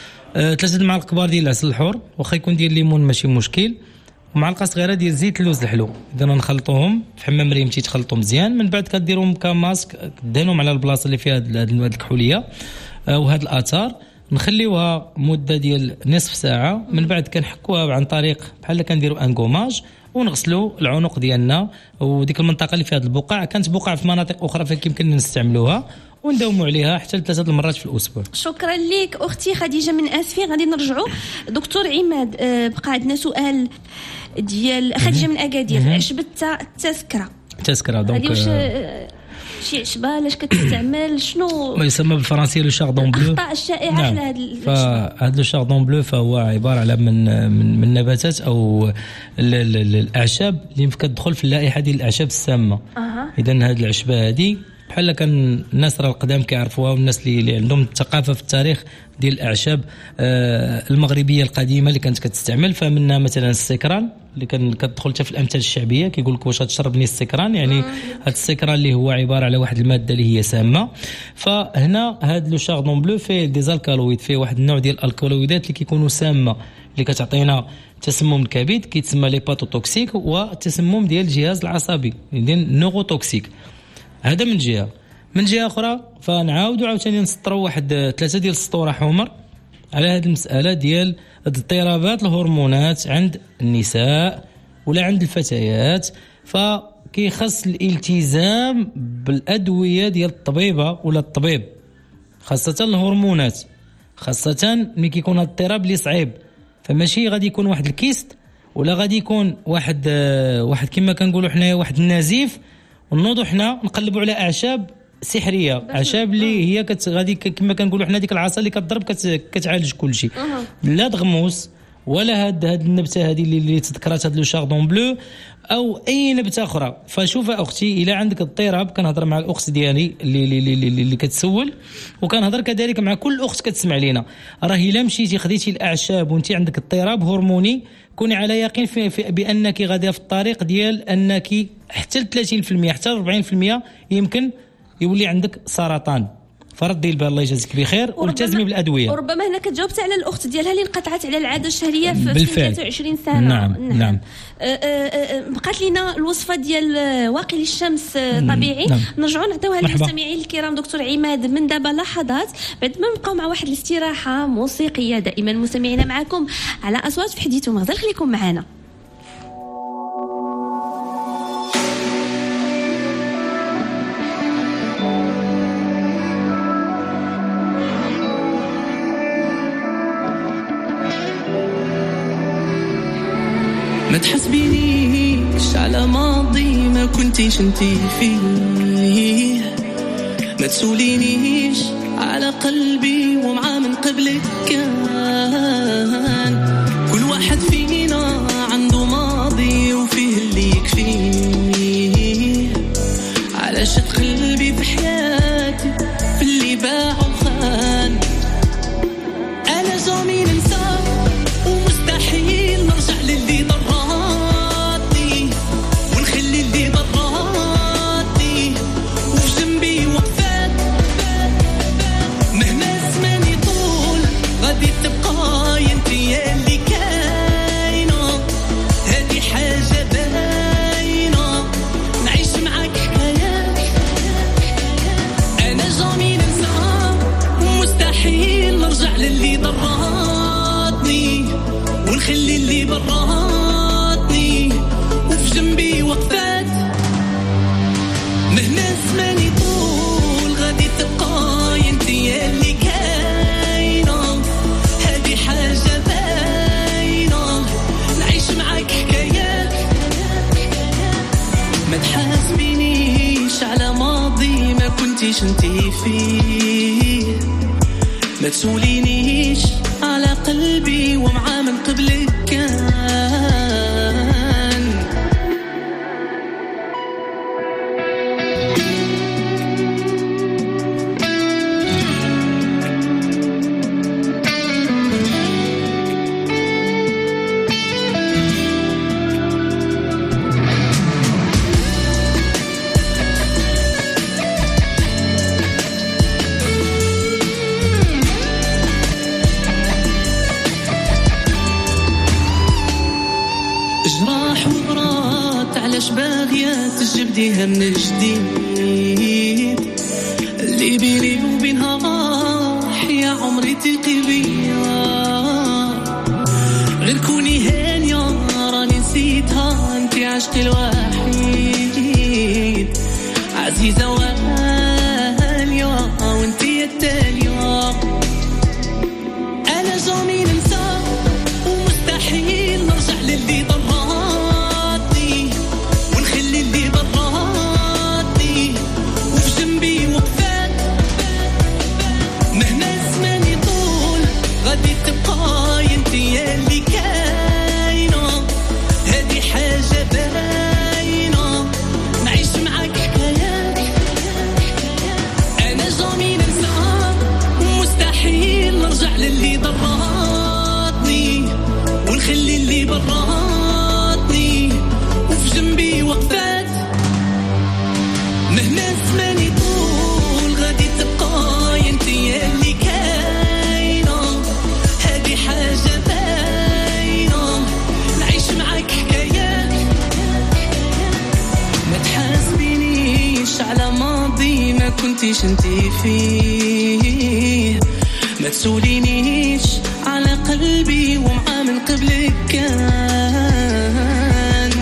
3 معالق كبار ديال عسل الحور واخا يكون ديال الليمون ماشي مشكل، ومعلقه صغيره ديال زيت اللوز الحلو. اذا نخلطوهم في حمام ريمتي تخلطوا مزيان، من بعد كديروهم كماسك دهنهم على البلاصه اللي فيها هذه الكحوليه وهذه الاثار، نخليوها مده ديال نصف ساعه. من بعد كنحكوها عن طريق بحال كنديروا ان غوماج ونغسلوا العنق ديالنا وديك المنطقه اللي فيها هذا البقع. كانت بقع في مناطق اخرى فيمكن نستعملوها ونداوموا عليها حتى ل3 المرات في الاسبوع. شكرا لك اختي خديجه من اسفين. غادي نرجعوا دكتور عماد. بقى عندنا سؤال ديال خديجه من اكادير. عشبه التذكره دونك شي عشبه لاش كتستعمل شنو ما يسمى بالفرنسيه لو شاردون بلو. الاخطاء الشائعه نعم. على هذا لو شاردون بلو فهو عباره على من نباتات او الاعشاب اللي كتدخل في اللائحه ديال الاعشاب السامه. اذا هذه العشبه هذه بحال كان الناس راه القدام كيعرفوها، والناس اللي عندهم الثقافه في التاريخ ديال الاعشاب المغربيه القديمه اللي كانت كتستعمل. فمنها مثلا السكران اللي كتدخل حتى في الامثال الشعبيه، كيقول لك واش غتشربني السكران، يعني هذا السكران اللي هو عباره على واحد الماده اللي هي سامه. فهنا هذا لو شاردون بلو فيه ديزالكالويد، فيه واحد النوع ديال الالكالويدات اللي كيكونوا سامه اللي كتعطينا تسمم الكبد كيتسمى ليباتوتوكسيك، والتسمم ديال الجهاز العصبي ديال نوروتوكسيك. هذا من جهه اخرى فنعاودوا عاوتاني نسطروا واحد 3 ديال السطور حمر على هذه المساله ديال اضطرابات الهرمونات عند النساء ولا عند الفتيات. فكيخص الالتزام بالادويه ديال الطبيبه ولا الطبيب، خاصه الهرمونات، خاصه ملي كيكون اضطراب اللي صعيب. فماشي غادي يكون واحد الكيست ولا غادي يكون واحد كما كنقولوا حنايا واحد النزيف ونوضوا حنا نقلبوا على اعشاب سحريه، اعشاب اللي هي غادي كما كنقولوا حنا ديك العصا اللي كتضرب كتعالج كل شيء. لا دغموس ولا هاد النبته هذه اللي تذكرات هاد لو شاردون بلو او اي نبته اخرى. فشوف اختي الى عندك اضطراب، كنهضر مع الاخت ديالي اللي كتسول، وكنهضر كذلك مع كل اخت كتسمع لينا، راه الا مشيتي خديتي الاعشاب وانت عندك اضطراب هرموني كوني على يقين بانك غاديه في الطريق ديال انك حتى ل 30% حتى ل 40% يمكن يولي عندك سرطان. فردي البال الله يجازيك بخير والتزمي بالادويه. وربما هنا كتجاوبت على الاخت ديالها اللي انقطعت على العاده الشهريه في 23 سنه. نعم. بقات لنا الوصفه ديال واقي الشمس طبيعي. نرجعوا نعطيوها للمستمعين الكرام دكتور عماد من دابا لحظات بعد ما نبقاو مع واحد الاستراحه موسيقيه. دائما مستمعينا معكم على اصوات في حديث ومغزل، خليكم معنا. ما تحسبينيش على ماضي ما كنتيش انتي فيه، ما تسولينيش على قلبي ومعاه من قبلك كان. كل واحد فينا عنده ماضي وفيه اللي يكفيه، علاش تقلبي في حياتي في اللي باع وخان. انا جامي ننسى ومستحيل نرجع للي ضراتني ونخلي اللي ضراتني وفي جنبي وقفات. مهما الزمان يطول غادي تبقى انتي اللي كاينه، هذه حاجه باينه نعيش معاك حكايات. انا جامي ننسى ومستحيل نرجع للي ضراتني كنتيش انتي فيه. ما تسولينيش على قلبي ومعاه من قبلك كان. جراح وبرات علاش باغية تجبديها من جديد. اللي بيني وبينها راح يا عمري تيقي بيا. غير كوني هانية راني نسيتها انتي عشقي الوحيد. عزيزة وغالية وانتي التالية. أنا جامي ننسى ومستحيل نرجع للي ضراتني ونخلي اللي ضراتني وفي جنبي وقفات. مهما الزمان يطول غادي تبقى انتي اللي كاينة. هذه حاجة باينة نعيش معاك حكايات. أنا جامي ننسى ومستحيل نرجع للي ضراتني ونخلي اللي براتني وفي جنبي وقفات. مهما الزمان يطول غادي تبقى انتي اللي كاينة. هذه حاجة باينة نعيش معاك حكايات. ما تحاسبينيش على ماضي ما كنتيش انتي فيه. ما تسولينيش على قلبي ومعاه من قبلك كان.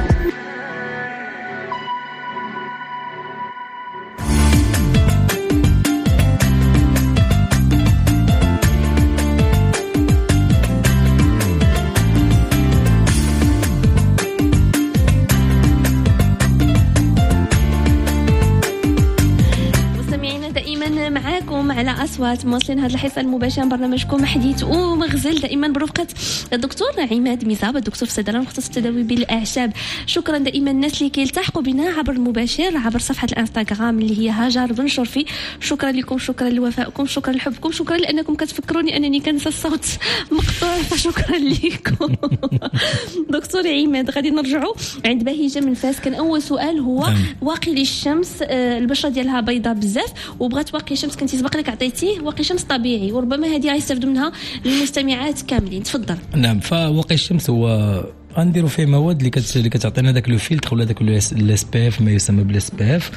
معاكم على أصوات مواصلين هذه الحصة المباشرة من برنامجكم حديث ومغزل دائما برفقة الدكتور عماد ميزاب الدكتور في الصيدلة المختص في التداوي بالأعشاب. شكرا دائما الناس اللي كيلتحقوا بنا عبر المباشر عبر صفحة الانستغرام اللي هي هاجر بن شرفي. شكرا لكم، شكرا لوفائكم، شكرا لحبكم، شكرا لأنكم كتفكروني أنني كنسى الصوت مقطوع فشكرا لكم. دكتور عماد غادي نرجعوا عند بهيجة من فاس. كان أول سؤال هو واقي للشمس البشرة ديالها بيضاء بزاف وبغات واقي شمس كنتي سبق لك عطيتيه واقي شمس طبيعي وربما هذه غيستافدوا منها المستمعات كاملين. تفضل. نعم، فواقي الشمس هو غنديروا فيه مواد اللي كتعطينا داك لو فيلتر ولا داك الاس بي اف ما يسمى بالاس بي اف.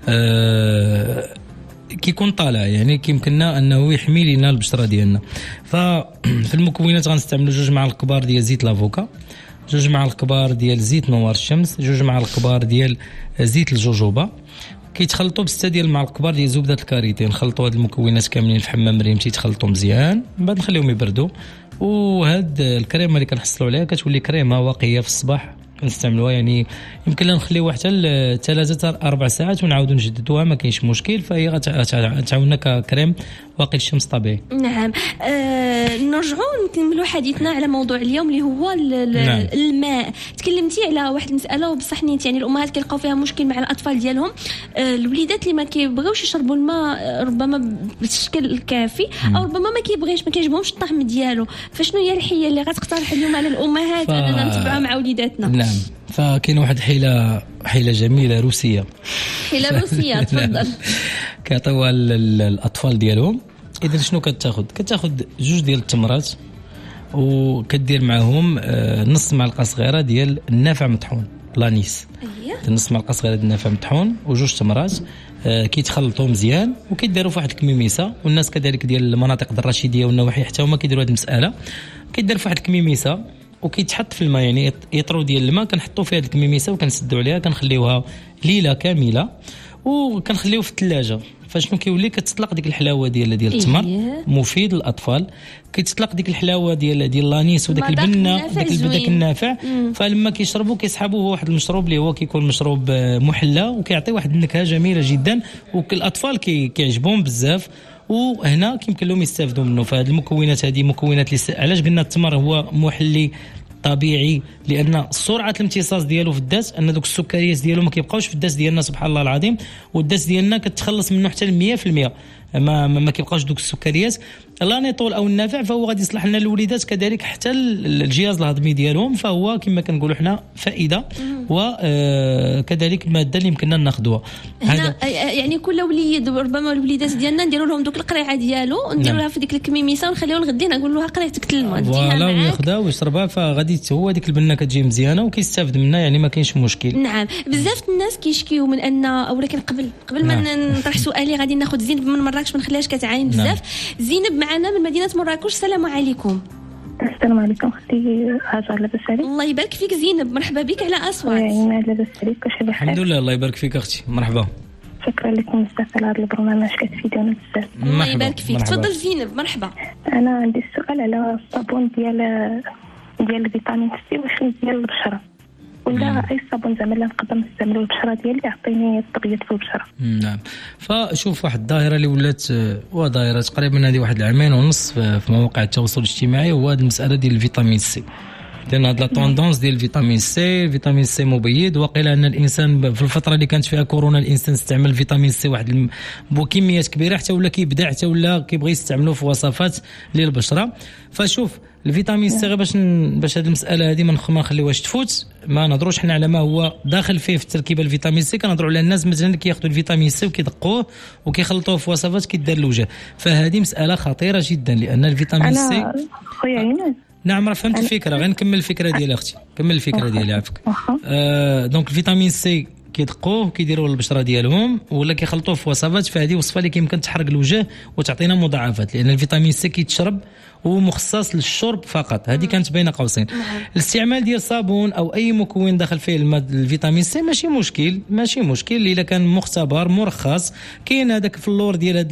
كيكون طالع يعني كيمكننا انه يحمي لنا البشره ديالنا. ففي المكونات غنستعملوا 2 معالق كبار ديال زيت لافوكا، 2 معالق كبار ديال زيت نوار الشمس، 2 معالق كبار ديال زيت الجوجوبا. كيتخلطوا ب6 ديال المعالق كبار ديال زبده الكاريتي. نخلطوا هاد المكونات كاملين في حمام مريم تيتخلطوا مزيان، من بعد نخليهم يبردوا. وهاد الكريمه اللي كنحصلوا عليها كتولي كريمه واقيه في الصباح كنستعملوها. يعني يمكن لنا نخليوها حتى 3 أو 4 ساعات ونعاودوا نجددوها، ما كاينش مشكل. فهي غتعاوننا ككريم واقي الشمس طبيعي. نعم. نرجعوا نكملوا حديثنا على موضوع اليوم اللي هو نعم. الماء. تكلمتي على واحد المساله وبصح نيت يعني الامهات كيلقاو فيها مشكل مع الاطفال ديالهم. الوليدات اللي ما كيبغيوش يشربوا الماء ربما بالشكل الكافي او ربما ما كيبغيش ما كيعجبهمش الطعم ديالو. فشنو هي الحيله اللي غتقترح اليوم على الامهات اننا نتبعوها مع وليداتنا؟ نعم، فكاين واحد حيله جميله روسيه. حيله روسيه تفضل. كيعطيوها الاطفال ديالهم. اذا شنو كتاخذ 2 ديال التمرات وكدير معهم نص معلقه صغيره ديال النافع مطحون لانيس. نص معلقه صغيره ديال النافع مطحون و2 تمرات كيتخلطوا مزيان وكيديروا في واحد الكميميسه. والناس كذلك ديال المناطق الرشيديه والنواحي حتى هما كيديروا هذه المساله. كيدير في واحد الكميميسه وكيتحط في الماء، يعني يطرو ديال الماء كنحطوا فيها هذه الكميميسه وكنسدوا عليها كنخليوها ليله كامله وكنخليوه في الثلاجه. فشنو كيولي كتطلق ديك الحلاوه ديال التمر مفيد للاطفال، كيتطلق ديك الحلاوه ديال لانيس وداك البنه داك النافع. فلما كيشربوا كيسحبوا هو واحد المشروب اللي هو كيكون مشروب محلى وكيعطي واحد النكهه جميله جدا، والاطفال كيعجبهم بزاف، وهنا كيمكن لهم يستافدوا منه. فهاد المكونات هذه مكونات علاش قلنا التمر هو محلي طبيعي؟ لان سرعه الامتصاص ديالو في الداس، ان دوك السكريات ديالو ما كيبقاوش في الداس ديالنا سبحان الله العظيم، والداس ديالنا كتخلص منه حتى ل 100%، ما كيبقاوش دوك السكريات. لانيطول او النافع فهو غادي يصلح لنا الوليدات كذلك حتى الجهاز الهضمي ديالهم، فهو كما كنقولوا حنا فائده، وكذلك ماده اللي يمكننا ناخذوها. هنا يعني كل وليد ربما الوليدات ديالنا نديروا لهم دوك القريعه ديالو، نديروا لها في ديك الكميميسه ونخليوها لغدين، نقول لها قريعتك تلمى فوالا وياخذها ويشربها، فغادي هو ديك البنه كتجي مزيانه وكيستافد منها، يعني ما كاينش مشكل. نعم. بزاف الناس كيشكيو من ان، ولكن قبل ما نطرح سؤالي غادي ناخذ زينب من مراكش، ما نخليهاش كتعاين بزاف. زينب معنا من مدينه مراكش. السلام عليكم. السلام عليكم اختي هاجر، لاباس عليك؟ الله يبارك فيك زينب، مرحبا بك على اصوات. لاباس عليك؟ واش بخير؟ الحمد لله، الله يبارك فيك اختي، مرحبا. شكرا لكم بزاف على هذا البرنامج، كتفيدونا بزاف. الله يبارك فيك. تفضل زينب. مرحبا. انا عندي السؤال على الصابون ديال الفيتامين سي، واش ديال البشره ولا اي صابون زعما اللي نقدر نستعملو البشره ديالي يعطيني التبييض في البشره؟ نعم. فشوف واحد الظاهره اللي ولات ظاهره تقريبا هذه واحد العامين ونص في مواقع التواصل الاجتماعي، هو هذه المساله ديال الفيتامين سي. لان هاد لا طوندونس ديال الفيتامين سي مبيض، وقيل ان الانسان في الفتره اللي كانت فيها كورونا الانسان استعمل فيتامين سي واحد بكميات كبيره، حتى ولا كيبدا حتى ولا كيبغي يستعملوه في وصفات للبشره. فشوف الفيتامين سي باش هذه المساله هذه ما نخليوهاش تفوت، ما نهضروش حنا على ما هو داخل فيه في التركيبه الفيتامين سي، كنهضروا على الناس مثلا اللي كياخذوا الفيتامين سي وكيدقوه وكيخلطوه في وصفات كيدار الوجه، فهذه مساله خطيره جدا. لان الفيتامين سي خويا عماد، نعم راه فهمت الفكره، غير نكمل الفكره ديالي اختي، كمل الفكره ديالي عافاك. دونك الفيتامين سي كيدقوه كيديروا البشره ديالهم ولا كيخلطوه في وصفات، فهذه وصفه اللي كيمكن تحرق الوجه وتعطينا مضاعفات، لان الفيتامين سي كيتشرب ومخصص للشرب فقط. هذه كانت بين قوسين. الاستعمال ديال صابون او اي مكون داخل فيه الفيتامين سي ماشي مشكل الا كان مختبر مرخص. كاين هذاك في اللور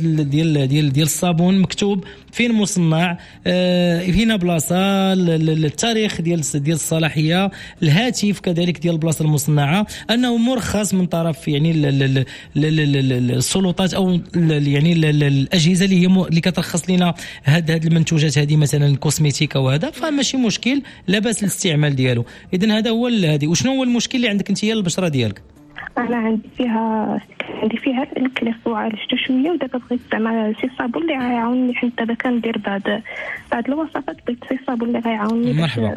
ديال الصابون مكتوب فين مصنع، هنا بلاصه، التاريخ ديال الصلاحيه، الهاتف كذلك ديال البلاصه المصنعه، انه مرخص من طرف يعني السلطات او يعني الاجهزه اللي كترخص لنا هاد المنتوجات هذه، مثلا الكوسميتيك او هذا، فماشي مشكل، لا باس الاستعمال ديالو. اذا هذا هو هذه. وشنو هو المشكل اللي عندك انت هي البشره ديالك؟ انا عندي فيها الكليف وعالجته شويه، ودابا بغيت زعما شي صابون اللي غيعاونني، حيت دابا كندير بعض الوصفات، بغيت شي صابون اللي غيعاونني.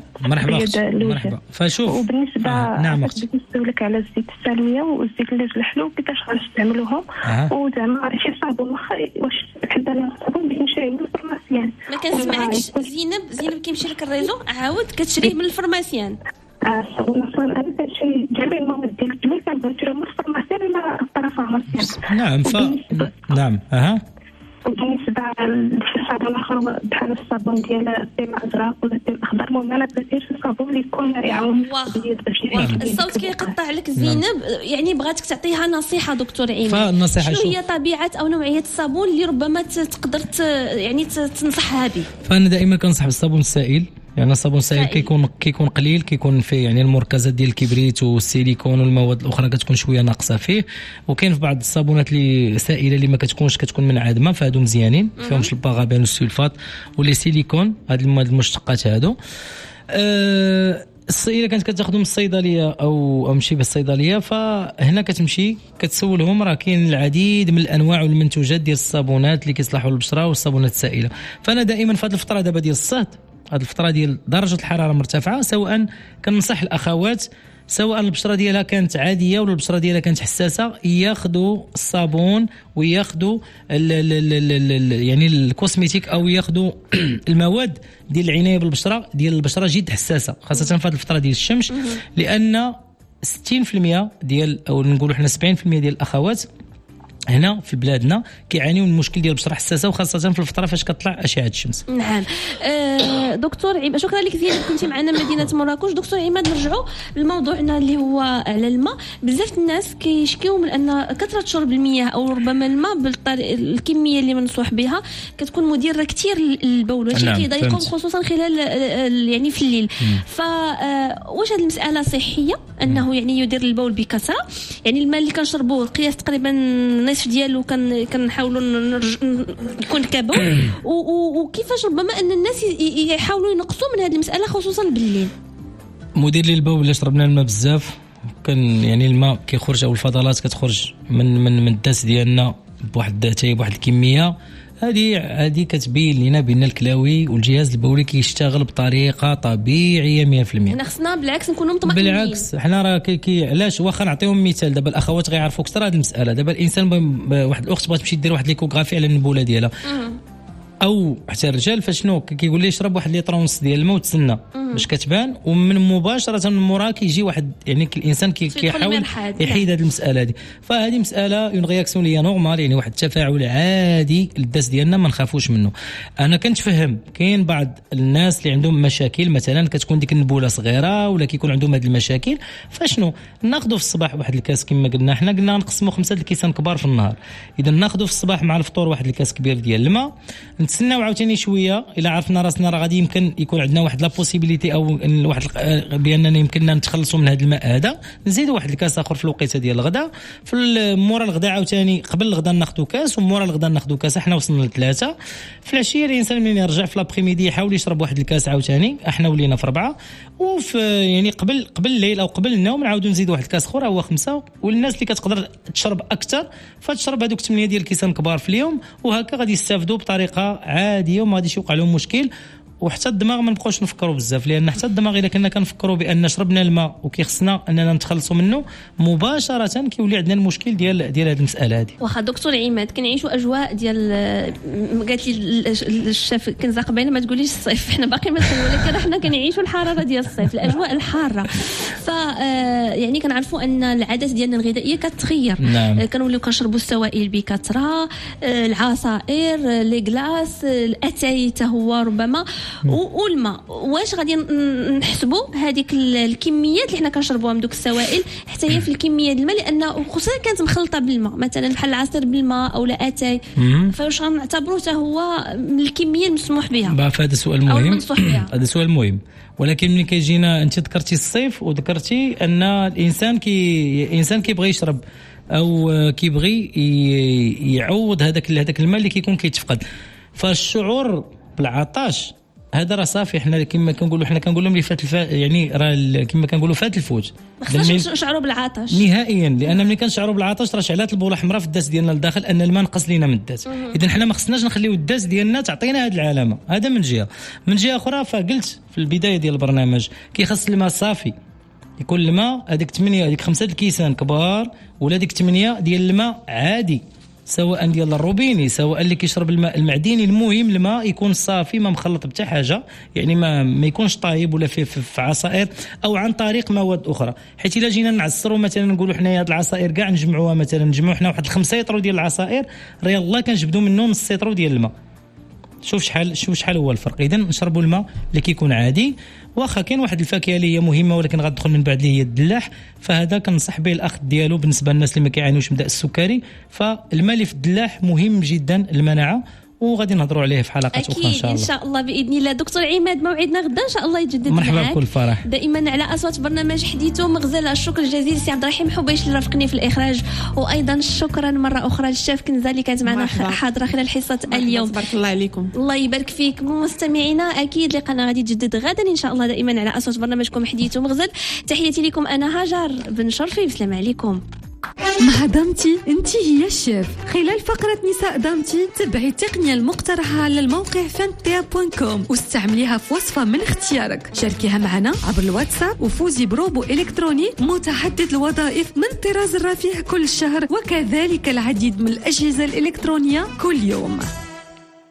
مرحبا. فشوف وبالنسبه نعم بغيت نسولك على الزيت السلويه والزيت الحلو كيفاش غنستعملوهم، وزعما شي صابون واش عندنا صابون باش نشريه من الفرماسيان. ما كنسمعكش زينب كيمشي لك الريزو، عاود كتشريه من الفرماسيان. الصابون اصلا انا كنشري جميع المواد ديال الجميع كنشريهم من الفرماسيان ولا الفرماسيان. نعم. نعم. وبالنسبه للصابون الاخر بحال الصابون ديال الدم الازرق ولا الدم الاخضر، المهم انا بغيت شي صابون اللي يكون يعاون الصوت كيقطع لك زينب. يعني بغاتك تعطيها نصيحه دكتور عيماد، فالنصيحه شنو هي طبيعه او نوعيه الصابون اللي ربما تقدر يعني تنصحها به؟ فانا دائما كنصح بالصابون السائل. يعني الصابون السائل كيكون قليل، كيكون فيه يعني المركزات ديال الكبريت والسيليكون والمواد الاخرى كتكون شويه ناقصه فيه. وكاين في بعض الصابونات اللي سائله اللي ما كتكون منعدمه، فهادو مزيانين، فيهمش البارابين والسلفات واللي سيليكون، هاد المشتقات هادو. الا كانت كتاخذهم من الصيدليه او مشي بالصيدليه، فهنا كتمشي كتسولهم، راه كاين العديد من الانواع والمنتوجات ديال الصابونات اللي كيصلحوا للبشره والصابونات السائله. فانا دائما في هذه الفتره دابا ديال الصهد، هذه الفتره ديال درجه الحراره مرتفعه، سواء كننصح الاخوات سواء البشره ديالها كانت عاديه ولا البشره ديالها كانت حساسه، ياخذوا الصابون وياخذوا يعني الكوسميتيك او ياخذوا المواد ديال العنايه بالبشره ديال البشره جد حساسه، خاصه في هذه الفتره ديال الشمس، لان 60% ديال او نقولوا حنا 70% ديال الاخوات هنا في بلادنا كيعانيو من المشكل ديال البشره حساسه وخاصه في الفتره فاش كطلع اشعه الشمس. نعم. دكتور عماد شكرا لك زياد كنتي معنا من مدينه مراكش. دكتور عماد نرجعوا لموضوعنا اللي هو على الماء. بزاف الناس كيشكيو من ان كثره شرب المياه او ربما الماء الكميه اللي منصوح بها كتكون مديره كثير للبول وشي كيضايقهم خصوصا خلال يعني في الليل. واش هذه المساله صحيه انه يعني يدير البول بكثره؟ يعني الماء اللي كنشربوه قياس تقريبا النصف ديالو كنحاولوا يكون كبول وكيفاش ربما ان الناس يحاولوا ينقصوا من هذه المساله خصوصا بالليل؟ مدير للبول الا شربنا الماء بزاف كان يعني الماء كيخرج او الفضلات كتخرج من الداس ديالنا بواحد الكميه هذه كتبين لنا بان الكلاوي والجهاز البولي كيشتغل بطريقه طبيعيه 100%. حنا خصنا بالعكس نكونوا مطمئنين. بالعكس حنا راه علاش واخا نعطيهم مثال دابا الاخوات غيعرفوا اكثر هذه المساله. دابا الانسان واحد الاخت بغات تمشي دير واحد ليكوغرافي على النبوله ديالها او حتى الرجال فشنو كيقول لي شرب 1 لتر ونص ديال الماء وتسنى باش كتبان ومن مباشره من مورا كيجي واحد يعني الانسان كيحاول يحيد هذه المساله هذه. فهذه مساله اون رياكسيون لي نورمال يعني واحد التفاعل عادي للداس ديالنا ما نخافوش منه. انا كنتفهم كاين بعض الناس اللي عندهم مشاكل مثلا كتكون ديك النبوله صغيره ولا كيكون عندهم هذه المشاكل فشنو ناخذوا في الصباح واحد الكاس كما قلنا حنا نقسموا 5 الكيسان كبار في النهار. اذا ناخذوا في الصباح مع الفطور واحد الكاس كبير ديال الماء نتسناو عاوتاني شويه الا عرفنا راسنا راه غادي يمكن يكون عندنا واحد لا بوسيبيليتي او واحد باننا يمكننا نتخلصوا من هذا الماء هذا نزيدوا واحد الكاس اخر في الوقيته ديال الغداء. في مورا الغداء عاوتاني قبل الغداء ناخذوا كاس ومورا الغداء ناخذوا كاس. احنا وصلنا ل3 في العشيه. الانسان ملي يرجع في لابريميدي يحاول يشرب واحد الكاس عاوتاني. احنا ولينا في 4 وفي يعني قبل الليل او قبل النوم نعاودوا نزيدوا واحد الكاس اخر هو 5. والناس اللي كتقدر تشرب اكثر فتشرب هذوك 8 ديال الكيسان كبار في اليوم وهكا غادي يستافدوا بطريقه عاديه وما غاديش يوقع لهم مشكل. وحتى الدماغ ما نبقاوش نفكروا بزاف لان حتى الدماغ الا كنا كنفكروا بان شربنا الماء وكيخصنا اننا نتخلصوا منه مباشره كيولي عندنا المشكل ديال هذه المساله هذه. واخا دكتور عماد كنعيشوا اجواء ديال قالت لي الشاف كنزا قبيله ما تقوليش الصيف حنا باقي ما ولكن حنا كنعيشوا الحراره ديال الصيف الاجواء الحاره. ف يعني كنعرفوا ان العادات ديالنا الغذائيه كتغير. نعم. كنوليو كنشربوا السوائل بكثره العصائر لي كلاص الاتاي حتى هو ربما والماء. واش غادي نحسبوا هذيك الكميات اللي حنا كنشربوها من دوك السوائل حتى هي في الكميه ديال الماء لان خصوصا كانت مخلطه بالماء مثلا بحال العصير بالماء او لا اتاي فواش غنعتبروه حتى هو من الكميه المسموح بها؟ هذا سؤال مهم. هذا سؤال مهم ولكن ملي كيجينا انت ذكرتي الصيف وذكرتي ان الانسان كيبغي يشرب او كيبغي يعوض هذاك الماء اللي كيكون كيتفقد. فالشعور بالعطش هذا راه صافي. حنا كما كنقولوا لهم اللي فات يعني راه كما كنقولوا فات الفوت. ما خصناش نشعروا بالعطش نهائيا لان ملي كنشعروا بالعطش راه شعلات البوله حمراء في الداس ديالنا لداخل ان الماء نقص لينا من الداس. اذا حنا ما خصناش نخليو الداس ديالنا تعطينا هذه العلامه. هذا من جهه اخرى فقلت في البدايه ديال البرنامج كيخص الماء صافي يكون الماء هذيك 5 الكيسان كبار ولا ديك 8 ديال الماء عادي سواء ديال الروبيني سواء اللي كيشرب الماء المعدني. المهم الماء يكون صافي ما مخلط بحتى حاجه يعني ما يكونش طايب ولا في عصائر او عن طريق مواد اخرى. حيت الا جينا نعصروا مثلا نقولوا حنايا هاد العصائر كاع نجمعوها مثلا نجمعوا حنا واحد 5 لتر ديال العصائر راه يلاه كنجبدوا منه نص لتر ديال الماء. شوف شحال هو الفرق. اذا نشربوا الماء اللي كيكون عادي. واخا كاين واحد الفاكهه اللي هي مهمه ولكن غتدخل من بعد اللي هي الدلاح فهذا كنصح به الاخذ ديالو بالنسبه للناس اللي ما كيعانيوش من داء السكري. فالماء اللي في الدلاح مهم جدا المناعه وغادي نهضروا عليه في حلقات اخرى ان شاء الله. ان شاء الله باذن الله. دكتور عماد موعدنا غدا ان شاء الله يتجدد معك. مرحبا بكل فرح دائما على اصوات برنامج حديث ومغزل. الشكر الجزيل سي عبد الرحيم حبيش اللي رافقني في الاخراج وايضا شكرا مره اخرى للشاف كنزه اللي كانت معنا حاضره خلال حصه اليوم. بارك الله عليكم. الله يبارك فيك. مستمعينا اكيد لقانا غادي يتجدد غدا ان شاء الله دائما على اصوات برنامجكم حديث ومغزل. تحياتي لكم انا هاجر بن شرفي بسلام عليكم. مع دامتي انت هي الشيف. خلال فقرة نساء دامتي تبعي التقنية المقترحة على الموقع fantea.com واستعمليها في وصفة من اختيارك. شاركيها معنا عبر الواتساب وفوزي بروبو إلكتروني متعدد الوظائف من طراز الرفيع كل شهر وكذلك العديد من الأجهزة الإلكترونية كل يوم.